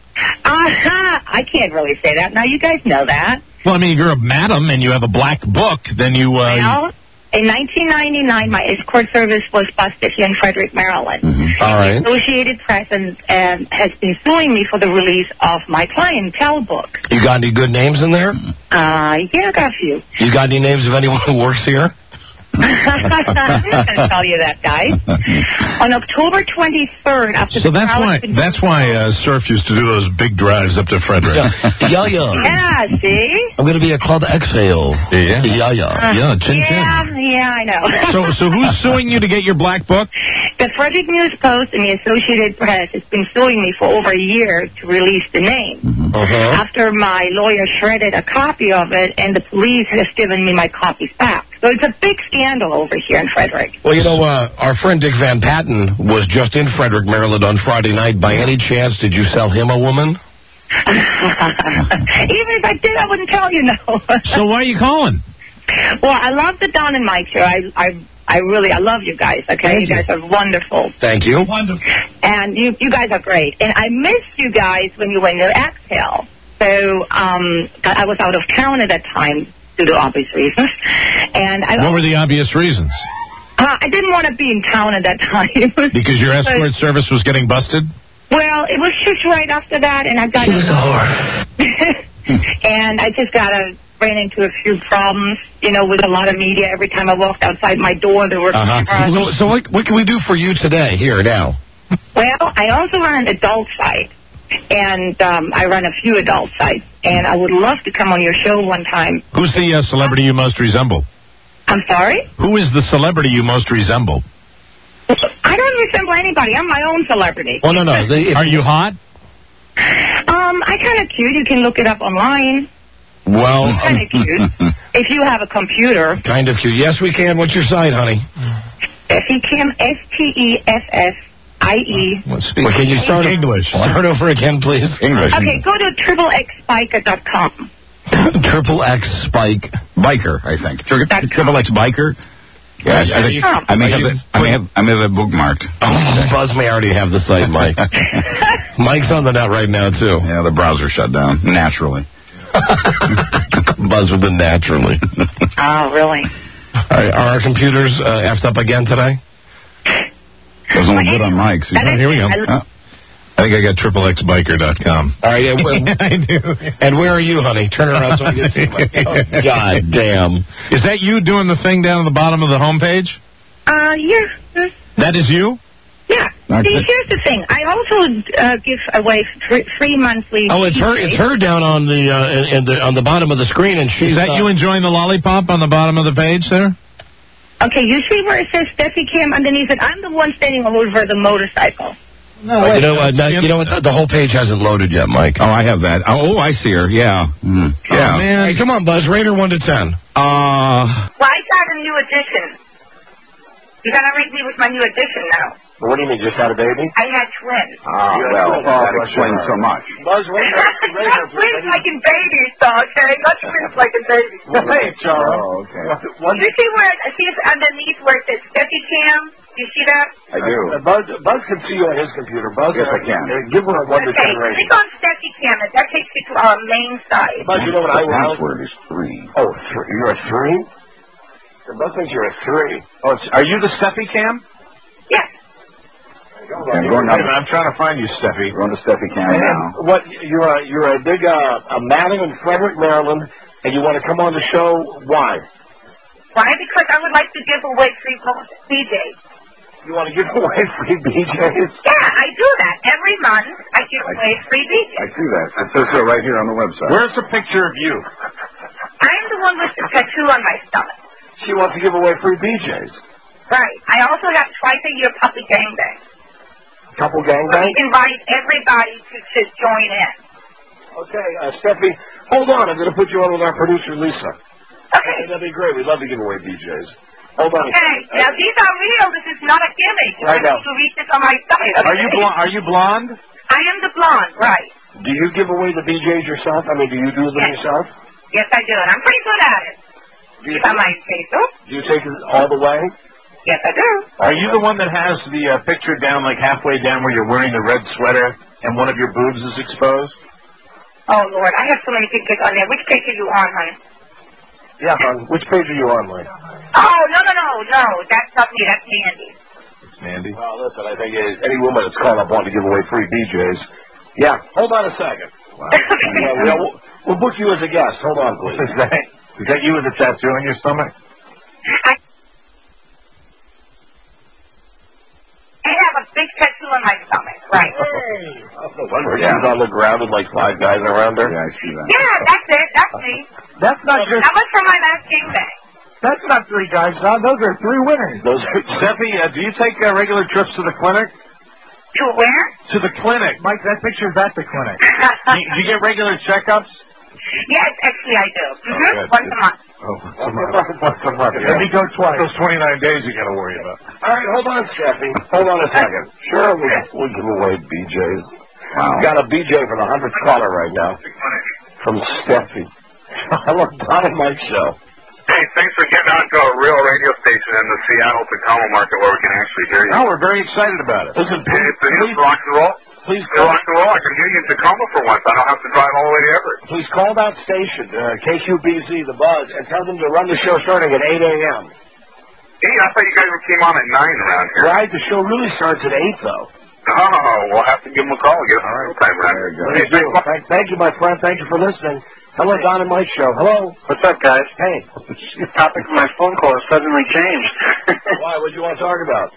I can't really say that. Now, you guys know that. Well, I mean, if you're a madam and you have a black book, then you... Well, in 1999, my escort service was busted here in Frederick, Maryland. Mm-hmm. All right. The Associated Press and has been suing me for the release of my clientele book. You got any good names in there? Yeah, I got a few. You got any names of anyone who works here? I'm not going to tell you that, guys. On October 23rd, after that's why Surf used to do those big drives up to Frederick. Yeah, see? I'm going to be a Club Exhale. Yeah, chin chin. Yeah, I know. So who's suing you to get your black book? The Frederick News Post and the Associated Press has been suing me for over a year to release the name. Mm-hmm. after my lawyer shredded a copy of it, and the police has given me my copies back. So it's a big scandal over here in Frederick. Well, you know, our friend Dick Van Patten was just in Frederick, Maryland on Friday night. By any chance, did you sell him a woman? Even if I did, I wouldn't tell you no. So why are you calling? Well, I love the Don and Mike show. I love you guys, okay? You guys are wonderful. Thank you. Wonderful. And you guys are great. And I missed you guys when you were in your exhale. So I was out of town at that time due to obvious reasons. And what were the obvious reasons? I didn't want to be in town at that time. Because your escort service was getting busted? Well, it was just right after that, and I got... She was a whore. And I just ran into a few problems, you know, with a lot of media. Every time I walked outside my door, there were cameras. So what can we do for you today, here, now? Well, I also run an adult site, and I run a few adult sites, and I would love to come on your show one time. Who's the celebrity you most resemble? I'm sorry? Who is the celebrity you most resemble? I don't resemble anybody. I'm my own celebrity. Oh, no. Are you hot? I'm kind of cute. You can look it up online. Well, kind of cute. If you have a computer. Kind of cute. Yes, we can. What's your site, honey? Steffiecam, STEFFIE. Well, can you start English? Start over again, please. English. Okay, go to XXSpiker.com. XXX Spike Biker, I think. XXX Biker. Yeah, I may have it bookmarked. Oh, Buzz may already have the site, Mike. Mike's on the net right now too. Yeah, the browser shut down naturally. Buzz with the naturally. Oh, really? Are our computers effed up again today? Doesn't look good on Mike's. Here we go. I think I got XXXbiker.com. All right, yeah, I do. And where are you, honey? Turn around so I can see. Oh, God damn. Is that you doing the thing down at the bottom of the homepage? Yeah. That is you? Yeah. See, here's the thing. I also give away free monthly. Oh, it's her. It's her down on the on the bottom of the screen, and she's. Is that you enjoying the lollipop on the bottom of the page there? Okay, you see where it says Steffi Cam underneath it? I'm the one standing over the motorcycle. No, you know what? The whole page hasn't loaded yet, Mike. Oh, I have that. Oh, I see her. Yeah. Yeah. Oh, man. Hey, come on, Buzz. Rate her 1 to 10. Well, I got a new addition. You gotta rate me with my new addition now. What do you mean, just had a baby? I had twins. Oh, well, that explains so much. Buzz, not twins like in babies, though, okay? Not twins like in babies. Hey, Charles. Oh, okay. You see where, it's underneath where it says Steffi Cam? Do you see that? I do. Buzz can see you on his computer. Buzz, yes, I can. Give her a 1 to 10 rating. Click on Steffi Cam, and that takes you to our main site. Buzz, you know what I The want? password is 3. Oh, you're a 3? Buzz thinks you're a 3. Oh, are you the Steffi Cam? Yes. I'm trying to find you, Steffi. Going to Steffi Cam now. What? You're a big a Madam in Frederick, Maryland, and you want to come on the show? Why? Why? Because I would like to give away free BJs. You want to give away free BJs? Yeah, I do that every month. I give away free BJs. I see that. It says so right here on the website. Where's the picture of you? I'm the one with the tattoo on my stomach. She wants to give away free BJs. Right. I also have twice-a-year puppy gangbang. Couple gangbang? We invite everybody to join in. Okay, Steffi, hold on. I'm going to put you on with our producer, Lisa. Okay. That'd be great. We'd love to give away BJs. Hold on. Okay. Now, these are real. This is not a gimmick. Right now. To reach this on my site. Are you blonde? I am the blonde, right. Do you give away the BJs yourself? I mean, do you do them yourself? Yes, I do, and I'm pretty good at it. If I might say so. Do you take it all the way? Yes, I do. Are you the one that has the picture down, like halfway down where you're wearing the red sweater and one of your boobs is exposed? Oh, Lord, I have so many pictures on there. Which page are you on, honey? Yeah, hon. Which page are you on, Mike? Oh, no. That's not me. That's Mandy. It's Mandy? Well, listen, I think any woman that's called up wanting to give away free BJs. Yeah, hold on a second. Wow. We'll book you as a guest. Hold on, please. Is that you with the tattoo on your stomach? I have a big tattoo on my stomach, right. Hey! She's on the ground with like 5 guys around her. Yeah, I see that. Yeah, that's it. That's me. That's not just... That was from my last gangbang. That's not 3 guys, Don. Those are 3 winners. Steffi, do you take regular trips to the clinic? To where? To the clinic. Mike, that picture's at the clinic. do you get regular checkups? Yes, actually I do. Good. Once a month. Once a month. Let me go twice. Those 29 days you got to worry about. All right, hold on, Steffi. Hold on a second. Sure, we'll give away BJs. Wow. Got a BJ for the 100th caller right now. From Steffi. Hello, Don and Mike Show. Hey, thanks for getting on to a real radio station in the Seattle-Tacoma market where we can actually hear you. No, we're very excited about it. Listen, It's rock and roll. Please call. Rock and roll. I can hear you in Tacoma for once. I don't have to drive all the way to Everett. Please call that station, KQBZ, The Buzz, and tell them to run the show starting at 8 a.m. Hey, I thought you guys came on at 9 around here. Right, the show really starts at 8, though. Oh, we'll have to give them a call. Get a time around here. Hey, thank you, my friend. Thank you for listening. Hello, Don and Mike Show. Hello. What's up, guys? Hey. The topic of my phone call has suddenly changed. Why? What do you want to talk about?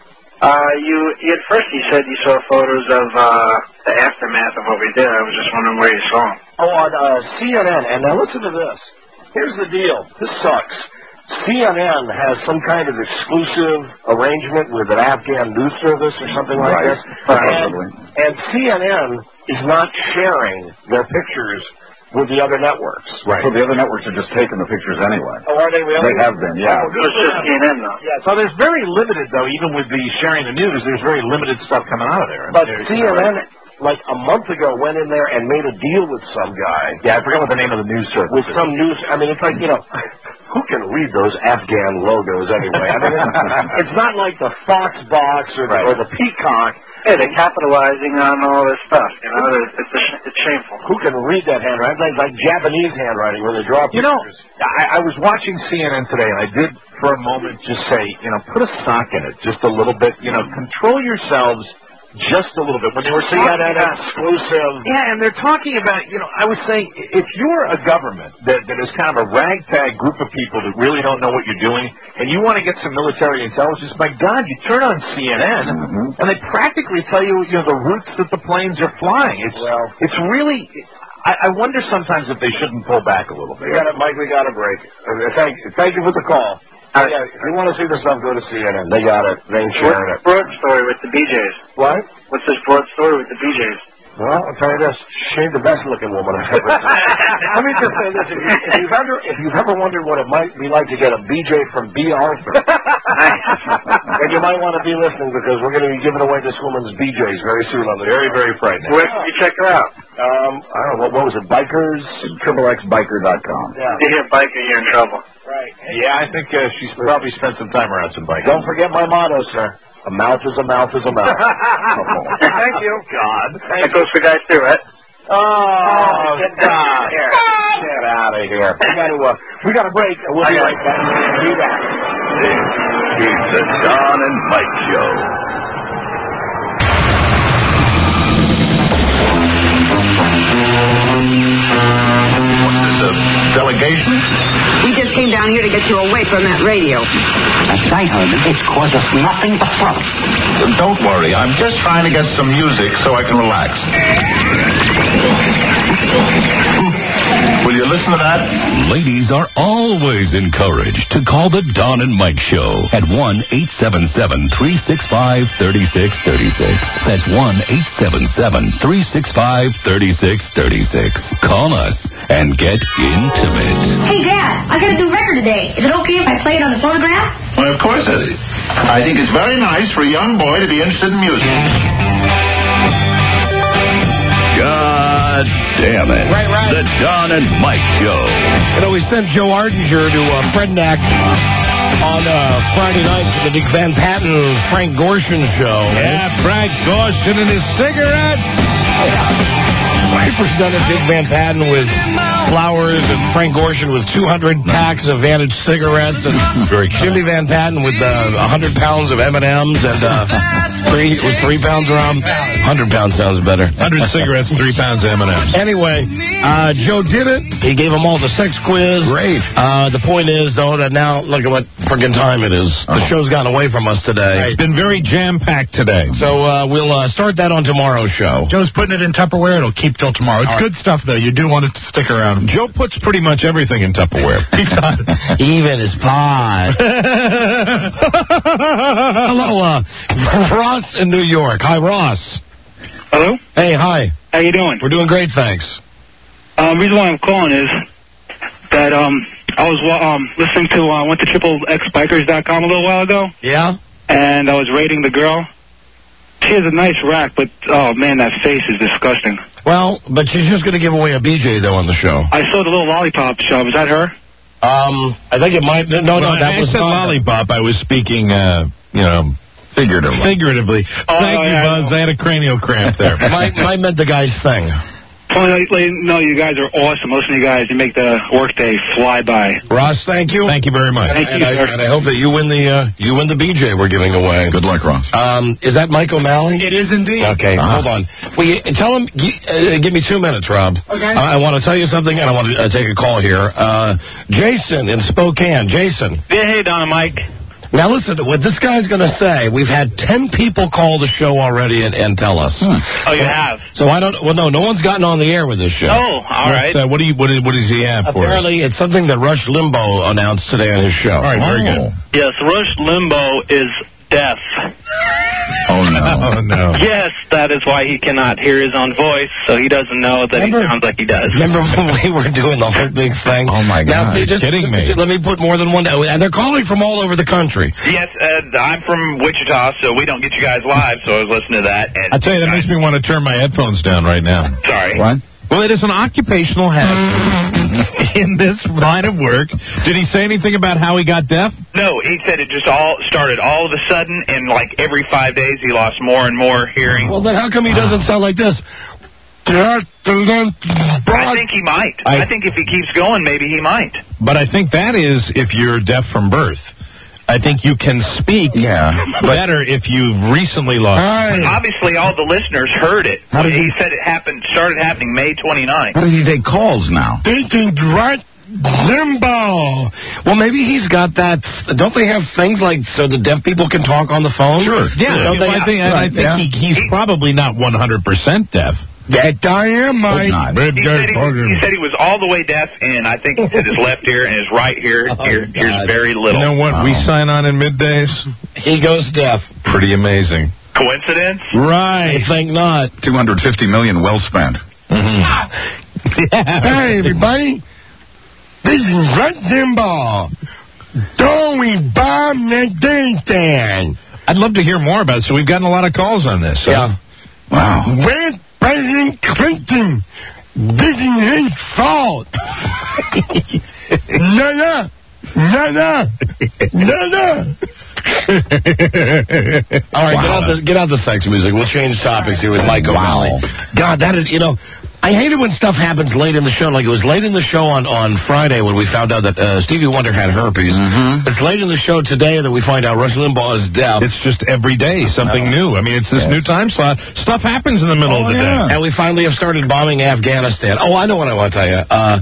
You at first you said you saw photos of the aftermath of what we did. I was just wondering where you saw them. Oh, on CNN. And now listen to this. Here's the deal. This sucks. CNN has some kind of exclusive arrangement with an Afghan news service or something like this. And CNN is not sharing their pictures with the other networks. Right. So the other networks are just taking the pictures anyway. Oh, are they really? They have been, yeah. Oh, it's just CNN, though. Yeah, so there's very limited, though, even with the sharing the news, there's very limited stuff coming out of there. But CNN, like a month ago, went in there and made a deal with some guy. Yeah, I forget what the name of the news service With some news, I mean, it's like, who can read those Afghan logos anyway? I mean, it's not like the Fox box or the Peacock. Hey, they're capitalizing on all this stuff, It's shameful. Who can read that handwriting? Like Japanese handwriting where they draw pictures. I was watching CNN today, and I did for a moment just say, put a sock in it just a little bit. Control yourselves just a little bit. When they were saying that exclusive. Yeah, and they're talking about, I was saying, if you're a government that is kind of a ragtag group of people that really don't know what you're doing, and you want to get some military intelligence, my God, you turn on CNN, and they practically tell you, the routes that the planes are flying. It's really... I wonder sometimes if they shouldn't pull back a little bit. Mike, we got a break. Thank you for the call. Yeah, if you want to see this stuff, go to CNN. They got it. They ain't sharing it. Broad story with the BJs. What? What's this broad story with the BJs? Well, I'll tell you this. She ain't the best-looking woman I've ever seen. Let me just say this. If you've ever wondered what it might be like to get a BJ from B. Arthur, then you might want to be listening because we're going to be giving away this woman's BJs very soon on the very, very frightening. Where can you check her out? I don't know. What was it? Bikers? XXXbiker.com. Yeah. If you hear biker, you're in trouble. Right. Yeah, I think she's probably spent some time around some bikes. Don't forget my motto, sir. A mouth is a mouth is a mouth. Thank you. God. That goes for guys too, right? Oh, get out of here. Get out of here. We got a break. We'll be right back. Be back. This is the Don and Mike Show. What's this, a delegation? We just came down here to get you away from that radio. That's right, Herman. It's caused us nothing but trouble. Don't worry. I'm just trying to get some music so I can relax. Will you listen to that? Ladies are always encouraged to call the Don and Mike Show at 1-877-365-3636. That's 1-877-365-3636. Call us and get intimate. Hey, Dad, I got a new record today. Is it okay if I play it on the phonograph? Well, of course, Eddie. I think it's very nice for a young boy to be interested in music. God damn it. Right. The Don and Mike Show. We sent Joe Ardinger to Frednack on Friday night for the Dick Van Patten, Frank Gorshin show. Yeah, Frank Gorshin and his cigarettes. I presented Dick Van Patten with flowers and Frank Gorshin with 200 packs of Vantage cigarettes and Jimmy Van Patten with 100 pounds of M&Ms and 3 pounds of rum. 100 pounds sounds better. 100 cigarettes, 3 pounds of M&Ms. Anyway, Joe did it. He gave them all the sex quiz. Great. The point is, though, that now, look at what friggin' time it is. The show's gotten away from us today. It's been very jam-packed today. So we'll start that on tomorrow's show. Joe's putting it in Tupperware. It'll keep till tomorrow. It's good stuff, though. You do want it to stick around. Joe puts pretty much everything in Tupperware. Even his pie. Hello, Ross in New York. Hi, Ross. Hello? Hey, hi. How you doing? We're doing great, thanks. Reason why I'm calling is that I was listening to went to triplexbikers.com a little while ago. Yeah? And I was rating the girl. She has a nice rack, but oh man, that face is disgusting. Well, but she's just going to give away a BJ though on the show. I saw the little lollipop shove. Is that her? I think it might. No, that was I said lollipop. I was speaking, figuratively. Thank you, Buzz. I had a cranial cramp there. might meant the guy's thing. No, you guys are awesome. Listen to you guys. You make the workday fly by. Ross, thank you. Thank you very much. Thank you, sir. And I hope that you win the BJ we're giving away. Good luck, Ross. Is that Mike O'Malley? It is indeed. Okay, hold on. Tell him. Give me 2 minutes, Rob. Okay. I want to tell you something, and I want to take a call here. Jason in Spokane. Jason. Yeah, hey, Don and Mike. Now listen to what this guy's going to say. We've had 10 people call the show already and tell us. Oh, you have? So I don't. Well, no one's gotten on the air with this show. Oh, all right. What does he have for us? Apparently, it's something that Rush Limbaugh announced today on his show. All right, very good. Yes, Rush Limbaugh is deaf. Oh, no. Oh, no. Yes, that is why he cannot hear his own voice, so he doesn't know that he sounds like he does. Remember when we were doing the whole big thing? Oh, my God. Now, see, You're kidding me. Let me put more than one down. And they're calling from all over the country. Yes, I'm from Wichita, so we don't get you guys live, so I was listening to that. And I tell you, that makes me want to turn my headphones down right now. Sorry. What? Well, it is an occupational hazard in this line of work. Did he say anything about how he got deaf? No, he said it just all started all of a sudden, and like every 5 days he lost more and more hearing. Well, then how come he doesn't sound like this? I think he might. I think if he keeps going, maybe he might. But I think that is if you're deaf from birth. I think you can speak better if you've recently lost. Obviously, all the listeners heard it. He said it started happening May 29th. How does he take calls now? Thinking right limbo. Well, maybe he's got that. Don't they have things like so the deaf people can talk on the phone? Sure. Yeah. I think he's probably not 100% deaf. That I am, Mike. He said he was all the way deaf, and I think he said his left ear and his right ear hears very little. You know what? We sign on in middays. He goes deaf. Pretty amazing. Coincidence? Right. I think not. $250 million well spent. Hey, everybody. This is Rush Limbaugh. Don't we bomb the thing stand? I'd love to hear more about it. So we've gotten a lot of calls on this. Yeah. Wow. Where's President Clinton? This is his fault. No. All right, get out the sex music. We'll change topics here with Mike O'Malley. God, that is, I hate it when stuff happens late in the show. Like it was late in the show on Friday when we found out that Stevie Wonder had herpes. It's late in the show today that we find out Rush Limbaugh is deaf. It's just every day something new. I mean, it's this new time slot. Stuff happens in the middle of the day. And we finally have started bombing Afghanistan. Oh, I know what I want to tell you.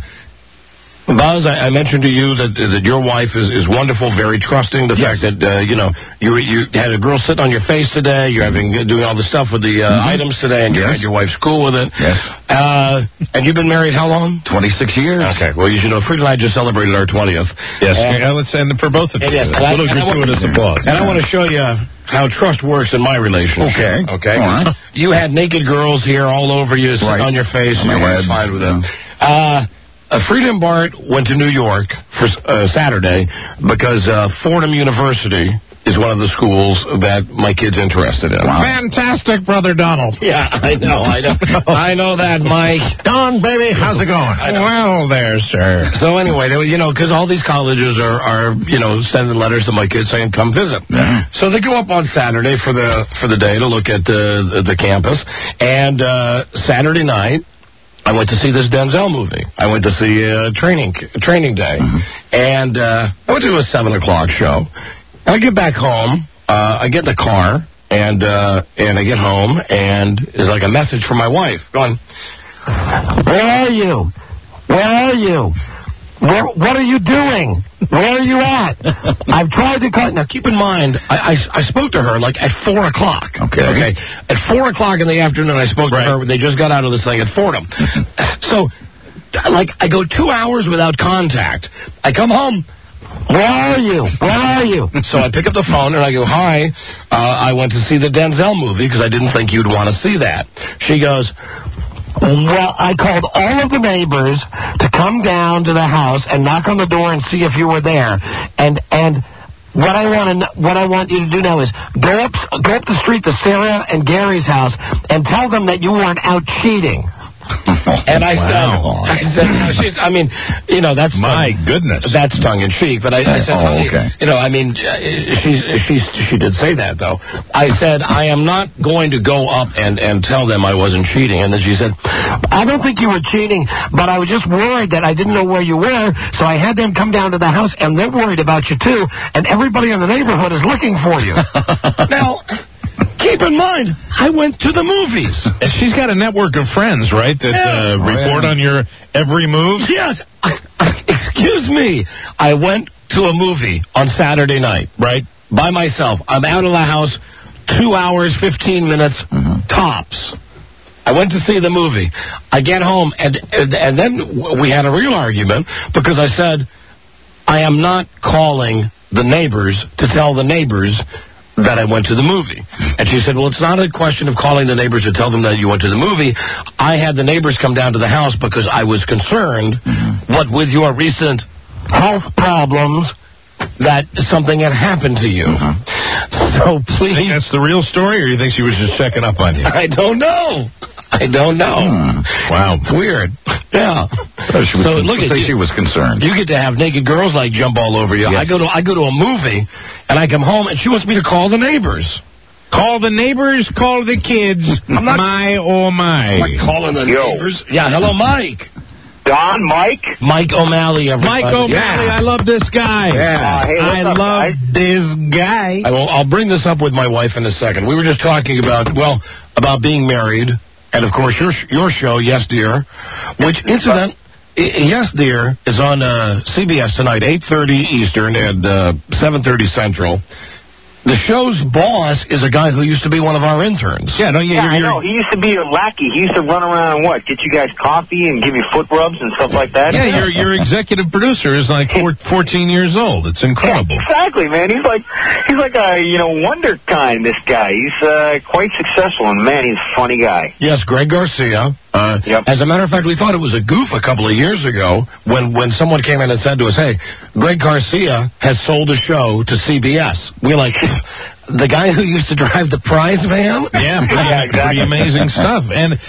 Buzz, I mentioned to you that your wife is wonderful, very trusting. The fact that, you had a girl sitting on your face today. You're doing all the stuff with the items today, and your wife's cool with it. Yes. And you've been married how long? 26 years. Okay. Well, you should know, Frieda and I just celebrated our 20th. Yes. Let's end for both of you. Yes. A little gratuitous applause. And I want to show you how trust works in my relationship. Okay. All right. You had naked girls here all over you, sitting on your face, and your wife's fine with it. Frieda and Bart went to New York for Saturday because Fordham University is one of the schools that my kid's interested in. Wow. Fantastic, Brother Donald. Yeah, I know. I know that, Mike. Don, baby, how's it going? Well, there, sir. So anyway, because all these colleges are sending letters to my kids saying, come visit. So they go up on Saturday for the day to look at the campus. And Saturday night, I went to see this Denzel movie. I went to see Training Day. And I went to a 7 o'clock show. And I get back home. I get in the car, and I get home, and there's like a message from my wife going, where are you? Where are you? What are you doing? Where are you at? I've tried to call. Now, keep in mind, I spoke to her like at 4 o'clock. Okay. At 4 o'clock in the afternoon, I spoke to her. They just got out of this thing at Fordham. So, I go 2 hours without contact. I come home. Where are you? Where are you? So I pick up the phone and I go, hi, I went to see the Denzel movie because I didn't think you'd want to see that. She goes, well, I called all of the neighbors to come down to the house and knock on the door and see if you were there. And what I want you to do now is go up the street to Sarah and Gary's house and tell them that you weren't out cheating. And I said, that's my goodness. That's tongue in cheek. But I said, okay. She did say that though. I said, I am not going to go up and tell them I wasn't cheating. And then she said, I don't think you were cheating, but I was just worried that I didn't know where you were, so I had them come down to the house, and they're worried about you too, and everybody in the neighborhood is looking for you. Now, keep in mind, I went to the movies. And she's got a network of friends, right, that report on your every move? Yes. Excuse me. I went to a movie on Saturday night, right, by myself. I'm out of the house 2 hours, 15 minutes, tops. I went to see the movie. I get home, and then we had a real argument because I said, I am not calling the neighbors to tell the neighbors that I went to the movie. And she said, well, it's not a question of calling the neighbors to tell them that you went to the movie. I had the neighbors come down to the house because I was concerned, what with your recent health problems, that something had happened to you. So please. You think that's the real story, or you think she was just checking up on you? I don't know. Wow. It's weird. Yeah. She was concerned. You get to have naked girls like jump all over you. Yes. I go to a movie, and I come home, and she wants me to call the neighbors. Call the neighbors, call the kids. I'm not, my, oh my. I'm not calling the neighbors. Yeah, hello, Mike. Don, Mike? Mike O'Malley, everybody. Mike O'Malley, I love this guy. Yeah. Hey, I love this guy. I'll bring this up with my wife in a second. We were just talking about being married, and of course your show, Yes Dear, which Yes Dear is on CBS tonight, 8:30 Eastern and 7:30 Central. The show's boss is a guy who used to be one of our interns. I know. He used to be your lackey. He used to run around and get you guys coffee and give you foot rubs and stuff like that. Yeah, your executive producer is like 14 years old. It's incredible. Yeah, exactly, man. He's like a wonder kind, this guy. He's quite successful, and man, he's a funny guy. Yes, Greg Garcia. As a matter of fact, we thought it was a goof a couple of years ago when someone came in and said to us, hey, Greg Garcia has sold a show to CBS. We're like, the guy who used to drive the prize van? Yeah, pretty amazing stuff. And,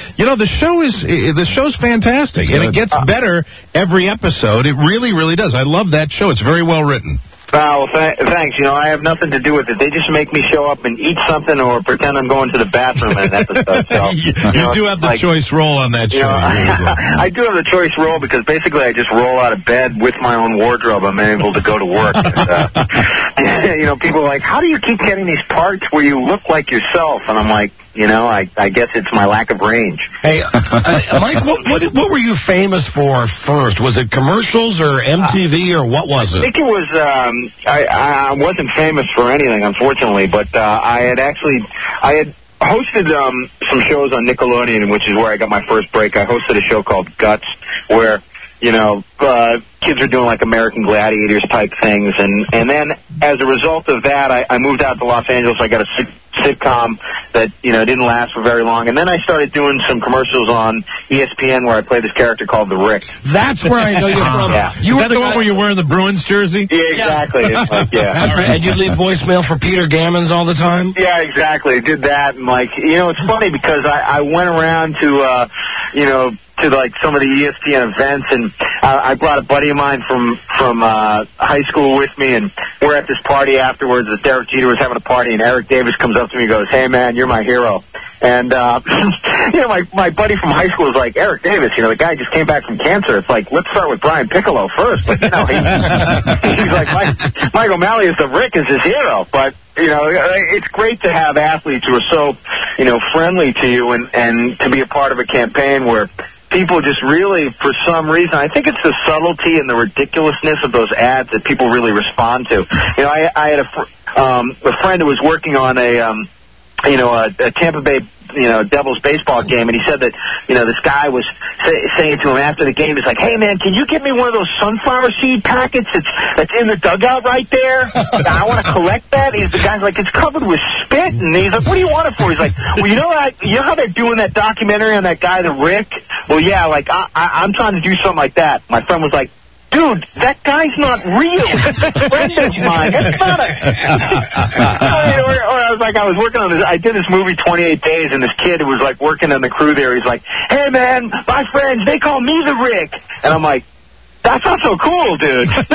the show's fantastic, and it gets better every episode. It really, really does. I love that show. It's very well written. Well, thanks. I have nothing to do with it. They just make me show up and eat something or pretend I'm going to the bathroom in an episode. So, you do have the choice role on that show. I do have the choice role because basically I just roll out of bed with my own wardrobe. I'm able to go to work. And, people are like, how do you keep getting these parts where you look like yourself? And I'm like, I guess it's my lack of range. Hey, Mike, what were you famous for first? Was it commercials or MTV or what was it? I think it was, I wasn't famous for anything, unfortunately, but I had hosted some shows on Nickelodeon, which is where I got my first break. I hosted a show called Guts, where kids are doing like American Gladiators type things, and then as a result of that, I moved out to Los Angeles. I got a sitcom that didn't last for very long, and then I started doing some commercials on ESPN where I played this character called the Rick. That's where I know you're from. Yeah. Is that the one where you're wearing the Bruins jersey? Yeah, exactly. It's like, And you leave voicemail for Peter Gammons all the time? Yeah, exactly. I did that, and it's funny because I went around to like some of the ESPN events, and I brought a buddy of mine from high school with me, and we're at this party afterwards. Derek Jeter was having a party, and Eric Davis comes up to me and goes, hey, man, you're my hero. And, my buddy from high school is like, Eric Davis, the guy just came back from cancer. It's like, let's start with Brian Piccolo first. But, he's like, Mike O'Malley is the Rick is his hero. But, it's great to have athletes who are so, friendly to you and to be a part of a campaign where people just really, for some reason, I think it's the subtlety and the ridiculousness of those ads that people really respond to. I had a friend who was working on a Tampa Bay, Devils baseball game, and he said that, this guy was saying to him after the game, he's like, hey, man, can you get me one of those sunflower seed packets that's in the dugout right there? I want to collect that. The guy's like, it's covered with spit, and he's like, what do you want it for? He's like, well, you know how they're doing that documentary on that guy, the Rick? Well, yeah, like, I'm trying to do something like that. My friend was like, dude, that guy's not real. Friend of mine. That's not or I was like, I was working on this. I did this movie 28 Days, and this kid who was like working on the crew there, he's like, hey man, my friends, they call me the Rick. And I'm like, that's not so cool, dude. If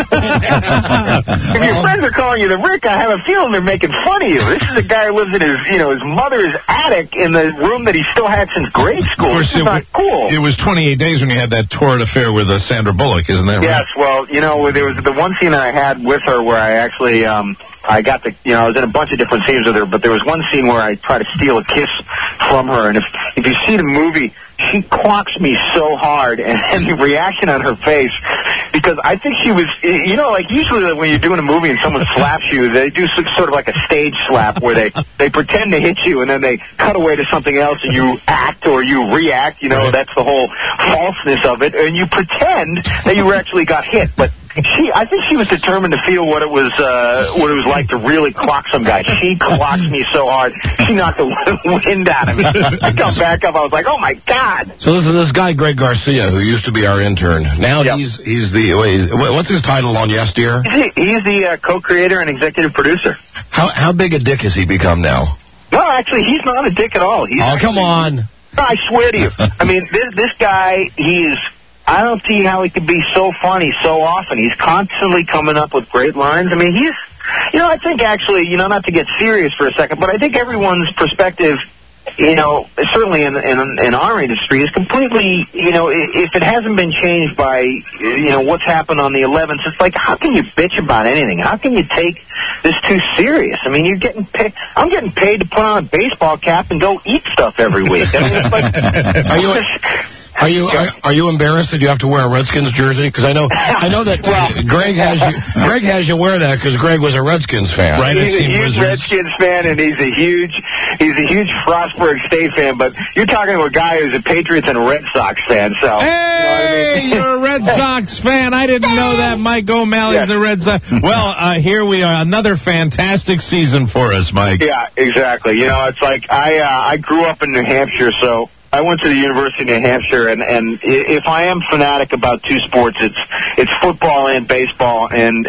your friends are calling you the Rick, I have a feeling they're making fun of you. This is a guy who lives in his mother's attic in the room that he still had since grade school. This is not cool. It was 28 Days when you had that torrid affair with Sandra Bullock, isn't that right? Yes, well, there was the one scene that I had with her where I actually, I got I was in a bunch of different scenes with her, but there was one scene where I tried to steal a kiss from her, and if you see the movie, she clocks me so hard, and the reaction on her face, because I think she was, like usually when you're doing a movie and someone slaps you, they do sort of like a stage slap where they pretend to hit you and then they cut away to something else and you act or you react, that's the whole falseness of it, and you pretend that you actually got hit, but I think she was determined to feel what it was like to really clock some guy. She clocked me so hard, she knocked the wind out of me. I come back up, I was like, oh my God. So listen, this guy, Greg Garcia, who used to be our intern, now he's what's his title on Yes Dear? He's the co-creator and executive producer. How big a dick has he become now? No, actually, he's not a dick at all. Come on. No, I swear to you. I mean, this guy, I don't see how he could be so funny so often. He's constantly coming up with great lines. I mean, I think actually, not to get serious for a second, but I think everyone's perspective, certainly in our industry is completely, if it hasn't been changed by, what's happened on the 11th, it's like, how can you bitch about anything? How can you take this too serious? I mean, I'm getting paid to put on a baseball cap and go eat stuff every week. I mean, it's like, Are you embarrassed that you have to wear a Redskins jersey? Because I know that Greg has you wear that because Greg was a Redskins fan. Right? He's a huge Redskins fan, and he's a huge Frostburg State fan. But you're talking to a guy who's a Patriots and a Red Sox fan. So hey, you're a Red Sox fan. I didn't know that. Mike O'Malley's a Red Sox. Well, here we are, another fantastic season for us, Mike. Yeah, exactly. It's like I grew up in New Hampshire, so I went to the University of New Hampshire, and if I am fanatic about two sports, it's football and baseball. And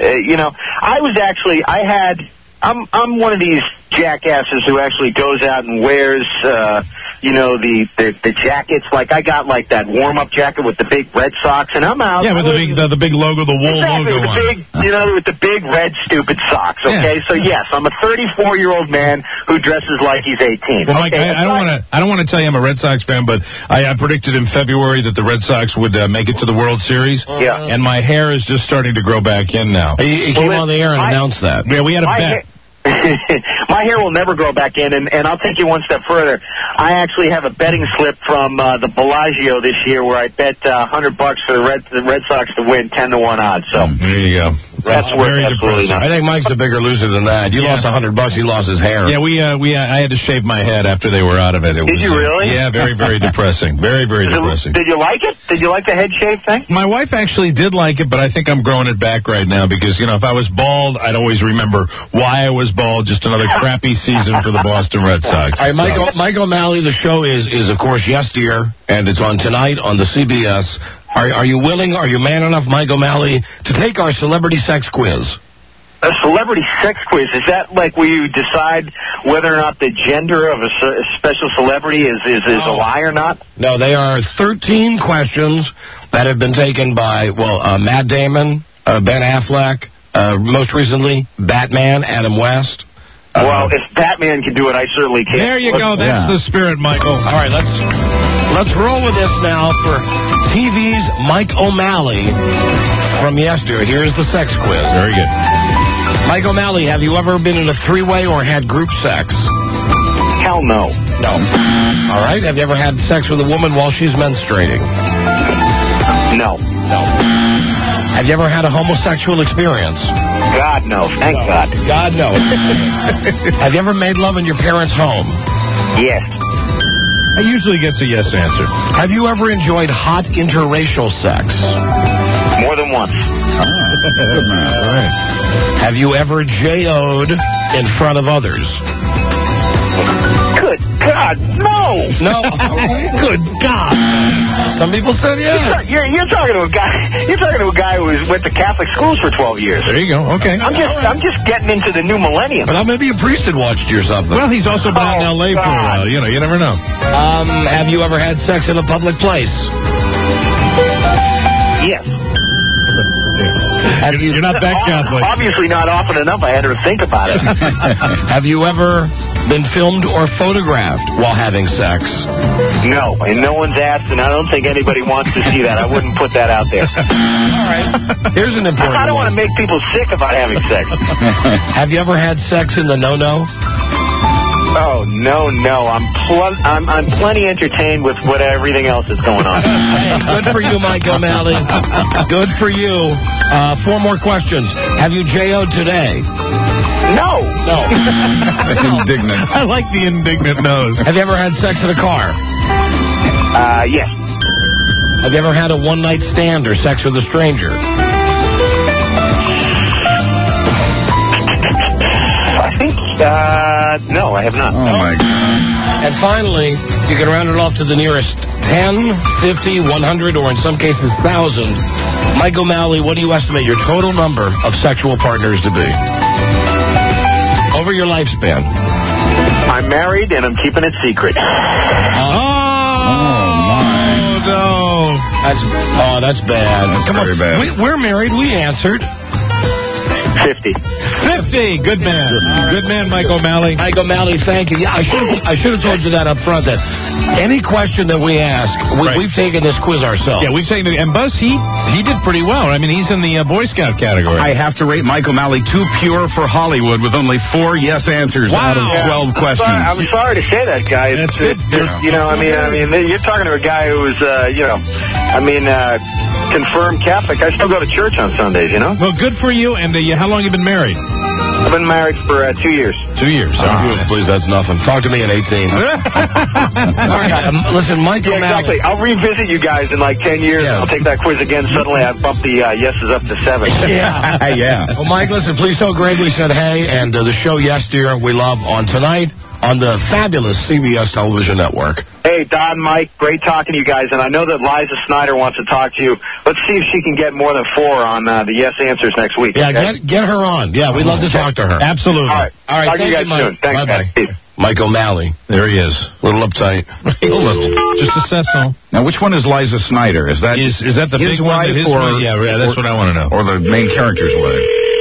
I'm one of these jackasses who actually goes out and wears the jackets. Like I got like that warm up jacket with the big Red Sox, and I'm out. Yeah, with the big logo, the wool logo on. With the big red stupid socks. Okay, so yes, I'm a 34-year-old man who dresses like he's 18. Well, Mike, I don't want to tell you I'm a Red Sox fan, but I predicted in February that the Red Sox would make it to the World Series. Yeah, and my hair is just starting to grow back in now. He came on the air and announced that. Yeah, we had a bet. My hair will never grow back in, and I'll take you one step further. I actually have a betting slip from the Bellagio this year where I bet $100 for the Red Sox to win 10-1 odds. So there you go. That's very depressing. I think Mike's a bigger loser than that. You lost $100. He lost his hair. Yeah, I had to shave my head after they were out of it. Did you really? Yeah, very, very depressing. Very, very depressing. Did you like it? Did you like the head shave thing? My wife actually did like it, but I think I'm growing it back right now because, if I was bald, I'd always remember why I was bald. Just another crappy season for the Boston Red Sox. All right, Mike O'Malley, the show is of course, Yes Dear, and it's on tonight on the CBS. Are you man enough, Mike O'Malley, to take our celebrity sex quiz? A celebrity sex quiz, is that like where you decide whether or not the gender of a special celebrity is a lie or not? No, they are 13 questions that have been taken by, Matt Damon, Ben Affleck, most recently, Batman, Adam West. Well, if Batman can do it, I certainly can. There you go. That's the spirit, Michael. All right, let's roll with this now for TV's Mike O'Malley from Yes Dear. Here's the sex quiz. Very good. Mike O'Malley, have you ever been in a three-way or had group sex? Hell no. No. All right. Have you ever had sex with a woman while she's menstruating? No. No. Have you ever had a homosexual experience? God, no. Thank God. God, no. Have you ever made love in your parents' home? Yes. I usually gets a yes answer. Have you ever enjoyed hot interracial sex? More than once. Good man. All right. Have you ever J.O.'d in front of others? Good God, no. No. Good God. Some people said yes. You're talking to a guy. You're talking to a guy who went to Catholic schools for 12 years. There you go. Okay. I'm just getting into the new millennium. But maybe a priest had watched you or something. Well, he's also been out in L.A. for a while. You know, you never know. Have you ever had sex in a public place? Yes. You're not that Catholic. Obviously not often enough. I had to think about it. Have you ever been filmed or photographed while having sex? No, and no one's asked, and I don't think anybody wants to see that. I wouldn't put that out there. All right. Here's an important one. I don't want to make people sick about having sex. Have you ever had sex in the no-no? Oh, no. I'm plenty entertained with what everything else is going on. Hey, good for you, Mike O'Malley. Good for you. 4 more questions. Have you J.O.'d today? No. Indignant. I like the indignant nose. Have you ever had sex in a car? Yes. Have you ever had a one-night stand or sex with a stranger? I think, no, I have not. Oh, my God. And finally, you can round it off to the nearest 10, 50, 100, or in some cases, 1,000. Mike O'Malley, what do you estimate your total number of sexual partners to be? Over your lifespan. I'm married, and I'm keeping it secret. Oh, no. That's bad. That's Come very on. bad. We're married. We answered. 50. 50. Good man. Good man, Mike O'Malley. Mike O'Malley, thank you. Yeah, I should have told you that up front, that any question that we ask, we've taken this quiz ourselves. Yeah, we've taken it. And Buzz, he did pretty well. I mean, he's in the Boy Scout category. I have to rate Mike O'Malley too pure for Hollywood with only 4 yes answers out of 12 questions. I'm sorry to say that, guys. That's good. You know, I mean, you're talking to a guy who's, confirmed Catholic. I still go to church on Sundays, you know? Well, good for you. And how long have you been married? I've been married for 2 years. 2 years. Please, that's nothing. Talk to me at 18. All right, listen, Mike O'Malley. Exactly. I'll revisit you guys in like 10 years. Yeah. I'll take that quiz again. Suddenly I've bumped the yeses up to 7. Yeah. Yeah. Well, Mike, listen, please tell Greg we said hey, and the show Yes Dear We Love on tonight on the fabulous CBS television network. Hey, Don, Mike, great talking to you guys, and I know that Liza Snyder wants to talk to you. Let's see if she can get more than 4 on the yes answers next week. Yeah, okay? get her on. Yeah, we'd love to talk to her. Absolutely. All right. Talk to you guys Mike. soon. Thanks, Bye-bye. guys. Mike O'Malley. There he is. A little uptight. Just a set so. Now, which one is Liza Snyder? Is that Is that the his big one? wife His or, one? Yeah, that's what I want to know. Or the main character's wife?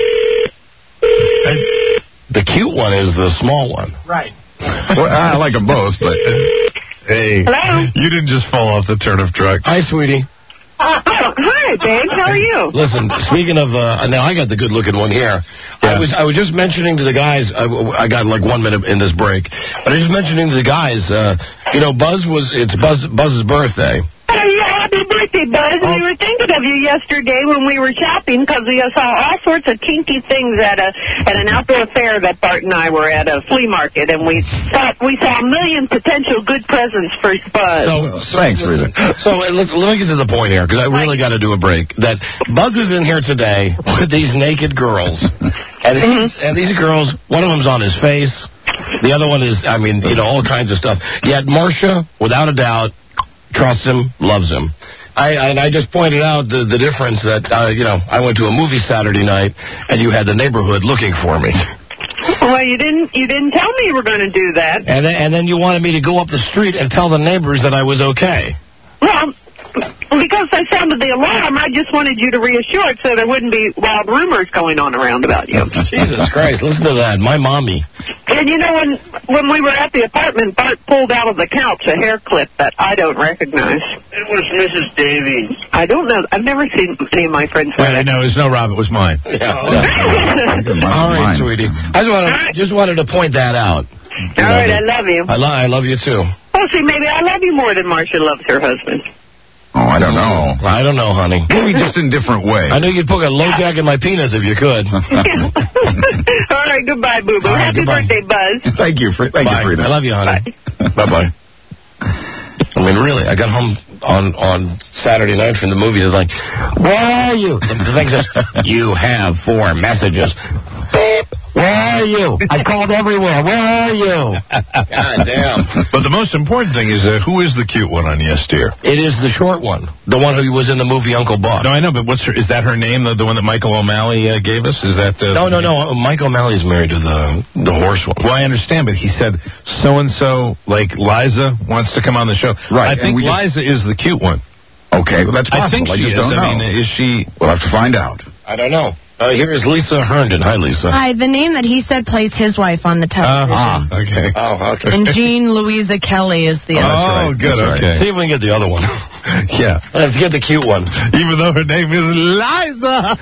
The cute one is the small one. Right. Well, I like them both, but... Hey. Hello? You didn't just fall off the turnip truck. Hi, sweetie. Hi, babe. How are you? Listen, speaking of, now I got the good-looking one here. Yeah. I was just mentioning to the guys, I got like 1 minute in this break, but I was just mentioning to the guys, it's Buzz's birthday. Hey, happy birthday, Buzz. We were thinking of you yesterday when we were shopping because we saw all sorts of kinky things at an outdoor fair that Bart and I were at, a flea market, and we thought we saw a million potential good presents for Buzz. So Thanks, Rita. So let me get to the point here, because I really got to do a break. That Buzz is in here today with these naked girls, and these girls, one of them's on his face, the other one is, all kinds of stuff. Yet Marcia, without a doubt, trusts him, loves him. I just pointed out the difference that, I went to a movie Saturday night, and you had the neighborhood looking for me. Well, you didn't tell me you were going to do that. And then you wanted me to go up the street and tell the neighbors that I was okay. Well, because I sounded the alarm, I just wanted you to reassure it so there wouldn't be wild rumors going on around about you. Jesus Christ, listen to that. My mommy. And when we were at the apartment, Bart pulled out of the couch a hair clip that I don't recognize. It was Mrs. Davies. I don't know. I've never seen any of my friends wear that. No, it was no Rob. It was mine. Yeah. All right, sweetie. I just wanted to point that out. All right, I love you. I love you, too. Oh, see, maybe I love you more than Marcia loves her husband. Oh, I don't know. I don't know, honey. Maybe just in different ways. I know you'd put a low jack in my penis if you could. All right, goodbye, Boo-Boo. All right, Happy goodbye. birthday, Buzz. Thank you, Frida. I love you, honey. Bye-bye. I mean, really, I got home on Saturday night from the movie. It's like, where are you? The thing says, you have 4 messages. Beep. Where are you? I called everywhere. Where are you? God damn. But the most important thing is, who is the cute one on Yes Dear? It is the short one. The one who was in the movie Uncle Buck. No, I know, but is that her name, the one that Michael O'Malley gave us? Is that No. Mike O'Malley's married to the horse one. Well, I understand, but he said so-and-so, like Liza, wants to come on the show. Right. I think Liza is the cute one. Okay, well, that's possible. I think she just is. don't know. I mean, is she... We'll have to find out. I don't know. Here is Lisa Herndon. Hi, Lisa. Hi, the name that he said plays his wife on the television. Okay. Oh, okay. And Jean Louisa Kelly is the other. Oh, good, That's okay. See if we can get the other one. Yeah. Let's get the cute one. Even though her name is Liza.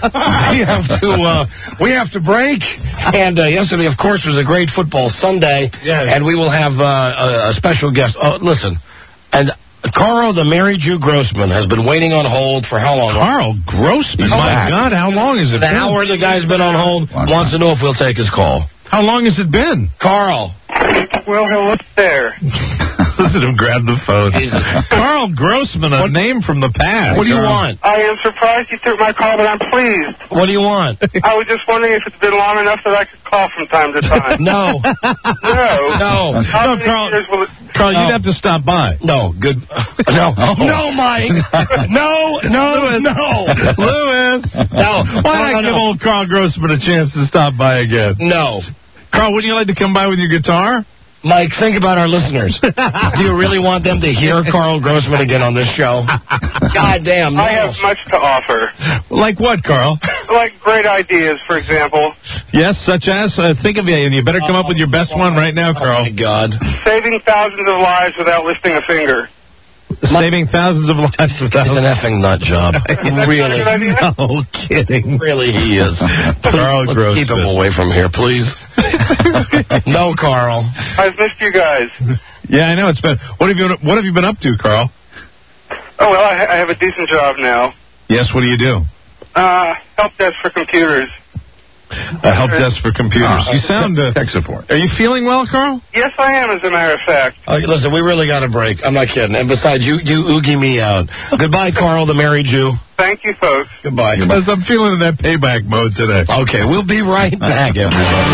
We have to break. And yesterday, of course, was a great football Sunday. Yes. And we will have a special guest. Oh, listen. And Carl, the Mary Jew Grossman, has been waiting on hold for how long? Carl Grossman? He's My back. God, how long has it An been? hour the guy's been on hold. Wants to know if we'll take his call. How long has it been? Carl. Well, hello there. Listen to him grab the phone. Jesus. Carl Grossman, a name from the past. What do you want? I am surprised you took my call, but I'm pleased. What do you want? I was just wondering if it's been long enough that I could call from time to time. No. No. No. How many Carl. years will it... Carl, you'd have to stop by. No. Good. No. No, Mike. No. Lewis. No. Why not give old Carl Grossman a chance to stop by again? No. Carl, wouldn't you like to come by with your guitar? Mike, think about our listeners. Do you really want them to hear Carl Grossman again on this show? God damn, no. I have much to offer. Like what, Carl? Like great ideas, for example. Yes, such as? Think of it, and you better come up with your best one right now, Carl. Oh, my God. Saving thousands of lives without lifting a finger. Saving thousands of lives without... It's an effing nut job. Really. No kidding. Really, he is. Carl Let's Grossman. keep him away from here, please. No, Carl. I've missed you guys. Yeah, I know. It's been... What have you been up to, Carl? Oh, well, I have a decent job now. Yes, what do you do? Help desk for computers. A help desk for computers. You sound... Tech support. Are you feeling well, Carl? Yes, I am, as a matter of fact. Listen, we really got a break. I'm not kidding. And besides, you oogie me out. Goodbye, Carl, the Mary Jew. Thank you, folks. Goodbye. Because I'm feeling in that payback mode today. Okay, we'll be right back, everybody.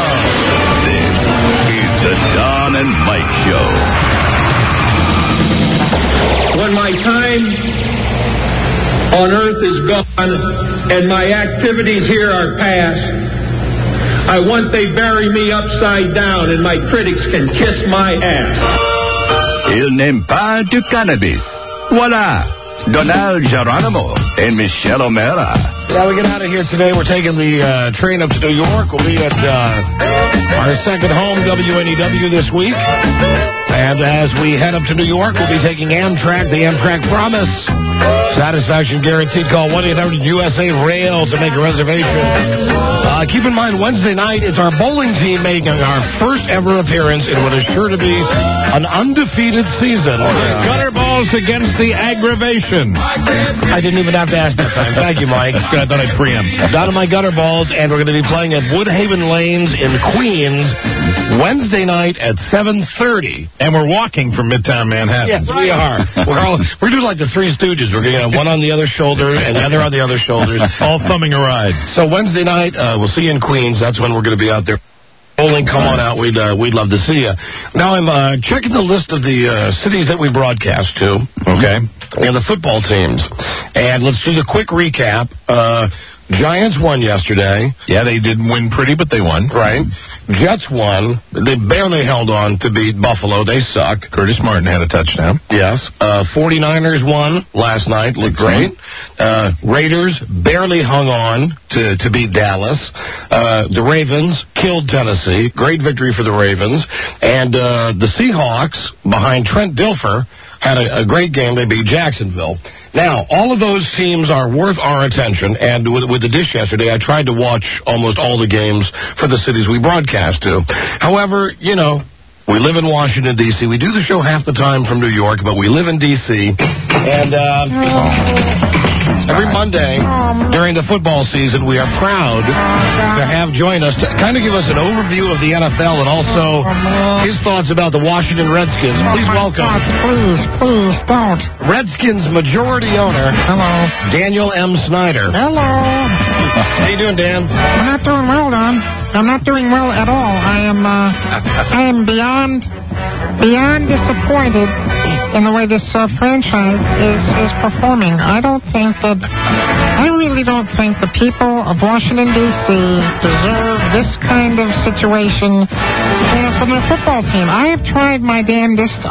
This is the Don and Mike Show. When my time on earth is gone and my activities here are past, I want they bury me upside down and my critics can kiss my ass. Il n'aime pas du cannabis. Voilà. Donald Geronimo and Michelle O'Mara. Yeah, we get out of here today. We're taking the train up to New York. We'll be at our second home, WNEW, this week. And as we head up to New York, we'll be taking Amtrak, the Amtrak Promise. Satisfaction guaranteed. Call 1-800-USA-RAIL to make a reservation. Keep in mind, Wednesday night, it's our bowling team making our first ever appearance in what is sure to be an undefeated season. Gutter balls against the aggravation. I didn't even have to ask that time. Thank you, Mike. That's good. I thought I'd preempt. Down to my gutter balls, and we're going to be playing at Woodhaven Lanes in Queens Wednesday night at 7:30. And we're walking from Midtown Manhattan. Yes, we are. We're doing like the Three Stooges. We're going to have one on the other shoulder and the other on the other shoulders. All thumbing a ride. So Wednesday night, we'll see you in Queens. That's when we're going to be out there. Bowling, come on out. We'd love to see you. Now I'm checking the list of the cities that we broadcast to. Okay. And the football teams. And let's do the quick recap. Giants won yesterday. Yeah, they didn't win pretty, but they won. Right. Jets won. They barely held on to beat Buffalo. They suck. Curtis Martin had a touchdown. Yes. 49ers won last night. Looked great. Raiders barely hung on to beat Dallas. The Ravens killed Tennessee. Great victory for the Ravens. And the Seahawks, behind Trent Dilfer, had a great game. They beat Jacksonville. Now, all of those teams are worth our attention, and with the dish yesterday, I tried to watch almost all the games for the cities we broadcast to. However, you know, we live in Washington, D.C. We do the show half the time from New York, but we live in D.C., And every Monday during the football season, we are proud to have join us to kind of give us an overview of the NFL and also his thoughts about the Washington Redskins. Please welcome. Please don't. Redskins majority owner. Hello. Daniel M. Snyder. Hello. How you doing, Dan? I'm not doing well, Don. I'm not doing well at all. I am beyond disappointed in the way this franchise is performing. I really don't think the people of Washington, D.C. deserve this kind of situation, from their football team. I have tried my damnedest.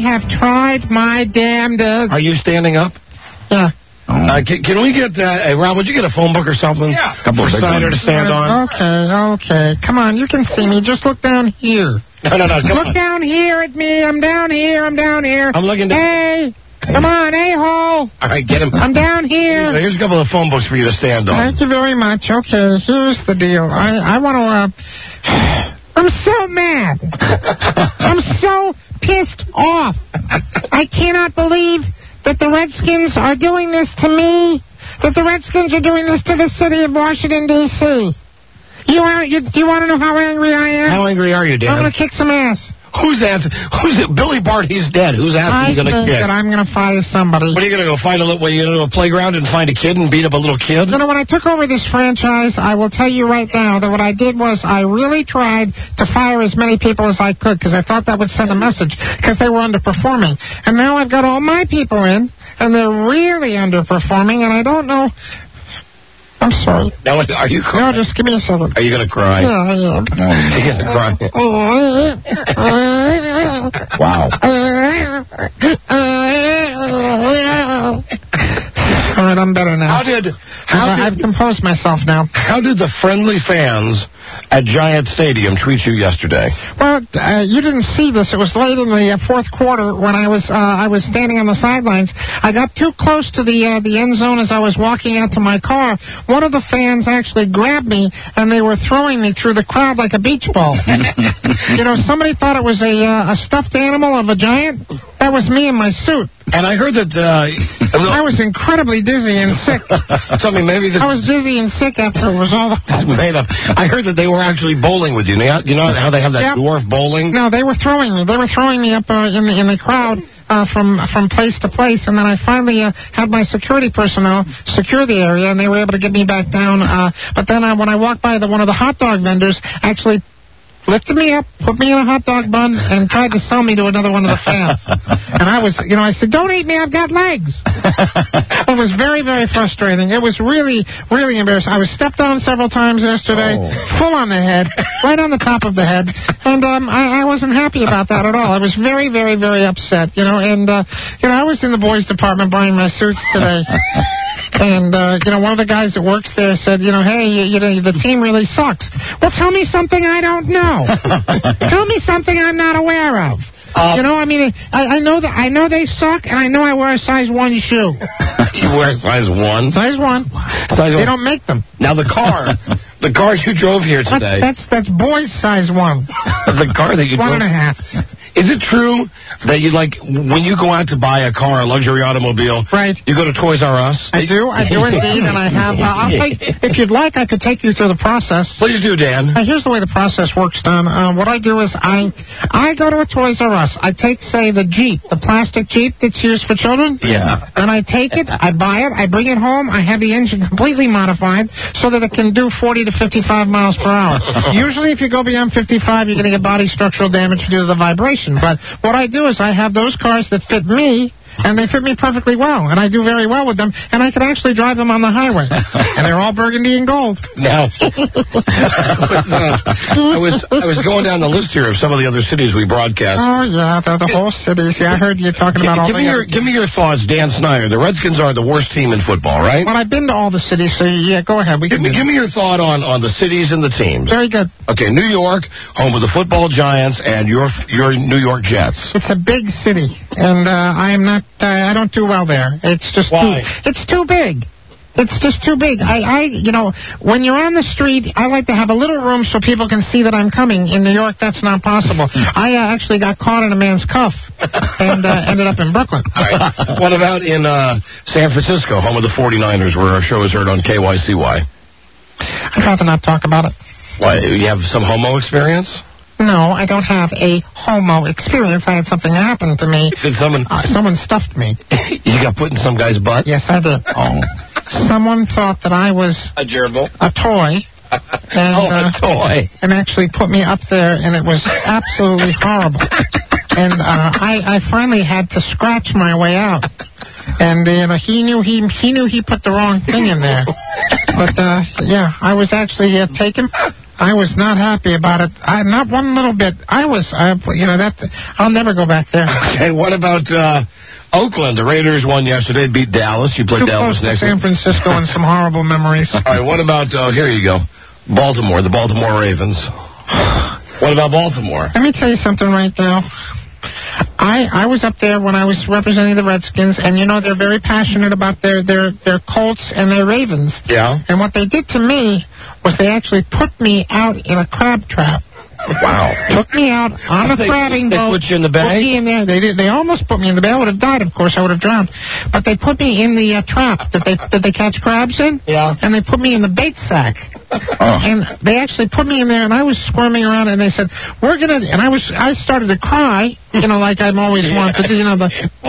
Are you standing up? Yeah. Can we get, Rob, would you get a phone book or something? Yeah. For Snyder to stand on? Okay. Come on, you can see me. Just look down here. No, Look down here at me. I'm down here. I'm looking down. Hey, come on, a-hole. All right, get him. I'm down here. Here's a couple of phone books for you to stand on. Thank you very much. Okay, here's the deal. I want to, I'm so mad. I'm so pissed off. I cannot believe that the Redskins are doing this to me, that the Redskins are doing this to the city of Washington, D.C. Do you want to know how angry I am? How angry are you, Dan? I'm going to kick some ass. Who's asking? Who's it? Billy Bart, he's dead. Who's asking you going to kick? I think that I'm going to fire somebody. What are you going to go find you going to go to a playground and find a kid and beat up a little kid? When I took over this franchise, I will tell you right now that what I did was I really tried to fire as many people as I could because I thought that would send a message because they were underperforming. And now I've got all my people in, and they're really underperforming, and I don't know. I'm sorry. Now, are you crying? No, just give me a second. Are you going to cry? Yeah, I am. You're going to cry? Wow. All right, I'm better now. I've composed myself now. How did the friendly fans at Giant Stadium treat you yesterday? Well, you didn't see this. It was late in the fourth quarter when I was standing on the sidelines. I got too close to the end zone as I was walking out to my car. One of the fans actually grabbed me, and they were throwing me through the crowd like a beach ball. Somebody thought it was a stuffed animal of a giant. That was me in my suit. And I heard that I was incredibly dizzy and sick. I was dizzy and sick after it was all made up. I heard that they were actually bowling with you. You know how they have that dwarf bowling? No, they were throwing me. They were throwing me up in the crowd from place to place, and then I finally had my security personnel secure the area, and they were able to get me back down. But then when I walked by one of the hot dog vendors, actually lifted me up, put me in a hot dog bun, and tried to sell me to another one of the fans. And I said, don't eat me, I've got legs. It was very, very frustrating. It was really, really embarrassing. I was stepped on several times yesterday, full on the head, right on the top of the head, and I wasn't happy about that at all. I was very, very, very upset, and I was in the boys' department buying my suits today. And, one of the guys that works there said, hey, the team really sucks. Well, tell me something I don't know. Tell me something I'm not aware of. I know they suck, and I know I wear a size 1 shoe. You wear a size 1? Size 1. They don't make them. Now, the car you drove here today. That's boys size 1. The car that you drove. 1.5. Is it true that when you go out to buy a car, a luxury automobile, right? You go to Toys R Us? I do indeed, and I have. If you'd like, I could take you through the process. Please do, Dan. Here's the way the process works, Don. What I do is I go to a Toys R Us. I take, say, the Jeep, the plastic Jeep that's used for children. Yeah. And I take it, I buy it, I bring it home, I have the engine completely modified so that it can do 40 to 55 miles per hour. Usually, if you go beyond 55, you're going to get body structural damage due to the vibration. But what I do is I have those cars that fit me, and they fit me perfectly well, and I do very well with them, and I can actually drive them on the highway. And they're all burgundy and gold. Now, I was going down the list here of some of the other cities we broadcast. Oh, yeah, the whole cities. Yeah, I heard you talking about all the Give me your thoughts, Dan Snyder. The Redskins are the worst team in football, right? Well, I've been to all the cities, so yeah, go ahead. Give me your thought on the cities and the teams. Very good. Okay, New York, home of the football Giants, and your New York Jets. It's a big city, and I don't do well there. It's just Why? It's too big. It's just too big. When you're on the street, I like to have a little room so people can see that I'm coming. In New York, that's not possible. I actually got caught in a man's cuff and ended up in Brooklyn. All right. What about in San Francisco, home of the 49ers, where our show is heard on KYCY? I'd rather not talk about it. Why, you have some homo experience? No, I don't have a homo experience. I had something happen to me. Did someone... someone stuffed me. You got put in some guy's butt? Yes, I did. Oh. Someone thought that I was... A gerbil? A toy. And, a toy. And actually put me up there, and it was absolutely horrible. And I finally had to scratch my way out. And he knew he put the wrong thing in there. But I was actually taken. I was not happy about it. Not one little bit. I'll never go back there. Okay, what about Oakland? The Raiders won yesterday, beat Dallas. You played Dallas close next to San Francisco and some horrible memories. All right, what about, here you go, Baltimore, the Baltimore Ravens. What about Baltimore? Let me tell you something right now. I was up there when I was representing the Redskins, and they're very passionate about their Colts and their Ravens. Yeah. And what they did to me was they actually put me out in a crab trap. Wow. Took me out on a crabbing boat. They put you in the bag? Put me in there. They almost put me in the bag. I would have died, of course. I would have drowned. But they put me in the trap that they catch crabs in. Yeah. And they put me in the bait sack. And they actually put me in there, and I was squirming around, and they said, "We're gonna." And I started to cry, like I'm always wanted to do, and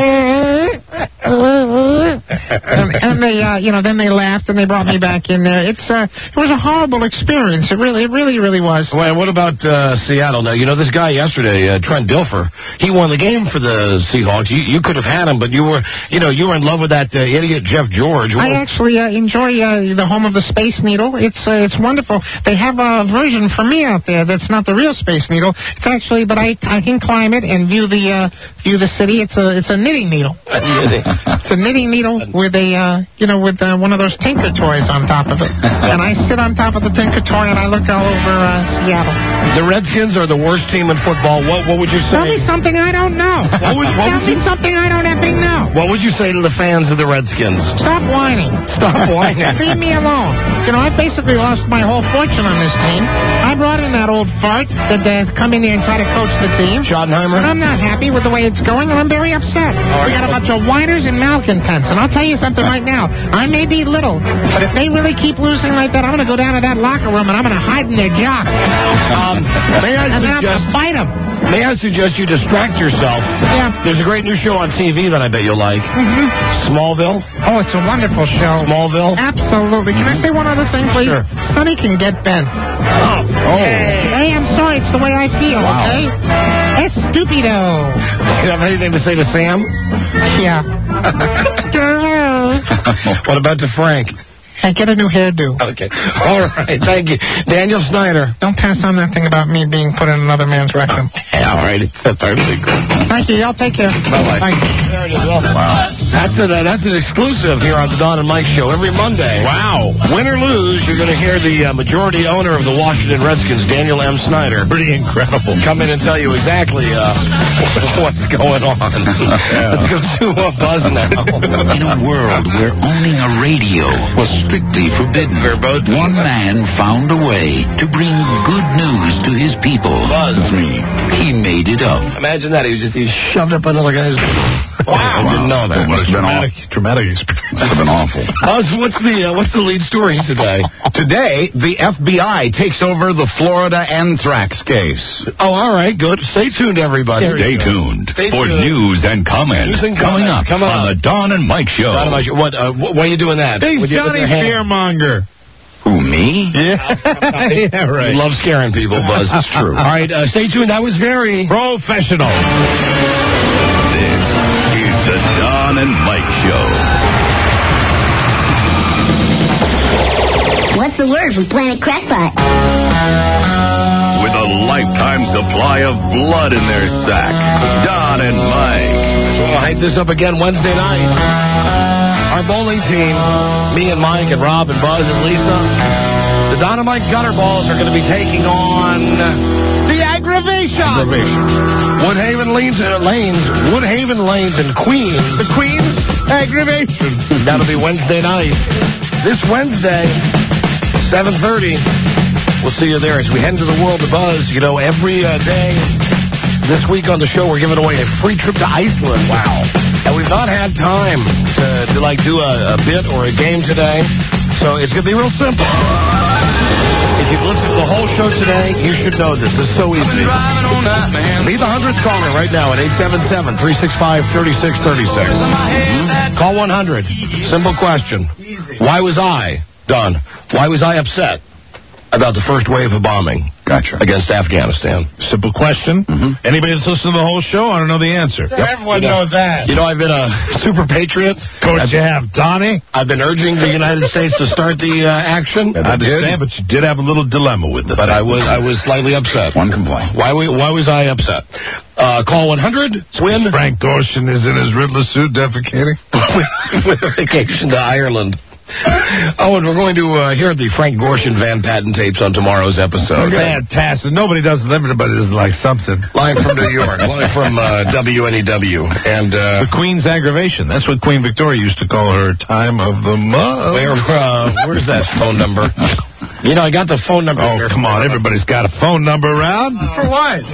they, then they laughed and they brought me back in there. It was a horrible experience. It really was. Well, what about Seattle? Now, this guy yesterday, Trent Dilfer, he won the game for the Seahawks. You could have had him, but you were in love with that idiot Jeff George. I actually enjoy the home of the Space Needle. It's wonderful. They have a version for me out there that's not the real Space Needle. It's actually, but I can climb it and view the city. It's a knitting needle. It's a knitting needle with with one of those Tinker toys on top of it. And I sit on top of the Tinker toy and I look all over Seattle. The Redskins are the worst team in football. What would you say? Tell me something I don't know. Tell me something I don't effing know. What would you say to the fans of the Redskins? Stop whining. Stop whining. Leave me alone. I basically lost my whole fortune on this team. I brought in that old fart that come in there and try to coach the team. Schottenheimer? And I'm not happy with the way it's going, and I'm very upset. We got a bunch of whiners and malcontents, and I'll tell you something right now. I may be little, but if they really keep losing like that, I'm going to go down to that locker room, and I'm going to hide in their jock. May I suggest... Fight them. May I suggest you distract yourself? Yeah. There's a great new show on TV that I bet you'll like. Mm-hmm. Smallville? Oh, it's a wonderful show. Smallville? Absolutely. Can I say one other thing, please? Sure. Sonny can get Ben. Oh. Hey, I'm sorry. It's the way I feel, okay? Estupido. Do you have anything to say to Sam? Yeah. What about to Frank? I get a new hairdo. Okay. All right. Thank you. Daniel Snyder. Don't pass on that thing about me being put in another man's rectum. Yeah, all right. That's totally good. Thank you. Y'all take care. Bye-bye. Thank you. There it is. Wow. That's an exclusive here on the Don and Mike Show every Monday. Wow. Win or lose, you're going to hear the majority owner of the Washington Redskins, Daniel M. Snyder. Pretty incredible. Come in and tell you exactly what's going on. Yeah. Let's go to Buzz now. In a world where owning a radio was strictly forbidden, one man found a way to bring good news to his people. Buzz. Me. He made it up. Imagine that. He shoved up another guy's... Wow. I didn't know that. What a traumatic experience. It's been awful. Buzz, what's the lead story today? Today, the FBI takes over the Florida anthrax case. Oh, all right, good. Stay tuned, everybody. Stay tuned for news and comment. Coming up on the Don and Mike Show. Don and Mike Show. Why are you doing that? He's Johnny Fearmonger. Who, me? Yeah. Yeah, right. You love scaring people, Buzz. It's true. All right, stay tuned. That was very professional. This is the Don and Mike Show. What's the word from Planet Crackpot? With a lifetime supply of blood in their sack, Don and Mike. We'll hype this up again Wednesday night. Our bowling team, me and Mike and Rob and Buzz and Lisa, the Don and Mike Gutter Balls are going to be taking on the Aggravation. Woodhaven Lanes and Queens. The Queen's Aggravation. That'll be Wednesday night. this Wednesday, 7:30. We'll see you there as we head into the world of buzz. You know, every day this week on the show, we're giving away a free trip to Iceland. Wow. And we've not had time to like, do a bit or a game today. So it's going to be real simple. If you've listened to the whole show today, you should know this. It's so easy. Be the 100th caller right now at 877-365-3636. Call 100. Simple question. Why was I done? Why was I upset about the first wave of bombing against Afghanistan? Simple question. Anybody that's listened to the whole show, I don't know the answer. Everyone knows that. You know, I've been a super patriot. Coach, you have Donnie. I've been urging the United States to start the action. I understand, but you did have a little dilemma with it. But I was slightly upset. One complaint. Why was I upset? Call 100. Swin. Frank Gorshin is in his Riddler suit defecating. With a vacation to Ireland. Oh, and we're going to hear the Frank Gorshin Van Patten tapes on tomorrow's episode. Fantastic. Nobody does them. Everybody doesn't like something. Live from New York. Live from WNEW. And the Queen's aggravation. That's what Queen Victoria used to call her time of the month. Where's that phone number? You know, I got the phone number. Oh, come on. Everybody's got a phone number around. For what?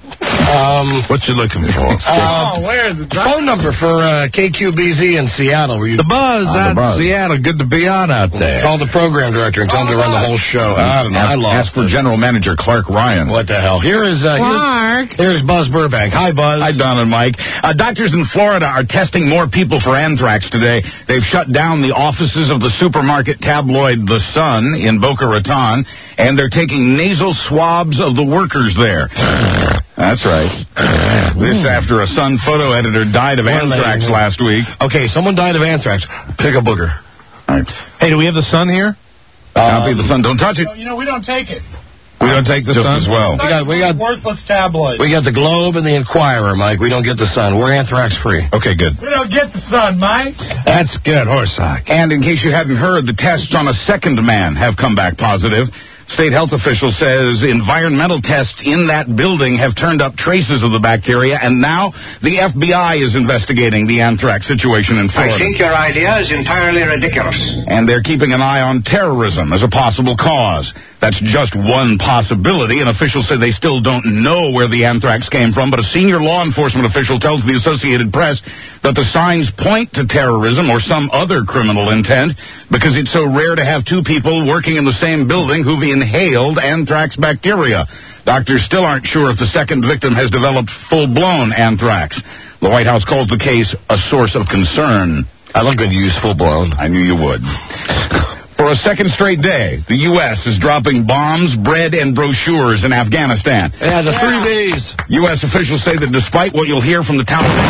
What you looking for? Where's the phone number for KQBZ in Seattle? The Buzz out Seattle. Good to be on out there. Call the program director and tell him to run the whole show. I don't know. I lost. Ask for General Manager Clark Ryan. What the hell? Here's Clark. Here's Buzz Burbank. Hi, Buzz. Hi, Don and Mike. Doctors in Florida are testing more people for anthrax today. They've shut down the offices of the supermarket tabloid The Sun in Boca Raton, and they're taking nasal swabs of the workers there. That's right. This after a Sun photo editor died of anthrax last week. Okay, someone died of anthrax. Pick a booger. All right. Hey, do we have the Sun here? Copy the Sun. Don't touch it. You know, we don't take it. We don't take the Sun as well. We got worthless tabloid. We got the Globe and the Inquirer, Mike. We don't get the Sun. We're anthrax free. Okay, good. We don't get the Sun, Mike. That's good, Horsesock. And in case you hadn't heard, the tests on a second man have come back positive. State health official says environmental tests in that building have turned up traces of the bacteria, and now the FBI is investigating the anthrax situation in Florida. I think your idea is entirely ridiculous. And they're keeping an eye on terrorism as a possible cause. That's just one possibility, and officials say they still don't know where the anthrax came from, but a senior law enforcement official tells the Associated Press that the signs point to terrorism or some other criminal intent because it's so rare to have two people working in the same building who've inhaled anthrax bacteria. Doctors still aren't sure if the second victim has developed full-blown anthrax. The White House calls the case a source of concern. I like when you use full-blown. I knew you would. For a second straight day, the U.S. is dropping bombs, bread, and brochures in Afghanistan. Yeah, the 3 Bs. U.S. officials say that despite what you'll hear from the Taliban...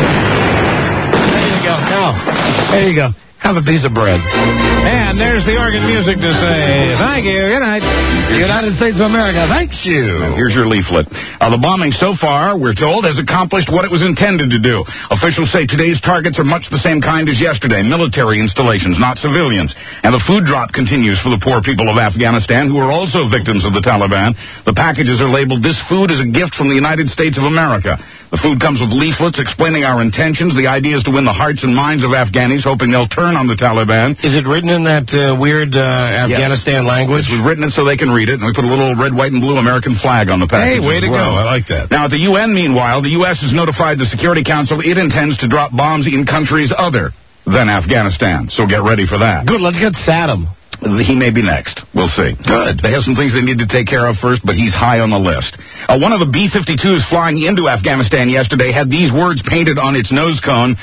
There you go. Now, there you go. Have a piece of bread. And there's the organ music to say thank you. Good night. United States of America, thanks you. Here's your leaflet. The bombing so far, we're told, has accomplished what it was intended to do. Officials say today's targets are much the same kind as yesterday, military installations, not civilians. And the food drop continues for the poor people of Afghanistan, who are also victims of the Taliban. The packages are labeled, "This food is a gift from the United States of America." The food comes with leaflets explaining our intentions. The idea is to win the hearts and minds of Afghanis, hoping they'll turn on the Taliban. Is it written in that weird Afghanistan language? We've written it so they can read it, and we put a little red, white, and blue American flag on the package. Hey, way to go. I like that. Now, at the UN, meanwhile, the U.S. has notified the Security Council it intends to drop bombs in countries other than Afghanistan. So get ready for that. Good, let's get Saddam. He may be next. We'll see. Good. They have some things they need to take care of first, but he's high on the list. One of the B-52s flying into Afghanistan yesterday had these words painted on its nose cone,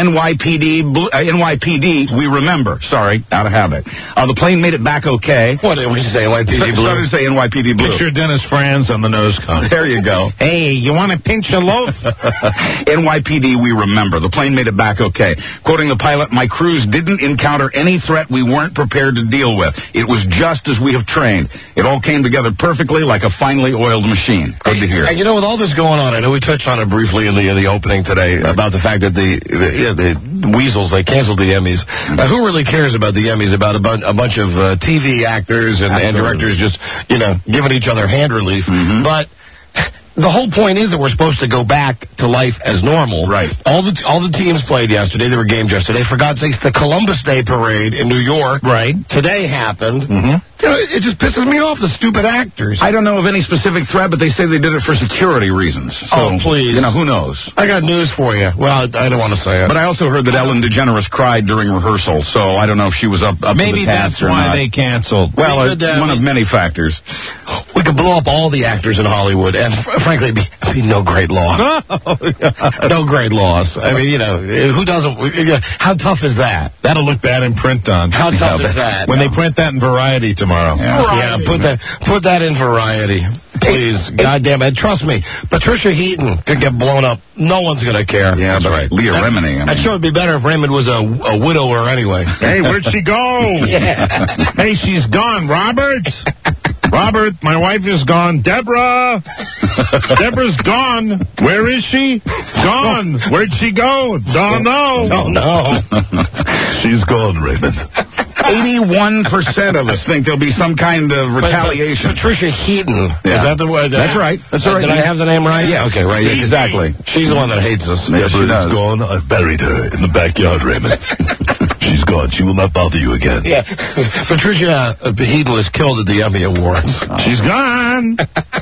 NYPD, we remember. Sorry, out of habit. The plane made it back okay. What did you say, NYPD Blue? Started to say NYPD Blue. Picture Dennis Franz on the nose cone. There you go. Hey, you want to pinch a loaf? NYPD, we remember. The plane made it back okay. Quoting the pilot, "My crews didn't encounter any threat we weren't prepared to deal with. It was just as we have trained. It all came together perfectly like a finely oiled machine." Good to hear. And you know, with all this going on, I know we touched on it briefly in the opening today about the fact that the Weasels, they canceled the Emmys. Who really cares about the Emmys? About a bunch of TV actors and directors just, giving each other hand relief. But the whole point is that we're supposed to go back to life as normal. Right. All the teams played yesterday. There were games yesterday. For God's sakes, the Columbus Day Parade in New York today happened. You know, it just pisses me off, the stupid actors. I don't know of any specific threat, but they say they did it for security reasons. So, oh, please. You know, who knows? I got news for you. Well, I don't want to say it. But I also heard that Ellen DeGeneres cried during rehearsal, so I don't know if she was up Maybe to the task that's or why not. they canceled. Well, it's one of many factors. We could blow up all the actors in Hollywood, and frankly, it'd be no great loss. No great loss. I mean, you know, who doesn't? How tough is that? That'll look bad in print, Don. How tough is that? When they print that in Variety tomorrow. Yeah, put that in Variety, please. God damn it. Trust me, Patricia Heaton could get blown up. No one's going to care. Yeah, that's right. Leah Remini. That show would be better if Raymond was a widower anyway. Hey, where'd she go? Yeah. Hey, she's gone. Robert, my wife is gone. Deborah's gone. Where is she? Gone. Where'd she go? Don't know. Don't know. She's gone, Raymond. 81% of us think there'll be some kind of retaliation. Patricia Heaton. Yeah. Is that the word? That's right. That's right. Did I have the name right? Yes. Okay, right. Exactly. She's the one that hates us. Yes, she does. Gone. I buried her in the backyard, Raymond. She's gone. She will not bother you again. Yeah. Patricia Heaton was killed at the Emmy Awards. She's gone.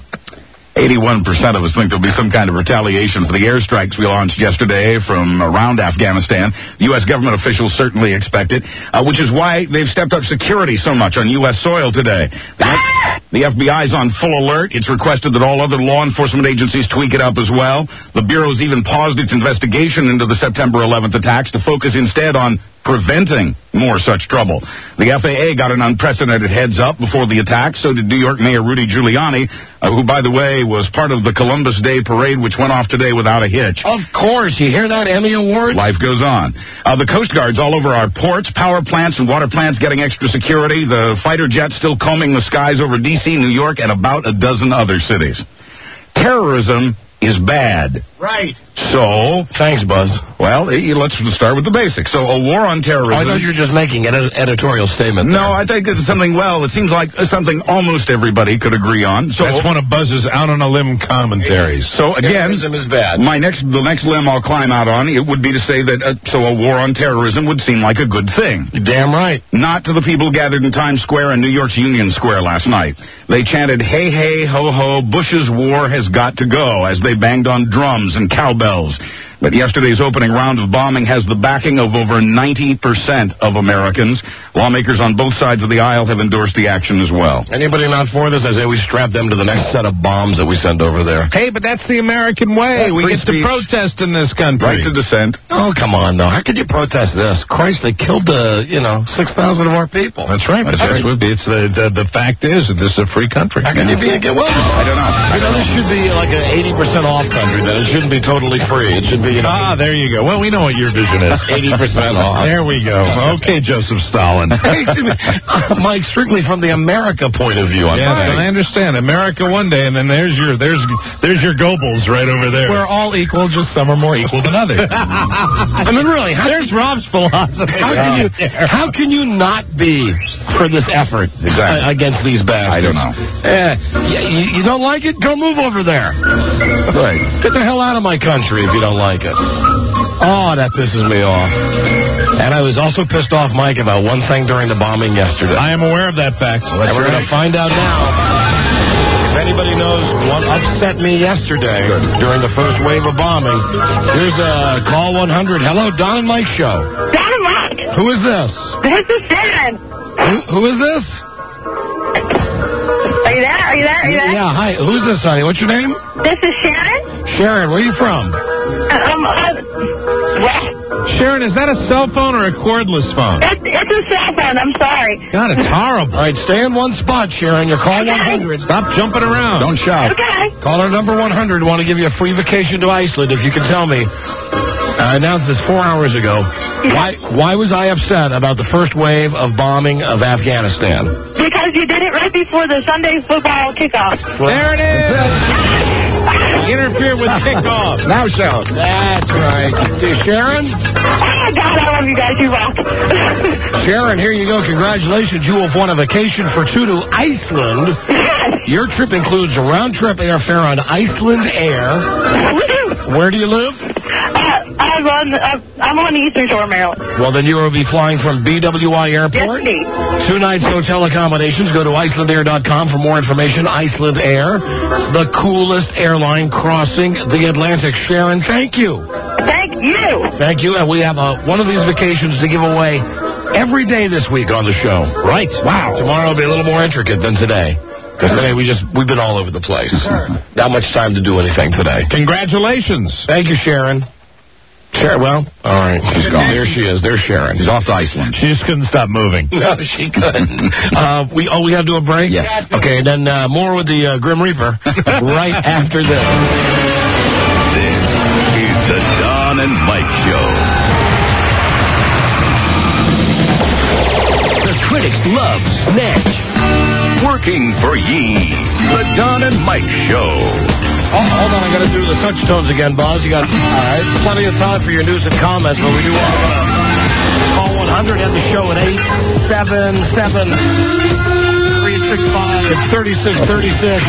81% of us think there'll be some kind of retaliation for the airstrikes we launched yesterday from around Afghanistan. U.S. government officials certainly expect it, which is why they've stepped up security so much on U.S. soil today. The FBI's on full alert. It's requested that all other law enforcement agencies tweak it up as well. The Bureau's even paused its investigation into the September 11th attacks to focus instead on preventing more such trouble. The FAA got an unprecedented heads up before the attack. So did New York Mayor Rudy Giuliani, who, by the way, was part of the Columbus Day Parade, which went off today without a hitch. Of course. You hear that, Emmy Award? Life goes on. The Coast Guard's all over our ports, power plants, and water plants getting extra security. The fighter jets still combing the skies over D.C., New York, and about a dozen other cities. Terrorism is bad. Right. So... Thanks, Buzz. Well, let's start with the basics. So, a war on terrorism... I thought you were just making an editorial statement there. No, I think it's something, it seems like something almost everybody could agree on. So that's one of Buzz's out-on-a-limb commentaries. So, again... Terrorism is bad. The next limb I'll climb out on, it would be to say that, a war on terrorism would seem like a good thing. You're damn right. Not to the people gathered in Times Square and New York's Union Square last night. They chanted, "Hey, hey, ho, ho, Bush's war has got to go," as they banged on drums and cowbells. But yesterday's opening round of bombing has the backing of over 90% of Americans. Lawmakers on both sides of the aisle have endorsed the action as well. Anybody not for this? I say we strap them to the next set of bombs that we send over there. Hey, but that's the American way. We get to protest in this country. Right to dissent. Oh, come on, though. How could you protest this? Christ, they killed, 6,000 of our people. That's right. It's the fact is that this is a free country. How can you be against? Well, I don't know. This should be like an 80% off country. Then it shouldn't be totally free. It should be. There you go. Well, we know what your vision is. 80% off. There we go. Okay, Joseph Stalin. Hey, excuse me. Mike, strictly from the America point of view. I understand. America one day, and then there's your Goebbels right over there. We're all equal, just some are more equal than others. I mean, really, there's Rob's philosophy. How can you not be for this effort against these bastards? I don't know. You don't like it? Go move over there. Right. Get the hell out of my country if you don't like it. Oh, that pisses me off. And I was also pissed off, Mike, about one thing during the bombing yesterday. I am aware of that fact. And we're going to find out now. If anybody knows what upset me yesterday during the first wave of bombing, here's a call 100. Hello, Don and Mike show. Don and Mike. Who is this? This is Sharon. Who is this? Are you there? Are you there? Are you there? Yeah, hi. Who's this, honey? What's your name? This is Sharon. Sharon, where are you from? Sharon, is that a cell phone or a cordless phone? It's a cell phone. I'm sorry. God, it's horrible. All right, stay in one spot, Sharon. You're call 100. Stop jumping around. Don't shout. Okay. Caller number 100. Want to give you a free vacation to Iceland if you can tell me. I announced this 4 hours ago. Why was I upset about the first wave of bombing of Afghanistan? Because you did it right before the Sunday football kickoff. There it is. Interfere with kickoff. Now shout. That's right. Sharon? Oh, my God, I love you guys. You rock. Sharon, here you go. Congratulations. You have won a vacation for two to Iceland. Your trip includes a round-trip airfare on Iceland Air. Where do you live? I'm on the Eastern Shore, Maryland. Well, then you will be flying from BWI Airport. Yes, indeed. 2 nights hotel accommodations. Go to IcelandAir.com for more information. Iceland Air, the coolest airline crossing the Atlantic. Sharon, thank you. Thank you. Thank you. And we have one of these vacations to give away every day this week on the show. Right. Wow. Tomorrow will be a little more intricate than today. Because today we've been all over the place. Not much time to do anything today. Congratulations. Thank you, Sharon. Sharon, well, all right. She's gone. There she is. There's Sharon. She's off to Iceland. She just couldn't stop moving. No, she couldn't. We got to do a break? Yes. Okay, and then more with the Grim Reaper right after this. This is the Don and Mike Show. The critics love Snatch. Working for ye. The Don and Mike Show. Oh, hold on, I got to do the touch tones again, Boz. You got all right, plenty of time for your news and comments, but we do want to call 100 at the show at 877-365-3636.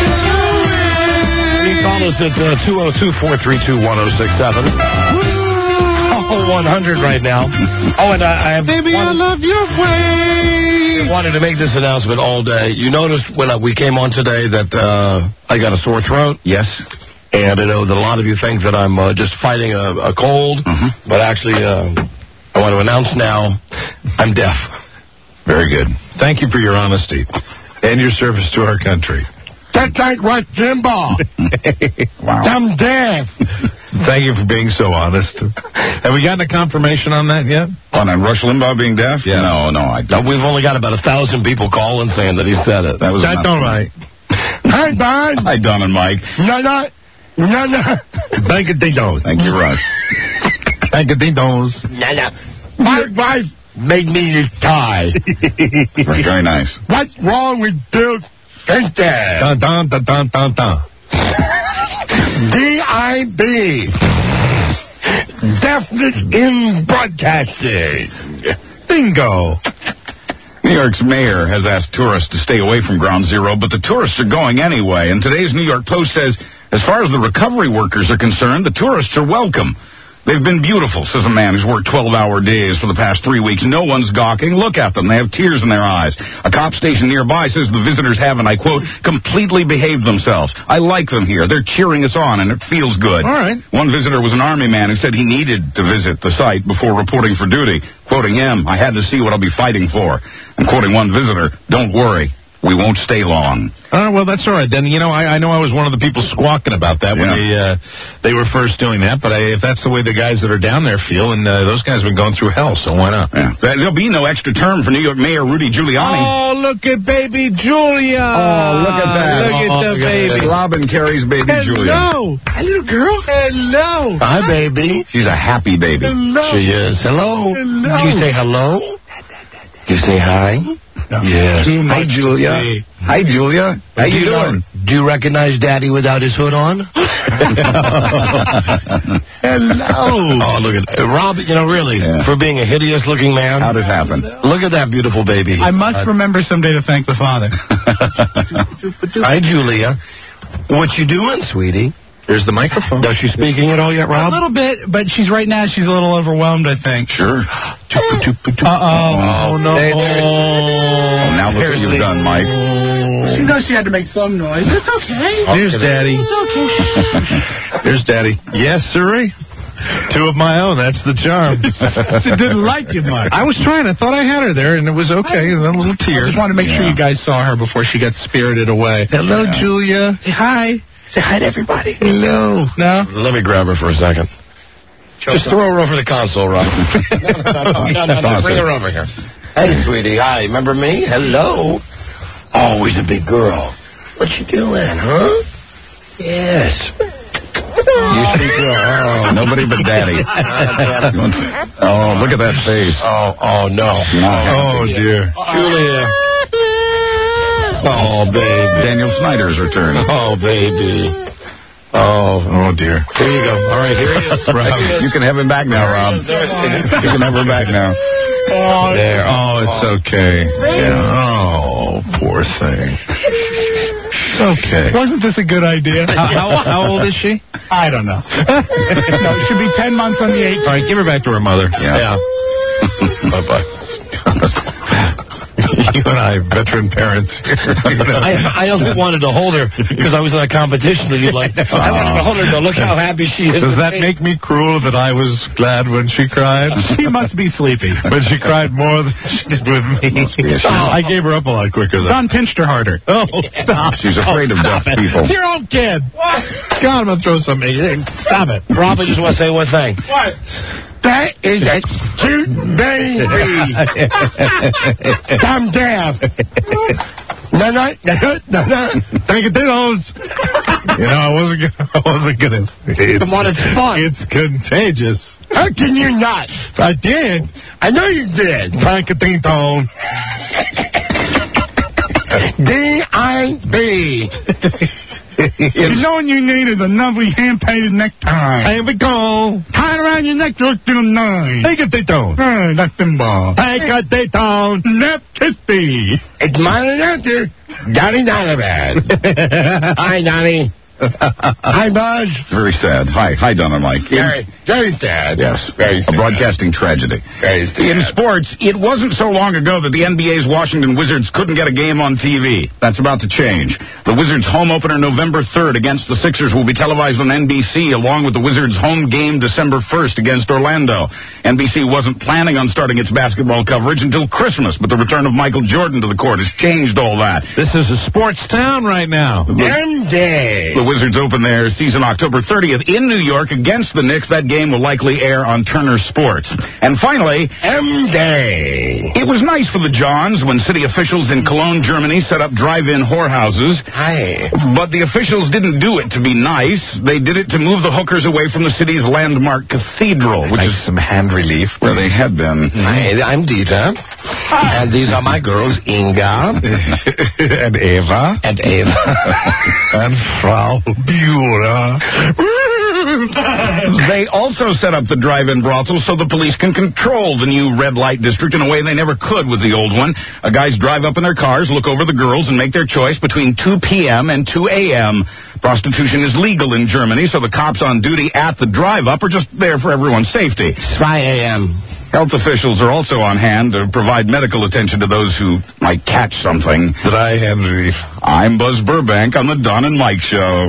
You can call us at 202-432-1067. Oh, 100 right now. Oh, and I have... Baby, I love your way. I wanted to make this announcement all day. You noticed when we came on today that I got a sore throat. Yes. And I know that a lot of you think that I'm just fighting a cold. Mm-hmm. But actually, I want to announce now, I'm deaf. Very good. Thank you for your honesty and your service to our country. That ain't right, Jimbo. Wow. I'm deaf. Thank you for being so honest. Have we gotten a confirmation on that yet? On Rush Limbaugh being deaf? Yeah. No, I don't. We've only got about 1,000 people calling saying that he said it. That was That's all right. Hi, Don. Hi, Don and Mike. No. Thank you, ding-dongs. Thank you, Rush. Thank you, ding-dongs. No. My wife made me this tie. Very nice. What's wrong with Bill Clinton? Dun, dun, dun, dun, dun. D.I.B. Definite in broadcasting. Bingo. New York's mayor has asked tourists to stay away from Ground Zero, but the tourists are going anyway. And today's New York Post says, as far as the recovery workers are concerned, the tourists are welcome. They've been beautiful, says a man who's worked 12-hour days for the past 3 weeks. No one's gawking. Look at them. They have tears in their eyes. A cop station nearby says the visitors have, and I quote, completely behaved themselves. I like them here. They're cheering us on, and it feels good. All right. One visitor was an Army man who said he needed to visit the site before reporting for duty. Quoting him, I had to see what I'll be fighting for. And quoting one visitor, don't worry. We won't stay long. Well, that's all right. Then, I know I was one of the people squawking about that when they were first doing that. But if that's the way the guys that are down there feel, and those guys have been going through hell, so why not? Yeah. There'll be no extra term for New York Mayor Rudy Giuliani. Oh, look at baby Julia. Oh, look at that. Look at the baby. Robin Carey's baby Julia. Hello. Hi, little girl. Hello. Hi, baby. She's a happy baby. Hello. She is. Hello. Hello. Do you say hello? Do you say hi? No. Yes. Hi, Julia. Hi, Julia. How you doing? Do you recognize Daddy without his hood on? Hello. Oh, look at Rob, really, for being a hideous-looking man. How'd it happen? Look at that beautiful baby. I must remember someday to thank the father. Hi, Julia. What you doing, sweetie? Here's the microphone. Does she speaking at all yet, Rob? A little bit, but she's a little overwhelmed, I think. Sure. Uh-oh. Oh, no. Now look what you've done, Mike. She knows she had to make some noise. It's okay. Here's Daddy. It's okay. Here's Daddy. Yes, sirree. Two of my own. That's the charm. She didn't like you, Mark. I was trying. I thought I had her there, and it was okay. And then a little tear. I just wanted to make sure you guys saw her before she got spirited away. Hello, Julia. Say hi. Say hi to everybody. Hello. No? Let me grab her for a second. Just throw her over the console, Rob. No. Bring her over here. Hey, sweetie. Hi. Remember me? Hello. Always a big girl. What you doing, huh? Yes. You speak well. Oh, nobody but Daddy. Oh, look at that face. Oh, no. Oh, dear. Julia. Oh, baby. Daniel Snyder's return. Oh, baby. Oh, dear. Here you go. All right, here he is. Rob, you can have him back now, Rob. You can have her back now. There. Oh, it's okay. Yeah. Oh, poor thing. It's okay. Wasn't this a good idea? How old is she? I don't know. No, it should be 10 months on the 8th. All right, give her back to her mother. Yeah. Bye-bye. You and I, veteran parents. I only wanted to hold her because I was in a competition with you. Like, I wanted to hold her and go, look how happy she is. Does that make me cruel that I was glad when she cried? She must be sleepy. But she cried more than she did with me. I gave her up a lot quicker, though. Don pinched her harder. Oh, stop. She's afraid of deaf people. It's your own kid. God, I'm going to throw something. Stop it. Rob, I just want to say one thing. What? That is a cute baby. I'm deaf. No. Take it, those. You know, I wasn't gonna. Come on, it's fun. It's contagious. How can you not? I did. I know you did. Take it, ding dong. D-I-B. You know what you need is a lovely hand-painted necktie. Here we go. Tie it around your neck to look through the nine. Take it, dong. Nothing more. Take it, dong. Left kispy. It's mine after Donnie Donovan. Hi, Donnie. Hi, Buzz. Very sad. Hi, Don and Mike. Very sad. Yes, Very sad. a broadcasting tragedy. Very sad. In sports, it wasn't so long ago that the NBA's Washington Wizards couldn't get a game on TV. That's about to change. The Wizards' home opener November 3rd against the Sixers will be televised on NBC, along with the Wizards' home game December 1st against Orlando. NBC wasn't planning on starting its basketball coverage until Christmas, but the return of Michael Jordan to the court has changed all that. This is a sports town right now. M-Day. The Wizards open their season October 30th in New York against the Knicks. That game will likely air on Turner Sports. And finally, M-Day. It was nice for the Johns when city officials in Cologne, Germany set up drive-in whorehouses. Hi. But the officials didn't do it to be nice. They did it to move the hookers away from the city's landmark cathedral, which is some hand relief. where they had been. Hi, I'm Dieter. And these are my girls, Inga. And Eva. And Eva. And Frau Bura. They also set up the drive-in brothel so the police can control the new red light district in a way they never could with the old one. Guys drive up in their cars, look over the girls, and make their choice between 2 p.m. and 2 a.m. Prostitution is legal in Germany, so the cops on duty at the drive-up are just there for everyone's safety. 2 a.m. Health officials are also on hand to provide medical attention to those who might catch something. Hand relief. I'm Buzz Burbank on the Don and Mike Show.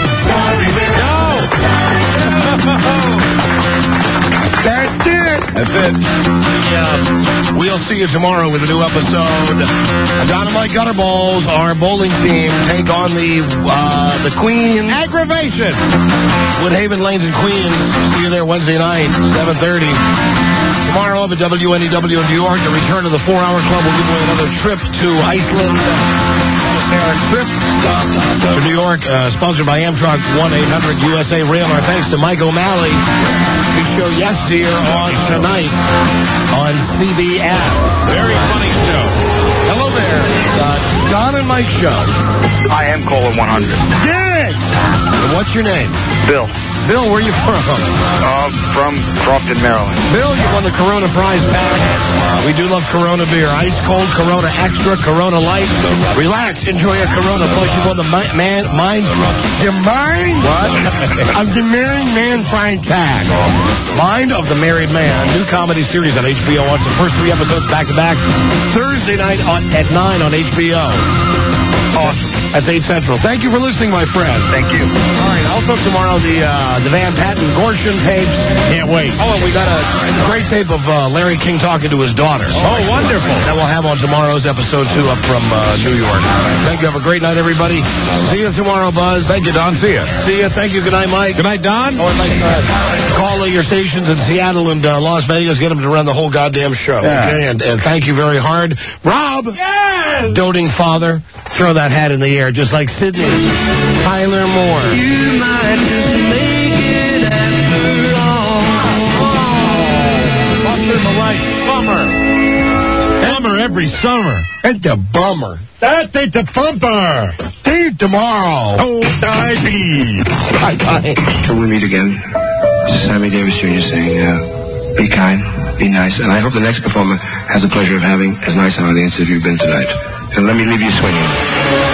That's it. That's it. We'll see you tomorrow with a new episode. Don and Mike Gutterballs, our bowling team, take on the Queen. Aggravation. Woodhaven Lanes and Queens. See you there Wednesday night, 7:30. Tomorrow up at WNEW in New York, the return of the 4-Hour Club will give away another trip to Iceland. Trip to New York, sponsored by Amtrak 1-800-USA Rail. Our thanks to Mike O'Malley. His show Yes Dear on tonight on CBS. Very funny show. Hello there, Don and Mike Show. I am Colin 100. Good. And what's your name? Bill. Bill, where are you from? From Crofton, Maryland. Bill, you won the Corona prize pack. We do love Corona beer. Ice cold, Corona Extra, Corona Light. Relax, enjoy a Corona. Plus, you won the Mind... Your mind? What? Of the Married Man prize tag. Mind of the Married Man. New comedy series on HBO. Watch the first 3 episodes back-to-back. Thursday night at 9 on HBO. Awesome. That's 8 Central. Thank you for listening, my friend. Thank you. All right, also tomorrow, the Van Patten Gorshin tapes. Can't wait. Oh, and we got a great tape of Larry King talking to his daughter. Oh, wonderful. That we'll have on tomorrow's episode, too, up from New York. Thank you. Have a great night, everybody. See you tomorrow, Buzz. Thank you, Don. See ya. See you. Thank you. Good night, Mike. Good night, Don. Oh, I'd like to call your stations in Seattle and Las Vegas, get them to run the whole goddamn show. Yeah. Okay, and thank you very hard. Rob! Yes! Doting father, throw that hat in the air, just like Sydney. Tyler Moore. You might just make it after all. Buster the light. Bummer. every summer. Ain't the bummer. That ain't the bumper. See you tomorrow. Oh, die. Bye-bye. Till we meet again, this is Sammy Davis Jr. saying, be kind, be nice, and I hope the next performer has the pleasure of having as nice an audience as you've been tonight. And let me leave you swinging.